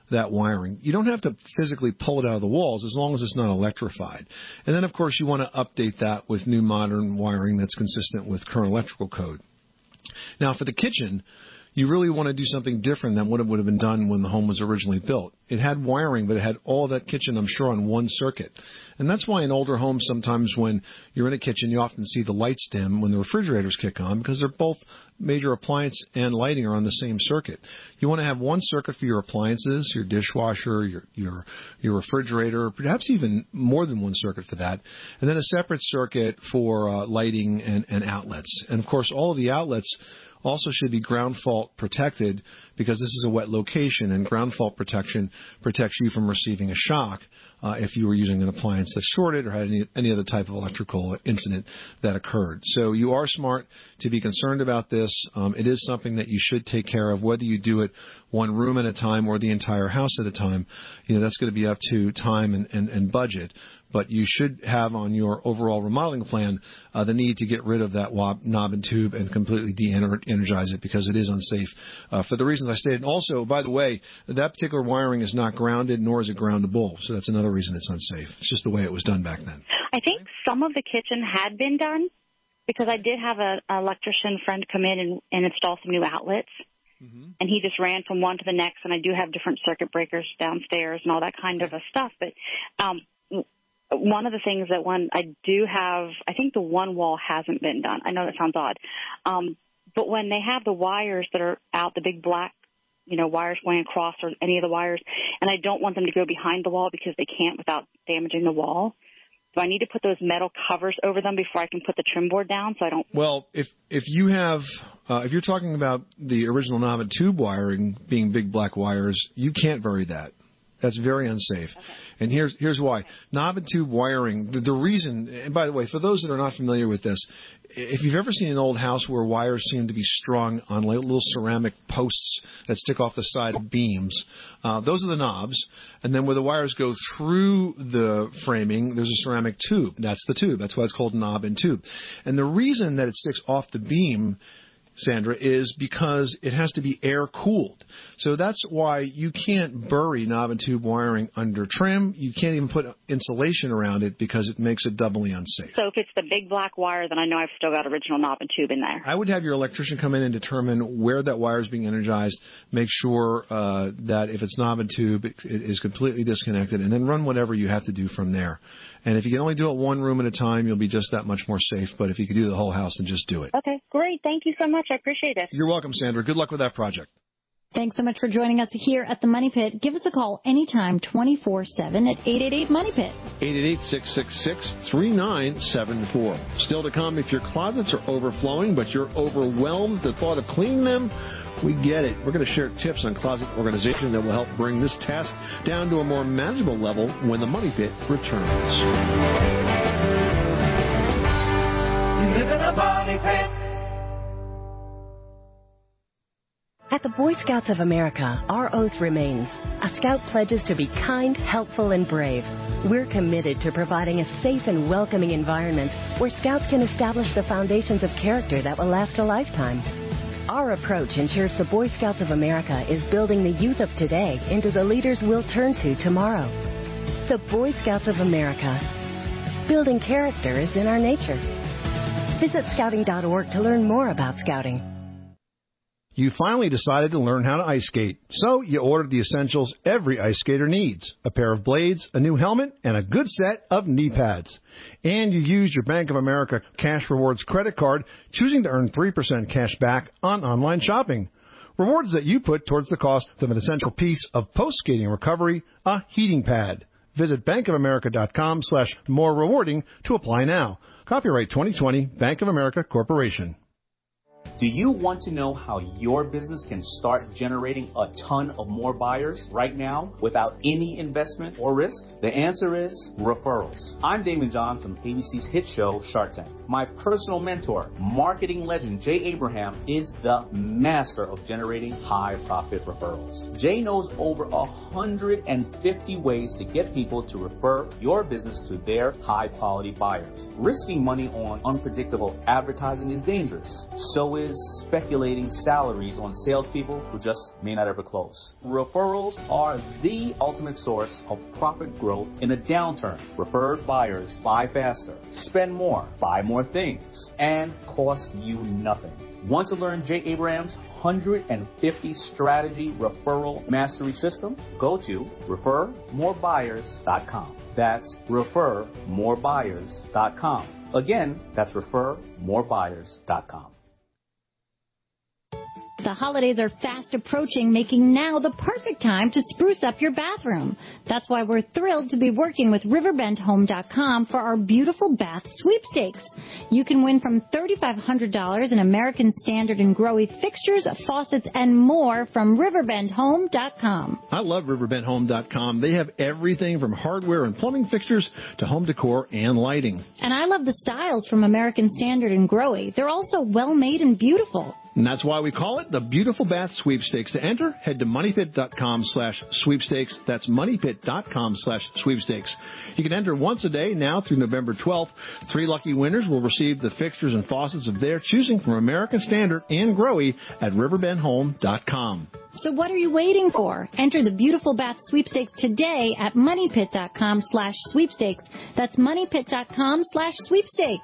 [SPEAKER 7] that wiring. You don't have to physically pull it out of the walls as long as it's not electrified. And then, of course, you want to update that with new modern wiring that's consistent with current electrical code. Now, for the kitchen, you really want to do something different than what it would have been done when the home was originally built. It had wiring, but it had all that kitchen, I'm sure, on one circuit. And that's why in older homes, sometimes when you're in a kitchen, you often see the lights dim when the refrigerators kick on, because they're both major appliance and lighting are on the same circuit. You want to have one circuit for your appliances, your dishwasher, your your your refrigerator, perhaps even more than one circuit for that, and then a separate circuit for uh, lighting and, and outlets. And, of course, all of the outlets also should be ground fault protected, because this is a wet location, and ground fault protection protects you from receiving a shock uh, if you were using an appliance that shorted or had any, any other type of electrical incident that occurred. So you are smart to be concerned about this. Um, it is something that you should take care of, whether you do it one room at a time or the entire house at a time. You know, that's going to be up to time and, and, and budget. But you should have on your overall remodeling plan uh, the need to get rid of that knob and tube and completely de-energize it, because it is unsafe uh, for the reasons I stated. And also, by the way, that particular wiring is not grounded, nor is it groundable. So that's another reason it's unsafe. It's just the way it was done back then.
[SPEAKER 3] I think some of the kitchen had been done, because I did have an electrician friend come in and, and install some new outlets. Mm-hmm. And he just ran from one to the next, and I do have different circuit breakers downstairs and all that kind of a stuff. But um one of the things that one I do have, I think the one wall hasn't been done. I know that sounds odd. Um, but when they have the wires that are out, the big black, you know, wires going across, or any of the wires, and I don't want them to go behind the wall because they can't without damaging the wall. Do I need to put those metal covers over them before I can put the trim board down so I don't?
[SPEAKER 7] Well, if if you have, uh, if you're talking about the original knob and tube wiring being big black wires, you can't bury that. That's very unsafe. Okay. And here's here's why. Knob and tube wiring, the, the reason, and by the way, for those that are not familiar with this, if you've ever seen an old house where wires seem to be strung on little ceramic posts that stick off the side of beams, uh, those are the knobs. And then where the wires go through the framing, there's a ceramic tube. That's the tube. That's why it's called knob and tube. And the reason that it sticks off the beam, Sandra, is because it has to be air cooled. So that's why you can't bury knob and tube wiring under trim. You can't even put insulation around it because it makes it doubly unsafe.
[SPEAKER 3] So if it's the big black wire, then I know I've still got original knob and tube in there.
[SPEAKER 7] I would have your electrician come in and determine where that wire is being energized, make sure uh, that if it's knob and tube, it, it is completely disconnected, and then run whatever you have to do from there. And if you can only do it one room at a time, you'll be just that much more safe. But if you could do the whole house, then just do it.
[SPEAKER 3] Okay, great. Thank you so much. I appreciate it.
[SPEAKER 7] You're welcome, Sandra. Good luck with that project.
[SPEAKER 8] Thanks so much for joining us here at the Money Pit. Give us a call anytime, twenty-four seven at eight eight eight, MONEY PIT.
[SPEAKER 11] eight eight eight, six six six, three nine seven four. Still to come, if your closets are overflowing, but you're overwhelmed at the thought of cleaning them, we get it. We're going to share tips on closet organization that will help bring this task down to a more manageable level when the Money Pit returns.
[SPEAKER 9] You live in a money pit.
[SPEAKER 4] At the Boy Scouts of America, our oath remains. A Scout pledges to be kind, helpful, and brave. We're committed to providing a safe and welcoming environment where Scouts can establish the foundations of character that will last a lifetime. Our approach ensures the Boy Scouts of America is building the youth of today into the leaders we'll turn to tomorrow. The Boy Scouts of America. Building character is in our nature. Visit scouting dot org to learn more about scouting.
[SPEAKER 7] You finally decided to learn how to ice skate, so you ordered the essentials every ice skater needs: a pair of blades, a new helmet, and a good set of knee pads. And you used your Bank of America Cash Rewards credit card, choosing to earn three percent cash back on online shopping. Rewards that you put towards the cost of an essential piece of post-skating recovery, a heating pad. Visit bankofamerica.com slash more rewarding to apply now. Copyright twenty twenty, Bank of America Corporation.
[SPEAKER 14] Do you want to know how your business can start generating a ton of more buyers right now without any investment or risk? The answer is referrals. I'm Damon John from A B C's hit show Shark Tank. My personal mentor, marketing legend Jay Abraham, is the master of generating high-profit referrals. Jay knows over one hundred fifty ways to get people to refer your business to their high-quality buyers. Risking money on unpredictable advertising is dangerous. So is is speculating salaries on salespeople who just may not ever close. Referrals are the ultimate source of profit growth in a downturn. Referred buyers buy faster, spend more, buy more things, and cost you nothing. Want to learn Jay Abraham's one hundred fifty strategy referral mastery system? Go to refer more buyers dot com. That's refer more buyers dot com. Again, that's refer more buyers dot com.
[SPEAKER 8] The holidays are fast approaching, making now the perfect time to spruce up your bathroom. That's why we're thrilled to be working with riverbend home dot com for our beautiful bath sweepstakes. You can win from three thousand five hundred dollars in American Standard and Growy fixtures, faucets, and more from riverbend home dot com.
[SPEAKER 11] I love riverbend home dot com. They have everything from hardware and plumbing fixtures to home decor and lighting.
[SPEAKER 8] And I love the styles from American Standard and Growy. They're also well-made and beautiful.
[SPEAKER 11] And that's why we call it the Beautiful Bath Sweepstakes. To enter, head to money pit dot com slash sweepstakes. That's money pit dot com slash sweepstakes. You can enter once a day now through November twelfth. Three lucky winners will receive the fixtures and faucets of their choosing from American Standard and Growy at riverbend home dot com.
[SPEAKER 8] So what are you waiting for? Enter the Beautiful Bath Sweepstakes today at money pit dot com slash sweepstakes. That's money pit dot com slash sweepstakes.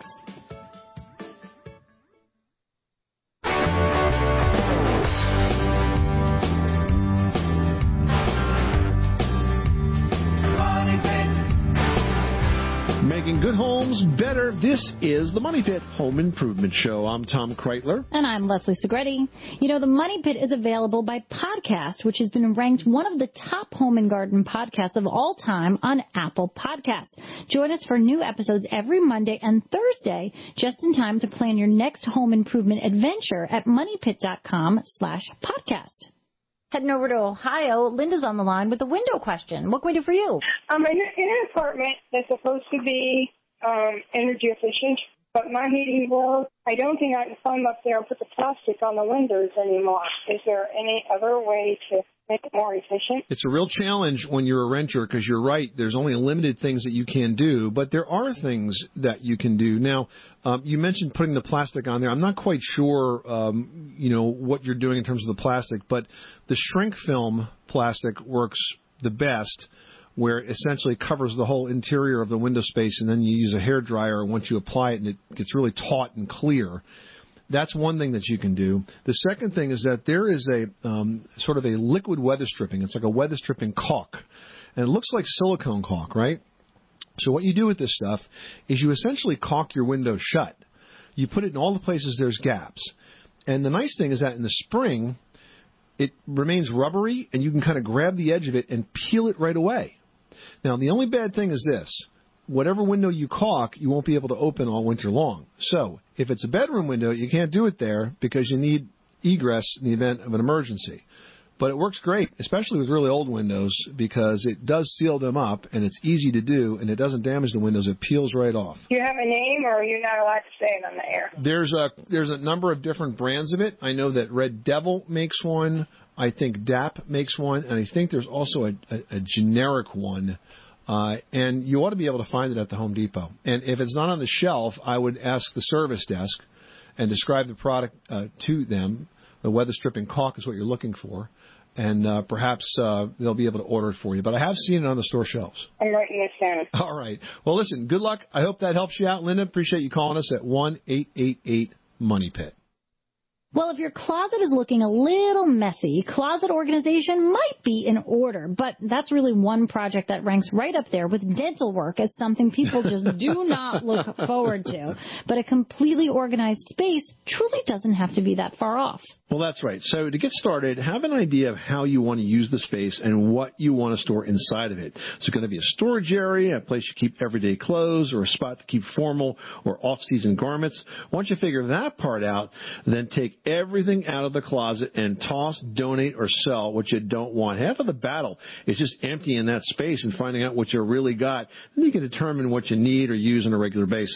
[SPEAKER 11] Making good homes better. This is the Money Pit Home Improvement Show. I'm Tom Kreitler.
[SPEAKER 8] And I'm Leslie Segretti. You know, the Money Pit is available by podcast, which has been ranked one of the top home and garden podcasts of all time on Apple Podcasts. Join us for new episodes every Monday and Thursday, just in time to plan your next home improvement adventure at money pit dot com slash podcast. Heading over to Ohio, Linda's on the line with a window question. What can we do for you?
[SPEAKER 5] I'm in, in an apartment that's supposed to be um, energy efficient, but my heating bill, I don't think I can climb up there and put the plastic on the windows anymore. Is there any other way to make it more efficient?
[SPEAKER 11] It's a real challenge when you're a renter because you're right. There's only limited things that you can do, but there are things that you can do. Now, um, you mentioned putting the plastic on there. I'm not quite sure, um, you know, what you're doing in terms of the plastic, but the shrink film plastic works the best, where it essentially covers the whole interior of the window space, and then you use a hairdryer once you apply it, and it gets really taut and clear. That's one thing that you can do. The second thing is that there is a um, sort of a liquid weather stripping. It's like a weather stripping caulk, and it looks like silicone caulk, right? So what you do with this stuff is you essentially caulk your window shut. You put it in all the places there's gaps. And the nice thing is that in the spring, it remains rubbery, and you can kind of grab the edge of it and peel it right away. Now, the only bad thing is this. Whatever window you caulk, you won't be able to open all winter long. So if it's a bedroom window, you can't do it there because you need egress in the event of an emergency. But it works great, especially with really old windows, because it does seal them up, and it's easy to do, and it doesn't damage the windows. It peels right off.
[SPEAKER 5] Do you have a name, or are you not allowed to say it on the air?
[SPEAKER 11] There's a there's a number of different brands of it. I know that Red Devil makes one. I think D A P makes one, and I think there's also a, a, a generic one. Uh, and you ought to be able to find it at the Home Depot. And if it's not on the shelf, I would ask the service desk and describe the product uh, to them. The weather stripping caulk is what you're looking for. And uh, perhaps uh, they'll be able to order it for you. But I have seen it on the store shelves.
[SPEAKER 5] I'm writing this down.
[SPEAKER 11] All right. Well, listen, good luck. I hope that helps you out, Linda. Appreciate you calling us at one eight eight eight money pit.
[SPEAKER 8] Well, if your closet is looking a little messy, closet organization might be in order, but that's really one project that ranks right up there with dental work as something people just do not look forward to. But a completely organized space truly doesn't have to be that far off.
[SPEAKER 11] Well, that's right. So to get started, have an idea of how you want to use the space and what you want to store inside of it. Is it going to be a storage area, a place you keep everyday clothes, or a spot to keep formal or off-season garments? Once you figure that part out, then take everything out of the closet and toss, donate, or sell what you don't want. Half of the battle is just emptying that space and finding out what you really got. Then you can determine what you need or use on a regular basis.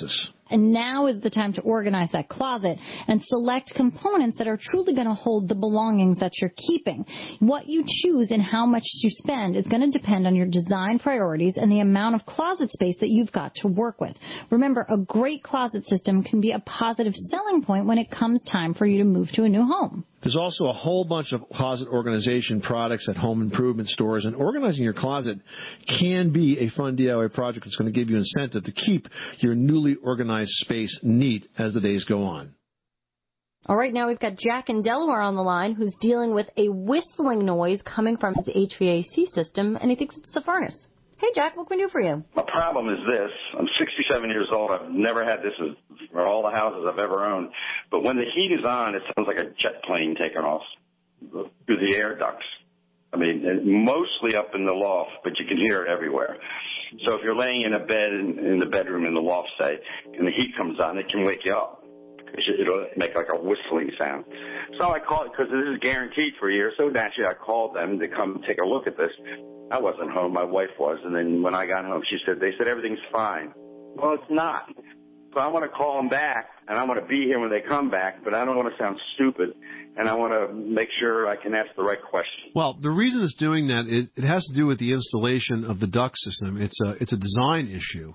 [SPEAKER 8] And now is the time to organize that closet and select components that are truly going to hold the belongings that you're keeping. What you choose and how much you spend is going to depend on your design priorities and the amount of closet space that you've got to work with. Remember, a great closet system can be a positive selling point when it comes time for you to move to a new home.
[SPEAKER 11] There's also a whole bunch of closet organization products at home improvement stores, and organizing your closet can be a fun D I Y project that's going to give you incentive to keep your newly organized space neat as the days go on.
[SPEAKER 10] All right, now we've got Jack in Delaware on the line who's dealing with a whistling noise coming from his H V A C system, and he thinks it's the furnace. Hey, Jack, what can we do for you?
[SPEAKER 17] My problem is this. I'm sixty-seven years old. I've never had this for all the houses I've ever owned. But when the heat is on, it sounds like a jet plane taking off through the air ducts. I mean, mostly up in the loft, but you can hear it everywhere. So if you're laying in a bed in, in the bedroom in the loft, say, and the heat comes on, it can wake you up. It'll make like a whistling sound. So I called, because this is guaranteed for a year, so naturally I called them to come take a look at this. I wasn't home, my wife was, and then when I got home, she said, they said everything's fine. Well, it's not. So I want to call them back, and I want to be here when they come back, but I don't want to sound stupid, and I want to make sure I can ask the right question.
[SPEAKER 7] Well, the reason it's doing that is it has to do with the installation of the duct system. It's a, it's a design issue.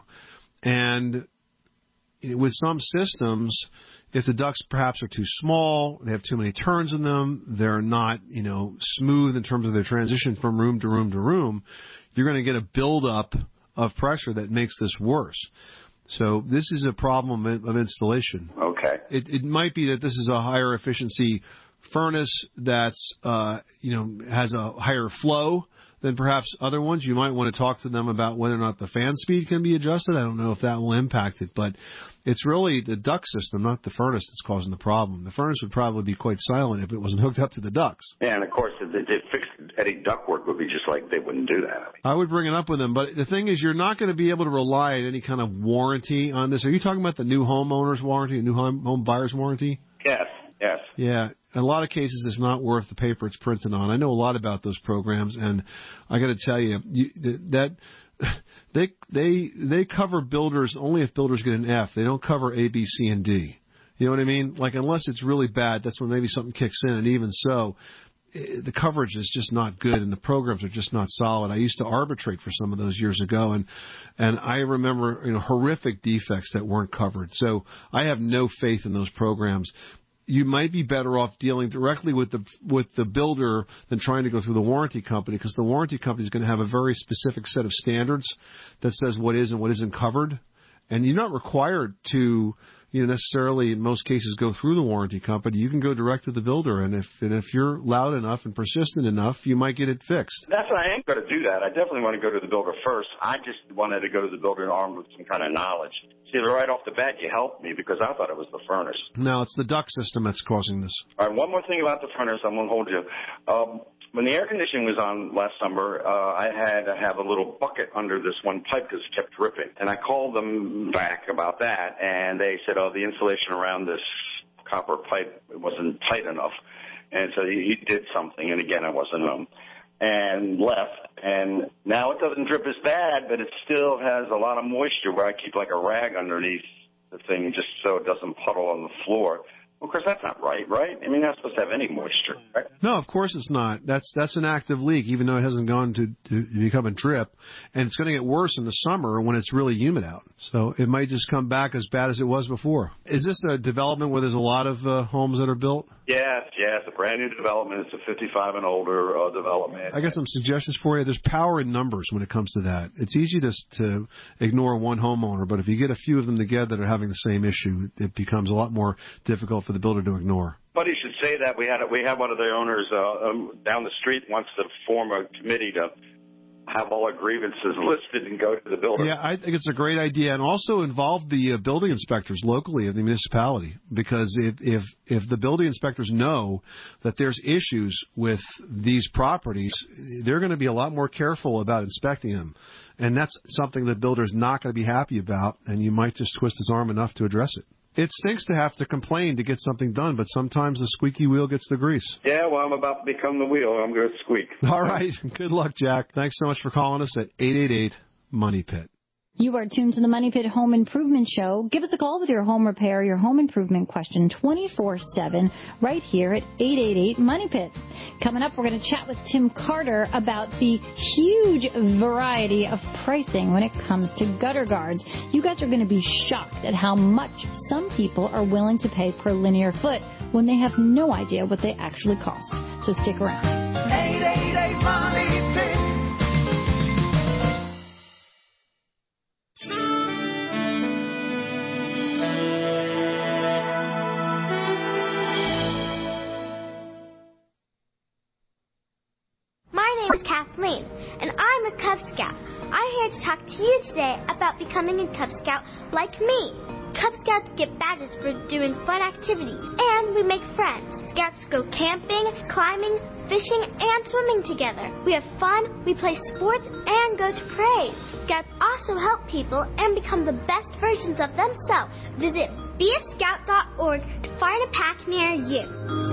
[SPEAKER 7] And with some systems, if the ducts perhaps are too small, they have too many turns in them, they're not, you know, smooth in terms of their transition from room to room to room, you're going to get a buildup of pressure that makes this worse. So this is a problem of installation.
[SPEAKER 17] Okay.
[SPEAKER 7] It, it might be that this is a higher efficiency furnace that's, uh, you know, has a higher flow than perhaps other ones. You might want to talk to them about whether or not the fan speed can be adjusted. I don't know if that will impact it, but it's really the duct system, not the furnace, that's causing the problem. The furnace would probably be quite silent if it wasn't hooked up to the ducts.
[SPEAKER 17] Yeah, and of course, the, the fixed any ductwork would be just like they wouldn't do that.
[SPEAKER 7] I would bring it up with them, but the thing is, you're not going to be able to rely on any kind of warranty on this. Are you talking about the new homeowner's warranty, the new home, home buyer's warranty?
[SPEAKER 17] Yes, yes.
[SPEAKER 7] Yeah. In a lot of cases, it's not worth the paper it's printed on. I know a lot about those programs, and I got to tell you, you that they they they cover builders only if builders get an F. They don't cover A, B, C, and D. You know what I mean? Like, unless it's really bad, that's when maybe something kicks in. And even so, the coverage is just not good, and the programs are just not solid. I used to arbitrate for some of those years ago, and and I remember, you know, horrific defects that weren't covered. So I have no faith in those programs. You might be better off dealing directly with the with the builder than trying to go through the warranty company, because the warranty company is going to have a very specific set of standards that says what is and what isn't covered, and you're not required to, you know, necessarily in most cases go through the warranty company. You can go direct to the builder, and if and if you're loud enough and persistent enough, you might get it fixed.
[SPEAKER 17] That's what I am going to do that. I definitely want to go to the builder first. I just wanted to go to the builder armed with some kind of knowledge. See, right off the bat, you helped me because I thought it was the furnace.
[SPEAKER 7] No, it's the duct system that's causing this.
[SPEAKER 17] All right, one more thing about the furnace. I'm going to hold you. Um, when the air conditioning was on last summer, uh, I had to have a little bucket under this one pipe because it kept dripping. And I called them back about that, and they said, oh, the insulation around this copper pipe wasn't tight enough. And so he, he did something, and again, I wasn't home, and left. And now it doesn't drip as bad, but it still has a lot of moisture where I keep like a rag underneath the thing just so it doesn't puddle on the floor. Well, of course, that's not right, right? I mean, you're not supposed to have any moisture, right?
[SPEAKER 7] No, of course it's not. That's that's an active leak, even though it hasn't gone to, to become a drip. And it's going to get worse in the summer when it's really humid out. So it might just come back as bad as it was before. Is this a development where there's a lot of uh, homes that are built?
[SPEAKER 17] Yes, yes, a brand new development. It's a fifty-five and older uh, development.
[SPEAKER 7] I got some suggestions for you. There's power in numbers when it comes to that. It's easy to, to ignore one homeowner, but if you get a few of them together that are having the same issue, it becomes a lot more difficult for the builder to ignore.
[SPEAKER 17] Funny you should say that. We had we had one of the owners uh, um, down the street wants to form a committee to have all our grievances listed and go to the builder.
[SPEAKER 7] Yeah, I think it's a great idea, and also involve the uh, building inspectors locally in the municipality, because if, if if the building inspectors know that there's issues with these properties, they're going to be a lot more careful about inspecting them, and that's something the builder's not going to be happy about, and you might just twist his arm enough to address it. It stinks to have to complain to get something done, but sometimes the squeaky wheel gets the grease.
[SPEAKER 17] Yeah, well, I'm about to become the wheel. I'm going to squeak.
[SPEAKER 7] All right. Good luck, Jack. Thanks so much for calling us at eight eight eight, MONEY PIT.
[SPEAKER 8] You are tuned to the Money Pit Home Improvement Show. Give us a call with your home repair, your home improvement question twenty-four seven right here at eight eight eight, money pit. Coming up, we're going to chat with Tim Carter about the huge variety of pricing when it comes to gutter guards. You guys are going to be shocked at how much some people are willing to pay per linear foot when they have no idea what they actually cost. So stick around.
[SPEAKER 9] eight eight eight, money pit.
[SPEAKER 6] My name is Kathleen, and I'm a Cub Scout. I'm here to talk to you today about becoming a Cub Scout like me. Cub Scouts get badges for doing fun activities, and we make friends. Scouts go camping, climbing, fishing, and swimming together. We have fun, we play sports, and go to parades. Scouts also help people and become the best versions of themselves. Visit be a scout dot org to find a pack near you.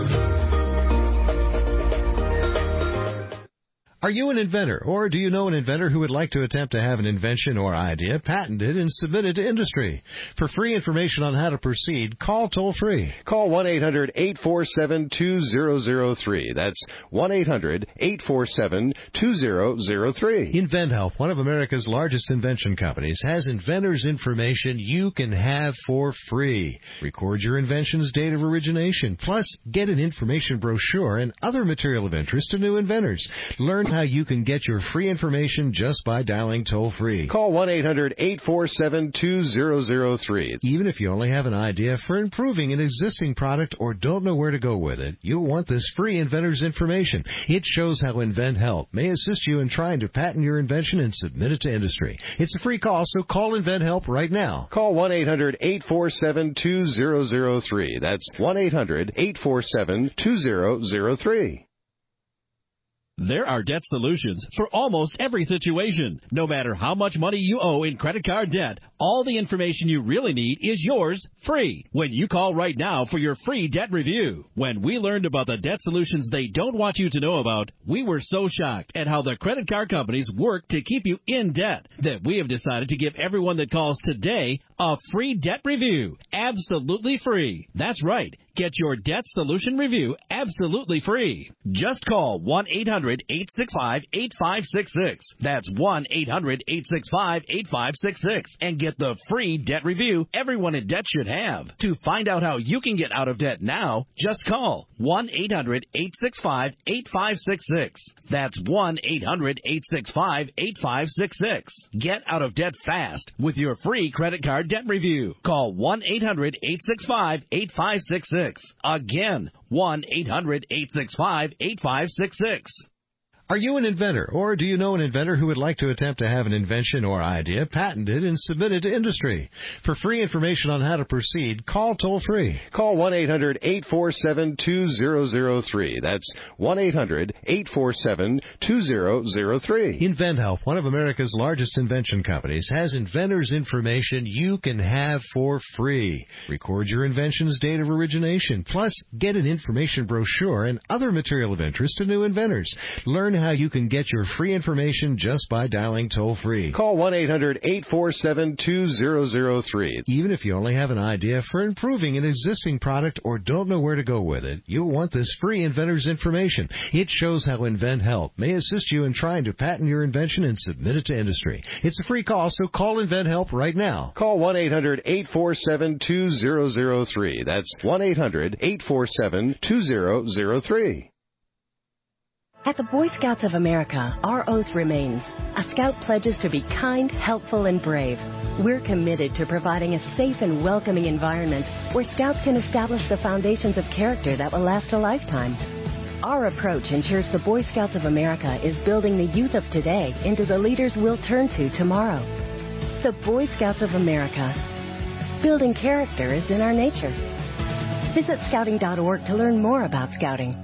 [SPEAKER 18] Are you an inventor, or do you know an inventor who would like to attempt to have an invention or idea patented and submitted to industry? For free information on how to proceed, call toll-free.
[SPEAKER 19] Call one eight hundred, eight four seven, two zero zero three. That's one eight hundred, eight four seven, two zero zero three.
[SPEAKER 18] InventHelp, one of America's largest invention companies, has inventors' information you can have for free. Record your invention's date of origination, plus get an information brochure and other material of interest to new inventors. Learn how you can get your free information just by dialing toll-free.
[SPEAKER 19] Call one eight hundred, eight four seven, two zero zero three.
[SPEAKER 18] Even if you only have an idea for improving an existing product or don't know where to go with it, you'll want this free inventor's information. It shows how InventHelp may assist you in trying to patent your invention and submit it to industry. It's a free call, so call InventHelp right now.
[SPEAKER 19] Call one eight hundred, eight four seven, two zero zero three. That's one eight hundred, eight four seven, two zero zero three.
[SPEAKER 20] There are debt solutions for almost every situation. No matter how much money you owe in credit card debt, all the information you really need is yours free when you call right now for your free debt review. When we learned about the debt solutions they don't want you to know about, we were so shocked at how the credit card companies work to keep you in debt that we have decided to give everyone that calls today a free debt review. Absolutely free. That's right. Get your debt solution review absolutely free. Just call one eight hundred, eight six five, eight five six six. That's one eight hundred, eight six five, eight five six six and get the free debt review everyone in debt should have. To find out how you can get out of debt now, just call one eight hundred, eight six five, eight five six six. That's one eight hundred, eight six five, eight five six six. Get out of debt fast with your free credit card debt review. Call one eight hundred, eight six five, eight five six six. Again, one eight hundred, eight six five, eight five six six.
[SPEAKER 18] Are you an inventor, or do you know an inventor who would like to attempt to have an invention or idea patented and submitted to industry? For free information on how to proceed, call toll-free.
[SPEAKER 19] Call one eight hundred, eight four seven, two zero zero three. That's one eight hundred, eight four seven, two zero zero three.
[SPEAKER 18] InventHelp, one of America's largest invention companies, has inventors' information you can have for free. Record your invention's date of origination, plus get an information brochure and other material of interest to new inventors. Learn how you can get your free information just by dialing toll-free.
[SPEAKER 19] Call one eight hundred, eight four seven, two zero zero three.
[SPEAKER 18] Even if you only have an idea for improving an existing product or don't know where to go with it, you'll want this free inventor's information. It shows how InventHelp may assist you in trying to patent your invention and submit it to industry. It's a free call, so call InventHelp right now.
[SPEAKER 19] Call one eight hundred, eight four seven, two zero zero three. That's one eight hundred, eight four seven, two zero zero three.
[SPEAKER 4] At the Boy Scouts of America, our oath remains. A Scout pledges to be kind, helpful, and brave. We're committed to providing a safe and welcoming environment where Scouts can establish the foundations of character that will last a lifetime. Our approach ensures the Boy Scouts of America is building the youth of today into the leaders we'll turn to tomorrow. The Boy Scouts of America. Building character is in our nature. Visit scouting dot org to learn more about Scouting.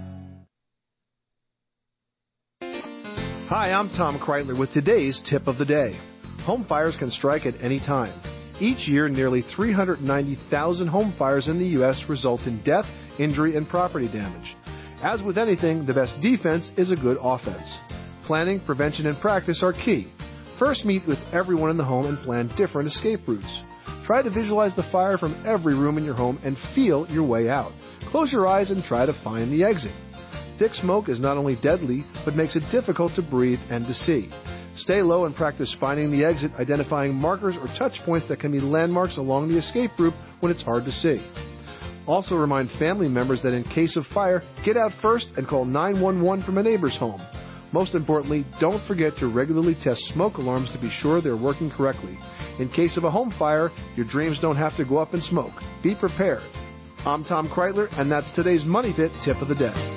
[SPEAKER 21] Hi, I'm Tom Kreitler with today's tip of the day. Home fires can strike at any time. Each year, nearly three hundred ninety thousand home fires in the U S result in death, injury, and property damage. As with anything, the best defense is a good offense. Planning, prevention, and practice are key. First, meet with everyone in the home and plan different escape routes. Try to visualize the fire from every room in your home and feel your way out. Close your eyes and try to find the exit. Thick smoke is not only deadly, but makes it difficult to breathe and to see. Stay low and practice finding the exit, identifying markers or touch points that can be landmarks along the escape route when it's hard to see. Also remind family members that in case of fire, get out first and call nine one one from a neighbor's home. Most importantly, don't forget to regularly test smoke alarms to be sure they're working correctly. In case of a home fire, your dreams don't have to go up in smoke. Be prepared. I'm Tom Kreitler, and that's today's Money Pit Tip of the Day.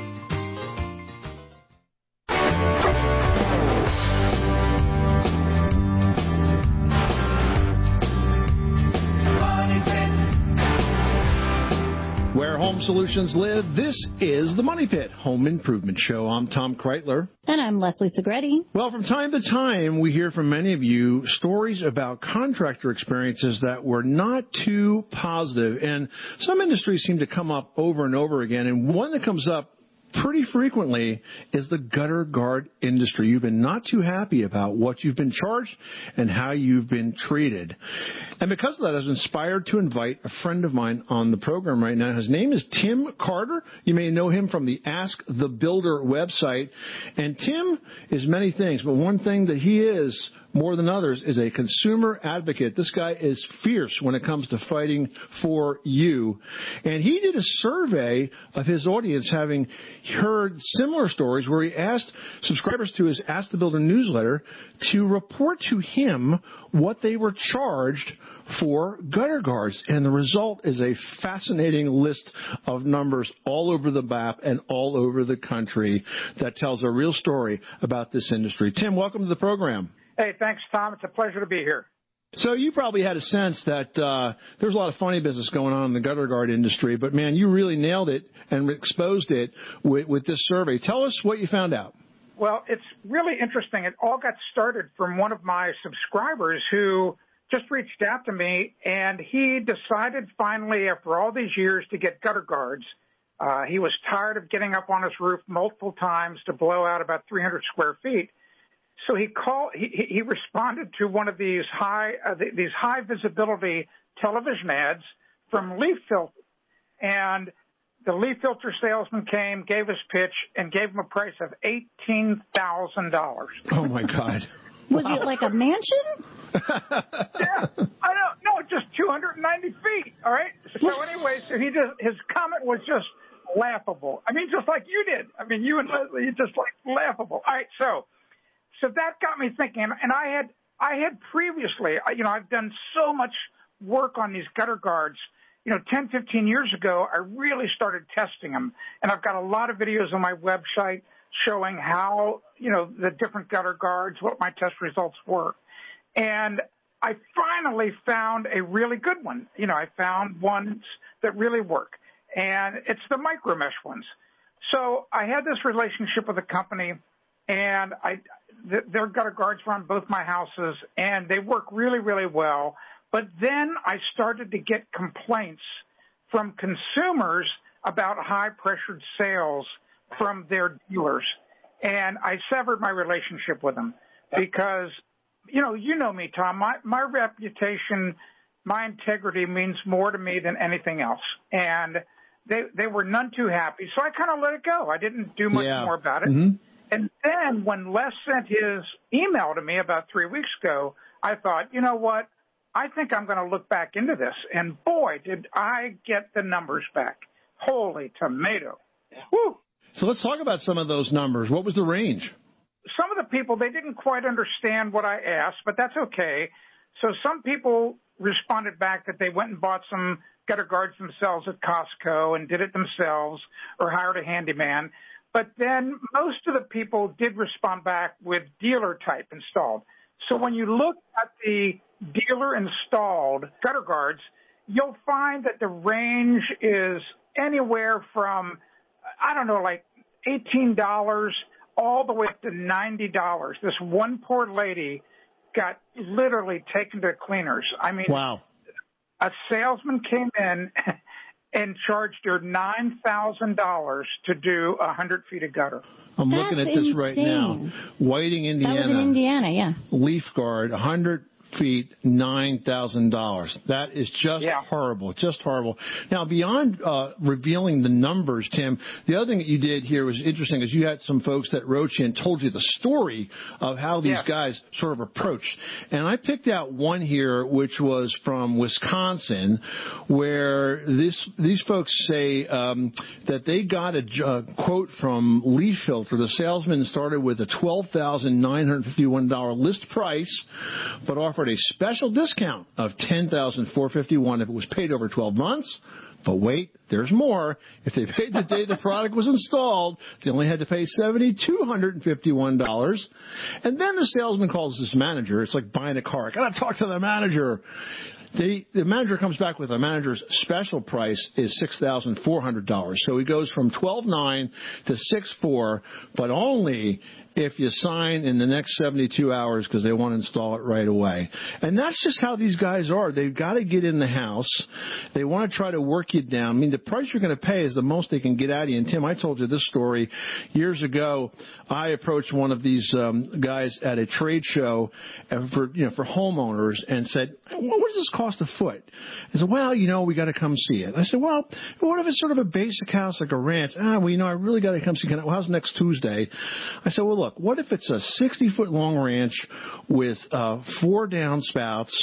[SPEAKER 11] Where home solutions live, this is the Money Pit Home Improvement Show. I'm Tom Kreitler.
[SPEAKER 8] And I'm Leslie Segretti.
[SPEAKER 11] Well, from time to time, we hear from many of you stories about contractor experiences that were not too positive. And some industries seem to come up over and over again. And one that comes up pretty frequently is the gutter guard industry. You've been not too happy about what you've been charged and how you've been treated. And because of that, I was inspired to invite a friend of mine on the program right now. His name is Tim Carter. You may know him from the Ask the Builder website. And Tim is many things, but one thing that he is more than others is a consumer advocate. This guy is fierce when it comes to fighting for you. And he did a survey of his audience, having heard similar stories, where he asked subscribers to his Ask the Builder newsletter to report to him what they were charged for gutter guards. And the result is a fascinating list of numbers all over the map and all over the country that tells a real story about this industry. Tim, welcome to the program.
[SPEAKER 13] Hey, thanks, Tom. It's a pleasure to be here.
[SPEAKER 11] So you probably had a sense that uh, there's a lot of funny business going on in the gutter guard industry, but, man, you really nailed it and exposed it with, with this survey. Tell us what you found out.
[SPEAKER 13] Well, it's really interesting. It all got started from one of my subscribers who just reached out to me, and he decided finally, after all these years, to get gutter guards. Uh, he was tired of getting up on his roof multiple times to blow out about three hundred square feet. So he called. He, he responded to one of these high uh, these high visibility television ads from Leaf Filter, and the Leaf Filter salesman came, gave his pitch, and gave him a price of eighteen thousand dollars.
[SPEAKER 11] Oh my God!
[SPEAKER 8] Was wow. It like a mansion?
[SPEAKER 13] Yeah, I don't know, just two hundred ninety feet. All right. So anyway, so he just his comment was just laughable. I mean, just like you did. I mean, you and Leslie, just like laughable. All right, so. So that got me thinking, and I had I had previously, you know, I've done so much work on these gutter guards. You know, ten, fifteen years ago, I really started testing them, and I've got a lot of videos on my website showing how, you know, the different gutter guards, what my test results were. And I finally found a really good one. You know, I found ones that really work, and it's the micro mesh ones. So I had this relationship with a company, and I their gutter guards were on both my houses, and they work really, really well. But then I started to get complaints from consumers about high-pressured sales from their dealers, and I severed my relationship with them because, you know, you know me, Tom. My, my reputation, my integrity means more to me than anything else, and they they were none too happy, so I kind of let it go. I didn't do much
[SPEAKER 11] yeah.
[SPEAKER 13] more about it.
[SPEAKER 11] Mm-hmm.
[SPEAKER 13] And then when Les sent his email to me about three weeks ago, I thought, you know what? I think I'm going to look back into this. And boy, did I get the numbers back. Holy tomato. Woo.
[SPEAKER 11] So let's talk about some of those numbers. What was the range?
[SPEAKER 13] Some of the people, they didn't quite understand what I asked, but that's okay. So some people responded back that they went and bought some gutter guards themselves at Costco and did it themselves or hired a handyman. But then most of the people did respond back with dealer type installed. So when you look at the dealer installed gutter guards, you'll find that the range is anywhere from, I don't know, like eighteen dollars all the way up to ninety dollars. This one poor lady got literally taken to cleaners. I mean,
[SPEAKER 11] wow.
[SPEAKER 13] A salesman came in and charged her nine thousand dollars to do one hundred feet of gutter.
[SPEAKER 11] I'm
[SPEAKER 8] That's
[SPEAKER 11] looking at this right now.
[SPEAKER 8] insane.
[SPEAKER 11] Whiting, Indiana.
[SPEAKER 8] That was in Indiana, yeah.
[SPEAKER 11] Leaf guard, one hundred feet, nine thousand dollars. That is just
[SPEAKER 13] Yeah.
[SPEAKER 11] horrible, just horrible. Now, beyond uh, revealing the numbers, Tim, the other thing that you did here was interesting is you had some folks that wrote you and told you the story of how these
[SPEAKER 13] Yeah.
[SPEAKER 11] guys sort of approached. And I picked out one here, which was from Wisconsin, where this these folks say um, that they got a uh, quote from Leaf Filter. The salesman started with a twelve thousand nine hundred fifty-one dollars list price, but offered a special discount of ten thousand four hundred fifty-one dollars if it was paid over twelve months. But wait, there's more. If they paid the day the product was installed, they only had to pay seven thousand two hundred fifty-one dollars. And then the salesman calls his manager. It's like buying a car. I got to talk to the manager. The, the manager comes back with a manager's special price is six thousand four hundred dollars. So he goes from twelve nine to six four, but only if you sign in the next seventy-two hours because they want to install it right away. And that's just how these guys are. They've got to get in the house. They want to try to work you down. I mean, the price you're going to pay is the most they can get out of you. And, Tim, I told you this story. Years ago, I approached one of these um, guys at a trade show for, you know, for homeowners and said, what does this cost a foot? He said, well, you know, we got to come see it. I said, well, what if it's sort of a basic house like a ranch? Ah, well, you know, I really got to come see it. Well, how's next Tuesday? I said, well, look, what if it's a sixty-foot long ranch with uh, four downspouts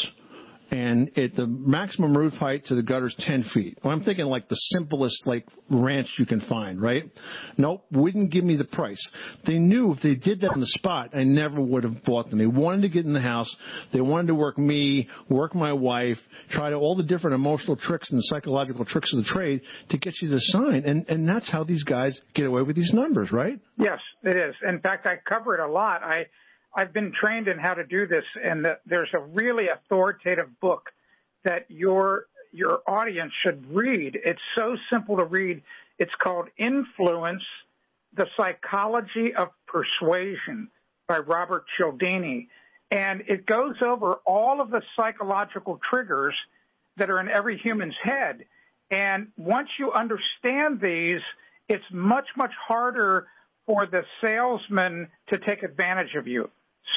[SPEAKER 11] and it, the maximum roof height to the gutter's ten feet? Well, I'm thinking like the simplest like ranch you can find, right? Nope, wouldn't give me the price. They knew if they did that on the spot, I never would have bought them. They wanted to get in the house. They wanted to work me, work my wife, try to all the different emotional tricks and psychological tricks of the trade to get you to sign. And, and that's how these guys get away with these numbers, right?
[SPEAKER 13] Yes, it is. In fact, I cover it a lot. I I've been trained in how to do this, and the, there's a really authoritative book that your your audience should read. It's so simple to read. It's called Influence, The Psychology of Persuasion by Robert Cialdini. And it goes over all of the psychological triggers that are in every human's head. And once you understand these, it's much, much harder for the salesman to take advantage of you.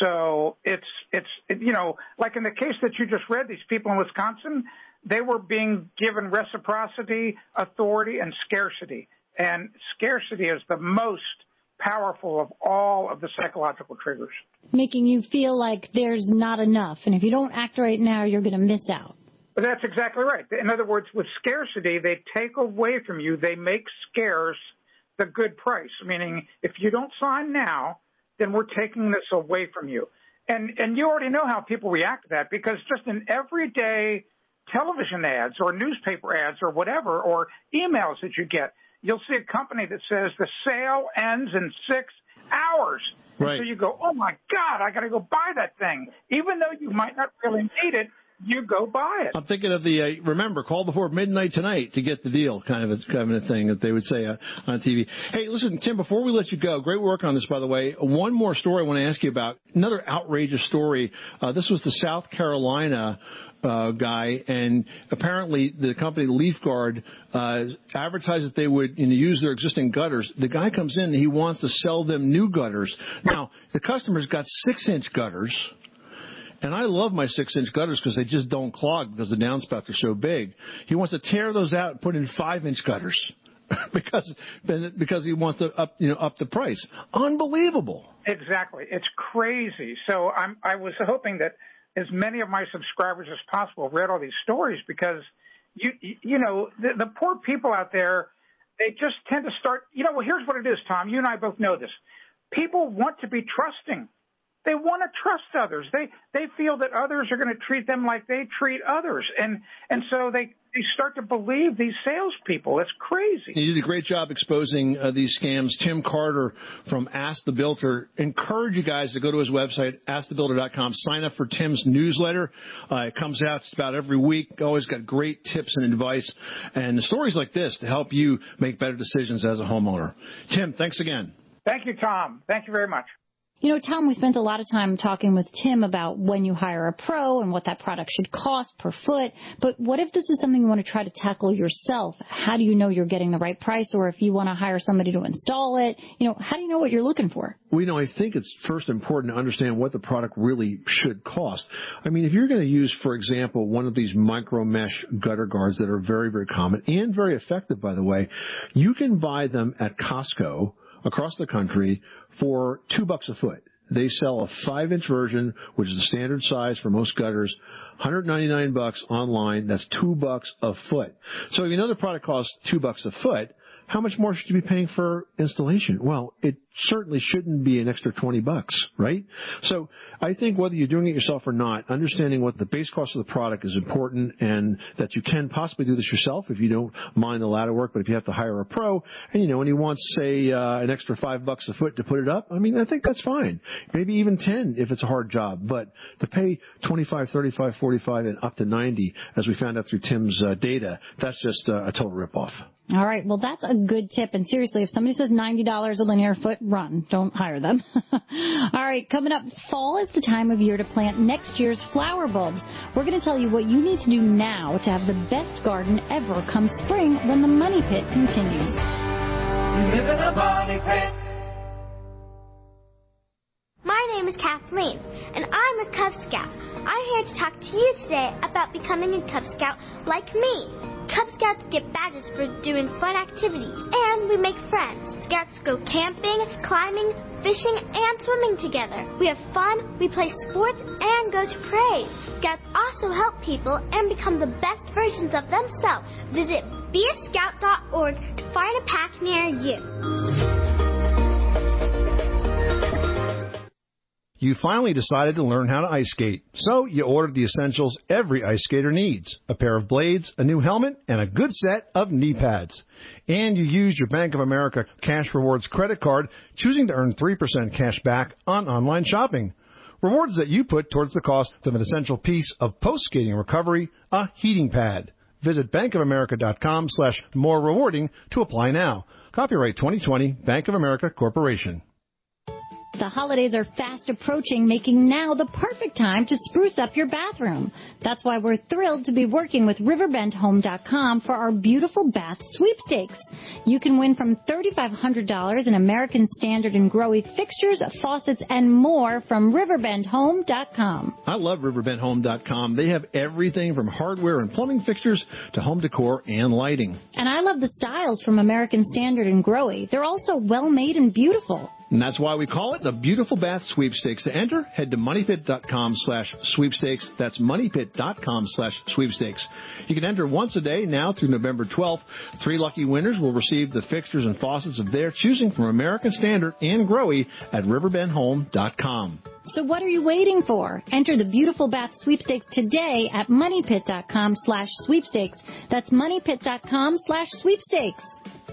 [SPEAKER 13] So it's, it's, you know, like in the case that you just read, these people in Wisconsin, they were being given reciprocity, authority, and scarcity. And scarcity is the most powerful of all of the psychological triggers.
[SPEAKER 8] Making you feel like there's not enough. And if you don't act right now, you're going to miss out.
[SPEAKER 13] But that's exactly right. In other words, with scarcity, they take away from you. They make scarce the good price, meaning if you don't sign now, then we're taking this away from you. And and you already know how people react to that, because just in everyday television ads or newspaper ads or whatever, or emails that you get, you'll see a company that says the sale ends in six hours.
[SPEAKER 11] Right.
[SPEAKER 13] And so you go, oh, my God, I got to go buy that thing. Even though you might not really need it, you go buy it.
[SPEAKER 11] I'm thinking of the, uh, remember, call before midnight tonight to get the deal kind of a, kind of a thing that they would say uh, on T V. Hey, listen, Tim, before we let you go, great work on this, by the way. One more story I want to ask you about, another outrageous story. Uh, this was the South Carolina uh, guy, and apparently the company Leaf Guard uh, advertised that they would, you know, use their existing gutters. The guy comes in and he wants to sell them new gutters. Now, the customer's got six-inch gutters. And I love my six-inch gutters because they just don't clog because the downspouts are so big. He wants to tear those out and put in five-inch gutters because because he wants to up you know up the price. Unbelievable.
[SPEAKER 13] Exactly, it's crazy. So I'm I was hoping that as many of my subscribers as possible read all these stories, because you you know the, the poor people out there, they just tend to start. You know, well, here's what it is, Tom. You and I both know this. People want to be trusting. They want to trust others. They they feel that others are going to treat them like they treat others, and and so they, they start to believe these salespeople. It's crazy.
[SPEAKER 11] You did a great job exposing uh, these scams. Tim Carter from Ask the Builder. Encourage you guys to go to his website, ask the builder dot com. Sign up for Tim's newsletter. Uh, it comes out just about every week. Always got great tips and advice and stories like this to help you make better decisions as a homeowner. Tim, thanks again.
[SPEAKER 13] Thank you, Tom. Thank you very much.
[SPEAKER 8] You know, Tom, we spent a lot of time talking with Tim about when you hire a pro and what that product should cost per foot. But what if this is something you want to try to tackle yourself? How do you know you're getting the right price? Or if you want to hire somebody to install it, you know, how do you know what you're looking for?
[SPEAKER 11] Well, you know, I think it's first important to understand what the product really should cost. I mean, if you're going to use, for example, one of these micro mesh gutter guards that are very, very common and very effective, by the way, you can buy them at Costco across the country for two bucks a foot. They sell a five-inch version, which is the standard size for most gutters, one hundred ninety-nine bucks online. That's two bucks a foot. So if you know the product costs two bucks a foot, how much more should you be paying for installation? Well, it certainly shouldn't be an extra twenty bucks, right? So I think whether you're doing it yourself or not, understanding what the base cost of the product is important, and that you can possibly do this yourself if you don't mind the ladder work. But if you have to hire a pro and, you know, and he wants, say, uh, an extra five bucks a foot to put it up, I mean, I think that's fine. Maybe even ten if it's a hard job. But to pay twenty-five, thirty-five, forty-five, and up to ninety, as we found out through Tim's uh, data, that's just uh, a total ripoff.
[SPEAKER 8] All right. Well, that's a good tip. And seriously, if somebody says ninety dollars a linear foot, run. Don't hire them. All right. Coming up, fall is the time of year to plant next year's flower bulbs. We're going to tell you what you need to do now to have the best garden ever come spring when the Money Pit continues.
[SPEAKER 9] You live in a money pit.
[SPEAKER 6] My name is Kathleen, and I'm a Cub Scout. I'm here to talk to you today about becoming a Cub Scout like me. Cub Scouts get badges for doing fun activities, and we make friends. Scouts go camping, climbing, fishing, and swimming together. We have fun, we play sports, and go to parades. Scouts also help people and become the best versions of themselves. Visit be a scout dot org to find a pack near you.
[SPEAKER 11] You finally decided to learn how to ice skate, so you ordered the essentials every ice skater needs: a pair of blades, a new helmet, and a good set of knee pads. And you used your Bank of America Cash Rewards credit card, choosing to earn three percent cash back on online shopping. Rewards that you put towards the cost of an essential piece of post-skating recovery, a heating pad. Visit bankofamerica.com slash more rewarding to apply now. Copyright twenty twenty, Bank of America Corporation.
[SPEAKER 8] The holidays are fast approaching, making now the perfect time to spruce up your bathroom. That's why we're thrilled to be working with riverbend home dot com for our beautiful bath sweepstakes. You can win from three thousand five hundred dollars in American Standard and Growy fixtures, faucets, and more from riverbend home dot com.
[SPEAKER 11] I love riverbend home dot com. They have everything from hardware and plumbing fixtures to home decor and lighting.
[SPEAKER 8] And I love the styles from American Standard and Growy. They're also well-made and beautiful.
[SPEAKER 11] And that's why we call it the Beautiful Bath Sweepstakes. To enter, head to moneypit.com slash sweepstakes. That's moneypit.com slash sweepstakes. You can enter once a day now through November twelfth. Three lucky winners will receive the fixtures and faucets of their choosing from American Standard and Growy at riverbend home dot com.
[SPEAKER 8] So what are you waiting for? Enter the Beautiful Bath Sweepstakes today at moneypit.com slash sweepstakes. That's moneypit.com slash sweepstakes.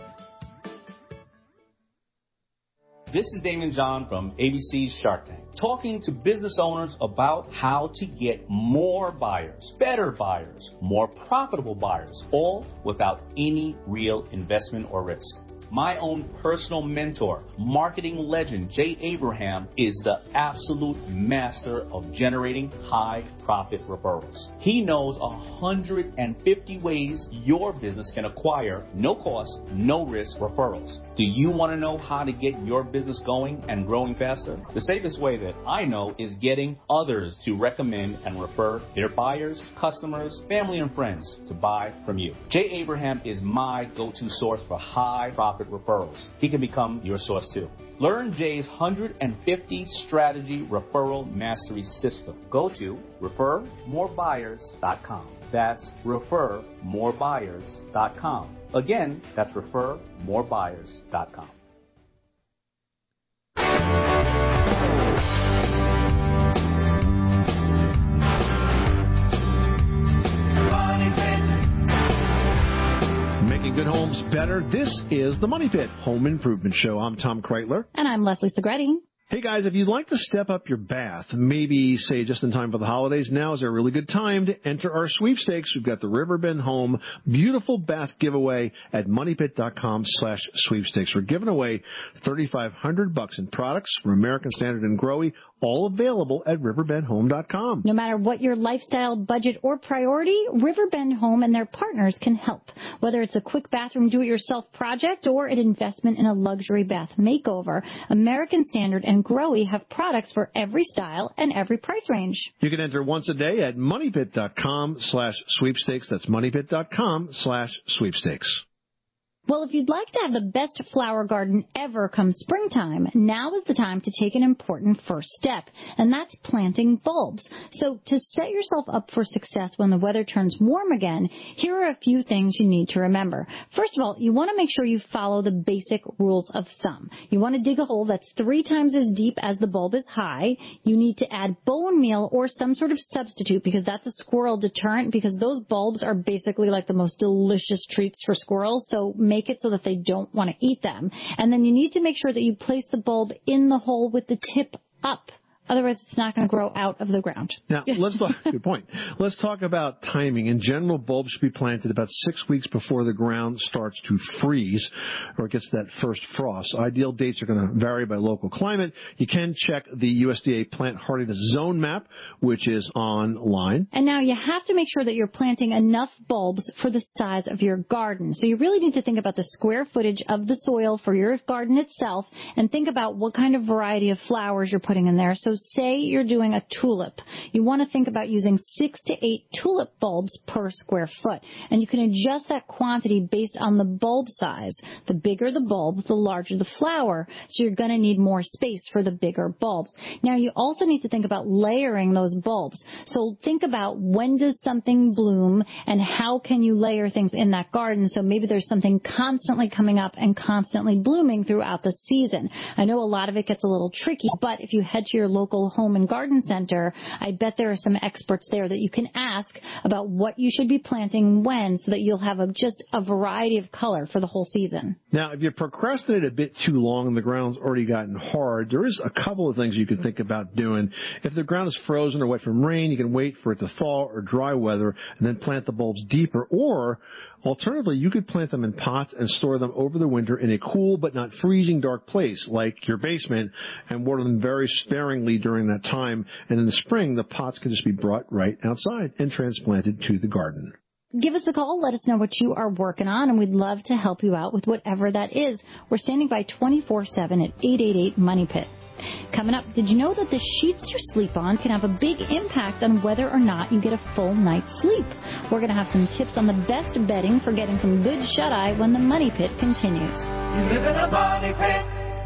[SPEAKER 14] This is Damon John from A B C's Shark Tank, talking to business owners about how to get more buyers, better buyers, more profitable buyers, all without any real investment or risk. My own personal mentor, marketing legend Jay Abraham, is the absolute master of generating high profit referrals. He knows one hundred fifty ways your business can acquire no cost, no risk referrals. Do you want to know how to get your business going and growing faster? The safest way that I know is getting others to recommend and refer their buyers, customers, family, and friends to buy from you. Jay Abraham is my go-to source for high profit referrals. He can become your source too. Learn Jay's one hundred fifty strategy referral mastery system. Go to refer more buyers dot com. That's refer more buyers dot com. Again, that's refer more buyers dot com.
[SPEAKER 11] Making good homes better. This is the Money Pit Home Improvement Show. I'm Tom Kreitler.
[SPEAKER 8] And I'm Leslie Segrete.
[SPEAKER 11] Hey guys, if you'd like to step up your bath, maybe say just in time for the holidays, now is a really good time to enter our sweepstakes. We've got the Riverbend Home Beautiful Bath Giveaway at moneypit.com slash sweepstakes. We're giving away thirty-five hundred bucks in products from American Standard and Growy, all available at riverbend home dot com.
[SPEAKER 8] No matter what your lifestyle, budget, or priority, Riverbend Home and their partners can help. Whether it's a quick bathroom do-it-yourself project or an investment in a luxury bath makeover, American Standard and Growy have products for every style and every price range.
[SPEAKER 11] You can enter once a day at moneypit.com slash sweepstakes. That's moneypit.com slash sweepstakes.
[SPEAKER 8] Well, if you'd like to have the best flower garden ever come springtime, now is the time to take an important first step, and that's planting bulbs. So to set yourself up for success when the weather turns warm again, here are a few things you need to remember. First of all, you want to make sure you follow the basic rules of thumb. You want to dig a hole that's three times as deep as the bulb is high. You need to add bone meal or some sort of substitute because that's a squirrel deterrent, because those bulbs are basically like the most delicious treats for squirrels, so make it so that they don't want to eat them. And then you need to make sure that you place the bulb in the hole with the tip up. Otherwise, it's not going to grow out of the ground.
[SPEAKER 11] Now, let's talk, good point. Let's talk about timing. In general, bulbs should be planted about six weeks before the ground starts to freeze or it gets that first frost. Ideal dates are going to vary by local climate. You can check the U S D A Plant Hardiness Zone Map, which is online.
[SPEAKER 8] And now you have to make sure that you're planting enough bulbs for the size of your garden. So you really need to think about the square footage of the soil for your garden itself and think about what kind of variety of flowers you're putting in there. So say you're doing a tulip. You want to think about using six to eight tulip bulbs per square foot. And you can adjust that quantity based on the bulb size. The bigger the bulb, the larger the flower. So you're going to need more space for the bigger bulbs. Now you also need to think about layering those bulbs. So think about when does something bloom and how can you layer things in that garden. So maybe there's something constantly coming up and constantly blooming throughout the season. I know a lot of it gets a little tricky, but if you head to your local home and garden center, I bet there are some experts there that you can ask about what you should be planting when so that you'll have a, just a variety of color for the whole season.
[SPEAKER 11] Now, if you procrastinate a bit too long and the ground's already gotten hard, there is a couple of things you can think about doing. If the ground is frozen or wet from rain, you can wait for it to thaw or dry weather and then plant the bulbs deeper. Or alternatively, you could plant them in pots and store them over the winter in a cool but not freezing dark place like your basement and water them very sparingly during that time. And in the spring, the pots can just be brought right outside and transplanted to the garden.
[SPEAKER 8] Give us a call. Let us know what you are working on, and we'd love to help you out with whatever that is. We're standing by twenty-four seven at eight eight eight Money Pit. Coming up, did you know that the sheets you sleep on can have a big impact on whether or not you get a full night's sleep? We're going to have some tips on the best bedding for getting some good shut-eye when the Money Pit continues.
[SPEAKER 9] You live in a money pit.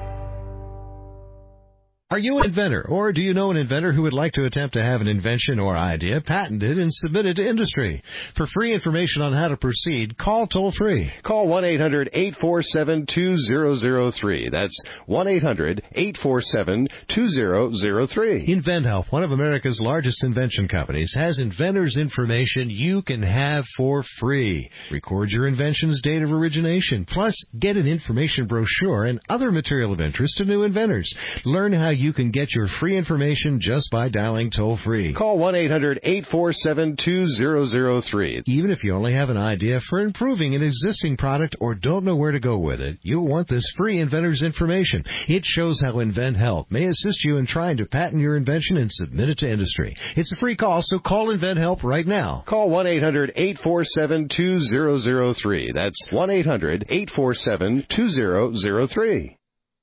[SPEAKER 18] Are you an inventor, or do you know an inventor who would like to attempt to have an invention or idea patented and submitted to industry? For free information on how to proceed, call toll-free.
[SPEAKER 19] Call one eight hundred eight four seven two zero zero three. That's one eight hundred eight four seven two zero zero three.
[SPEAKER 18] InventHelp, one of America's largest invention companies, has inventors' information you can have for free. Record your invention's date of origination, plus get an information brochure and other material of interest to new inventors. Learn how you You can get your free information just by dialing toll-free.
[SPEAKER 19] Call one eight hundred eight four seven two zero zero three.
[SPEAKER 18] Even if you only have an idea for improving an existing product or don't know where to go with it, you'll want this free inventor's information. It shows how InventHelp may assist you in trying to patent your invention and submit it to industry. It's a free call, so call InventHelp right now.
[SPEAKER 19] Call one eight hundred eight four seven two zero zero three. That's one eight hundred eight four seven two zero zero three.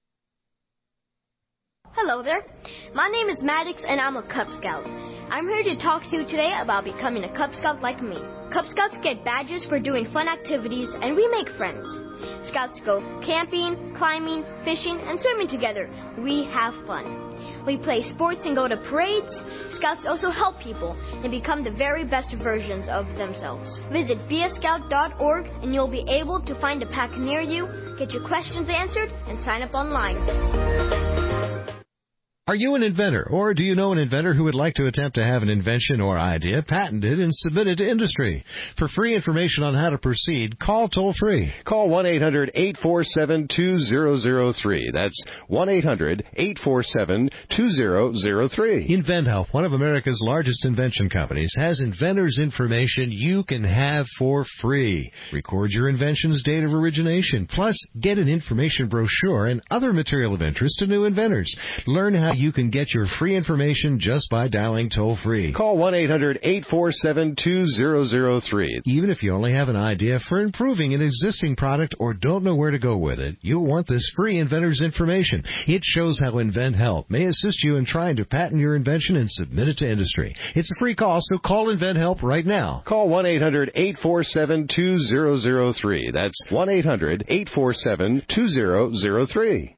[SPEAKER 6] Hello there. My name is Maddox and I'm a Cub Scout. I'm here to talk to you today about becoming a Cub Scout like me. Cub Scouts get badges for doing fun activities and we make friends. Scouts go camping, climbing, fishing, and swimming together. We have fun. We play sports and go to parades. Scouts also help people and become the very best versions of themselves. Visit be a scout dot org and you'll be able to find a pack near you, get your questions answered, and sign up online.
[SPEAKER 18] Are you an inventor, or do you know an inventor who would like to attempt to have an invention or idea patented and submitted to industry? For free information on how to proceed, call toll-free.
[SPEAKER 19] Call one eight hundred eight four seven two zero zero three. That's one eight hundred eight four seven two zero zero three.
[SPEAKER 18] InventHelp, one of America's largest invention companies, has inventors' information you can have for free. Record your invention's date of origination, plus get an information brochure and other material of interest to new inventors. Learn how you can get your free information just by dialing toll-free.
[SPEAKER 19] Call one eight hundred eight four seven two zero zero three.
[SPEAKER 18] Even if you only have an idea for improving an existing product or don't know where to go with it, you'll want this free inventor's information. It shows how InventHelp may assist you in trying to patent your invention and submit it to industry. It's a free call, so call InventHelp right now.
[SPEAKER 19] Call one eight hundred eight four seven two zero zero three. That's one eight hundred eight four seven two zero zero three.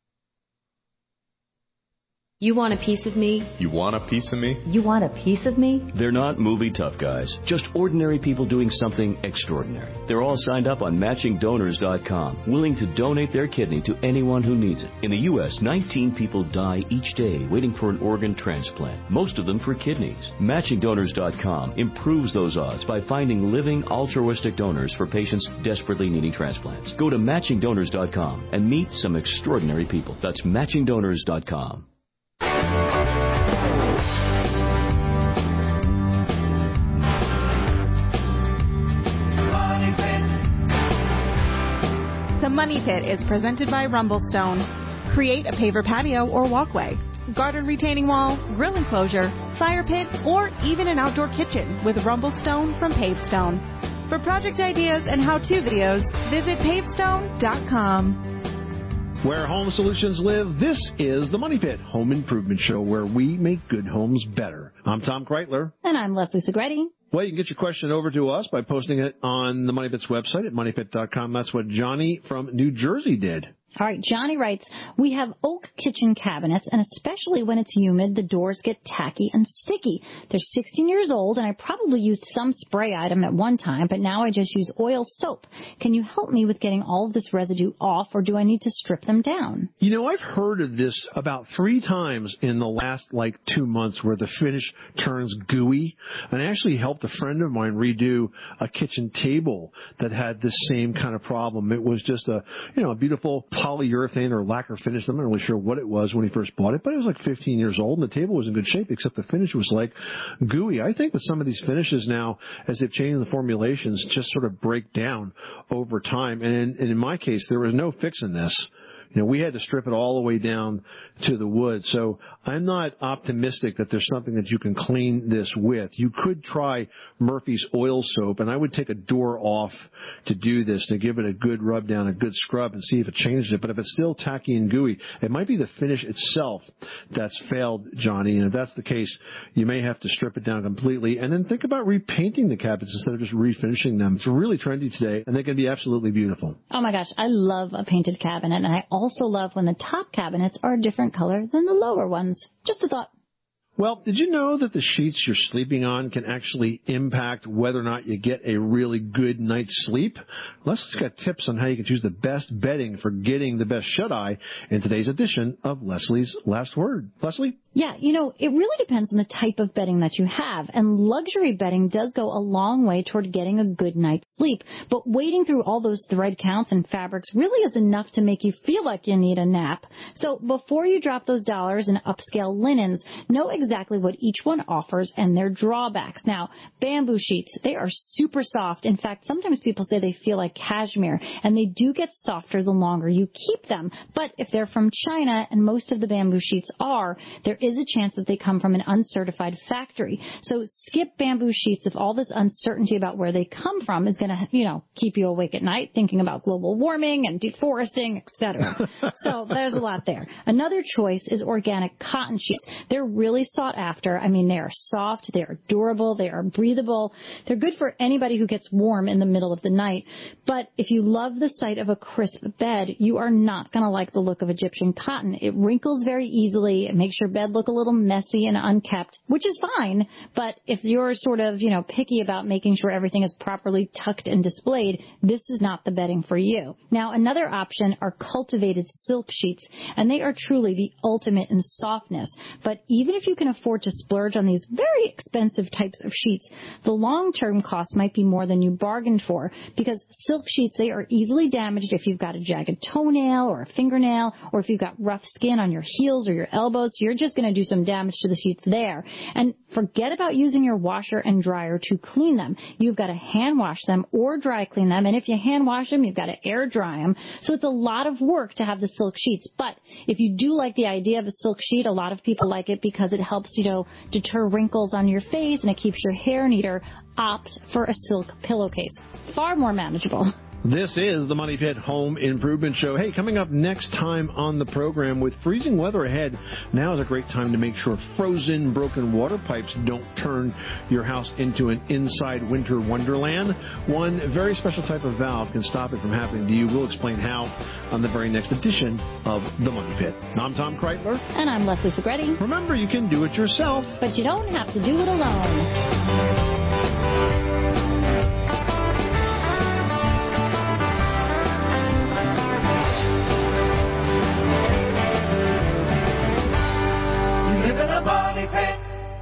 [SPEAKER 1] You want a piece of me?
[SPEAKER 22] You want a piece of me?
[SPEAKER 1] You want a piece of me?
[SPEAKER 23] They're not movie tough guys, just ordinary people doing something extraordinary. They're all signed up on matching donors dot com, willing to donate their kidney to anyone who needs it. In the U S, nineteen people die each day waiting for an organ transplant, most of them for kidneys. matching donors dot com improves those odds by finding living altruistic donors for patients desperately needing transplants. Go to matching donors dot com and meet some extraordinary people. That's matching donors dot com.
[SPEAKER 24] The Money Pit is presented by Rumblestone. Create a paver patio or walkway, garden retaining wall, grill enclosure, fire pit, or even an outdoor kitchen with Rumblestone from Pavestone. For project ideas and how-to videos, visit pavestone dot com.
[SPEAKER 11] Where home solutions live, this is the Money Pit Home Improvement Show, where we make good homes better. I'm Tom Kreitler.
[SPEAKER 8] And I'm Leslie Segretti.
[SPEAKER 11] Well, you can get your question over to us by posting it on the Money Pit's website at money pit dot com. That's what Johnny from New Jersey did.
[SPEAKER 8] All right, Johnny writes, we have oak kitchen cabinets, and especially when it's humid, the doors get tacky and sticky. They're sixteen years old, and I probably used some spray item at one time, but now I just use oil soap. Can you help me with getting all of this residue off, or do I need to strip them down?
[SPEAKER 11] You know, I've heard of this about three times in the last, like, two months where the finish turns gooey. And I actually helped a friend of mine redo a kitchen table that had this same kind of problem. It was just a, you know, a beautiful polyurethane or lacquer finish. I'm not really sure what it was when he first bought it, but it was like fifteen years old, and the table was in good shape, except the finish was like gooey. I think that some of these finishes now, as they've changed the formulations, just sort of break down over time. And in, and in my case, there was no fixing this. You know, we had to strip it all the way down to the wood. So I'm not optimistic that there's something that you can clean this with. You could try Murphy's oil soap, and I would take a door off to do this, to give it a good rub down, a good scrub, and see if it changes it. But if it's still tacky and gooey, it might be the finish itself that's failed, Johnny. And if that's the case, you may have to strip it down completely. And then think about repainting the cabinets instead of just refinishing them. It's really trendy today, and they can be absolutely beautiful.
[SPEAKER 8] Oh, my gosh. I love a painted cabinet, and I also love when the top cabinets are a different color than the lower ones. Just a thought.
[SPEAKER 11] Well, did you know that the sheets you're sleeping on can actually impact whether or not you get a really good night's sleep? Leslie's got tips on how you can choose the best bedding for getting the best shut-eye in today's edition of Leslie's Last Word. Leslie?
[SPEAKER 8] Yeah, you know, it really depends on the type of bedding that you have, and luxury bedding does go a long way toward getting a good night's sleep, but wading through all those thread counts and fabrics really is enough to make you feel like you need a nap. So before you drop those dollars in upscale linens, know exactly what each one offers and their drawbacks. Now, bamboo sheets, they are super soft. In fact, sometimes people say they feel like cashmere, and they do get softer the longer you keep them. But if they're from China, and most of the bamboo sheets are, there is a chance that they come from an uncertified factory. So skip bamboo sheets if all this uncertainty about where they come from is going to, you know, keep you awake at night thinking about global warming and deforesting, et cetera. So there's a lot there. Another choice is organic cotton sheets. They're really sought after. I mean, they are soft, they are durable, they are breathable. They're good for anybody who gets warm in the middle of the night. But if you love the sight of a crisp bed, you are not going to like the look of Egyptian cotton. It wrinkles very easily. It makes your bed look a little messy and unkept, which is fine. But if you're sort of, you know, picky about making sure everything is properly tucked and displayed, this is not the bedding for you. Now, another option are cultivated silk sheets, and they are truly the ultimate in softness. But even if you can afford to splurge on these very expensive types of sheets, the long-term cost might be more than you bargained for, because silk sheets, they are easily damaged if you've got a jagged toenail or a fingernail, or if you've got rough skin on your heels or your elbows. You're just going to do some damage to the sheets there. And forget about using your washer and dryer to clean them. You've got to hand wash them or dry clean them. And if you hand wash them, you've got to air dry them. So it's a lot of work to have the silk sheets. But if you do like the idea of a silk sheet, a lot of people like it because it helps, you know, deter wrinkles on your face and it keeps your hair neater. Opt for a silk pillowcase. Far more manageable.
[SPEAKER 11] This is the Money Pit Home Improvement Show. Hey, coming up next time on the program, with freezing weather ahead, now is a great time to make sure frozen, broken water pipes don't turn your house into an inside winter wonderland. One very special type of valve can stop it from happening to you. We'll explain how on the very next edition of the Money Pit. I'm Tom Kreitler.
[SPEAKER 8] And I'm Leslie Segretti.
[SPEAKER 11] Remember, you can do it yourself,
[SPEAKER 8] but you don't have to do it alone.
[SPEAKER 9] Money Pit.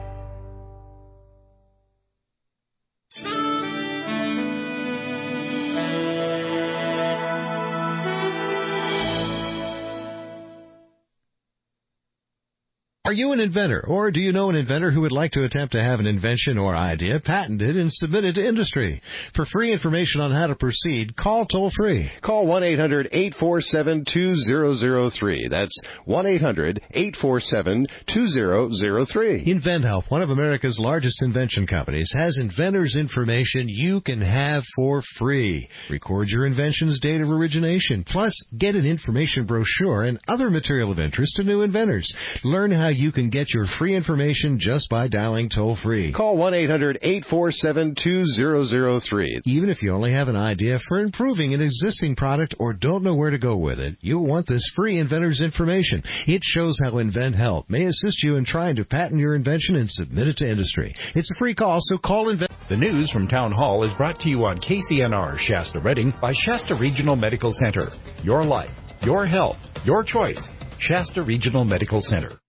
[SPEAKER 18] Are you an inventor, or do you know an inventor who would like to attempt to have an invention or idea patented and submitted to industry? For free information on how to proceed, call toll-free.
[SPEAKER 19] Call one eight hundred eight four seven two zero zero three. That's one eight hundred eight four seven two zero zero three.
[SPEAKER 18] InventHelp, one of America's largest invention companies, has inventors' information you can have for free. Record your invention's date of origination, plus get an information brochure and other material of interest to new inventors. Learn how you can get your free information just by dialing toll-free.
[SPEAKER 19] Call one eight hundred eight four seven two zero zero three.
[SPEAKER 18] Even if you only have an idea for improving an existing product or don't know where to go with it, you'll want this free inventor's information. It shows how InventHelp may assist you in trying to patent your invention and submit it to industry. It's a free call, so call Invent.
[SPEAKER 12] The news from Town Hall is brought to you on K C N R Shasta Redding by Shasta Regional Medical Center. Your life, your health, your choice. Shasta Regional Medical Center.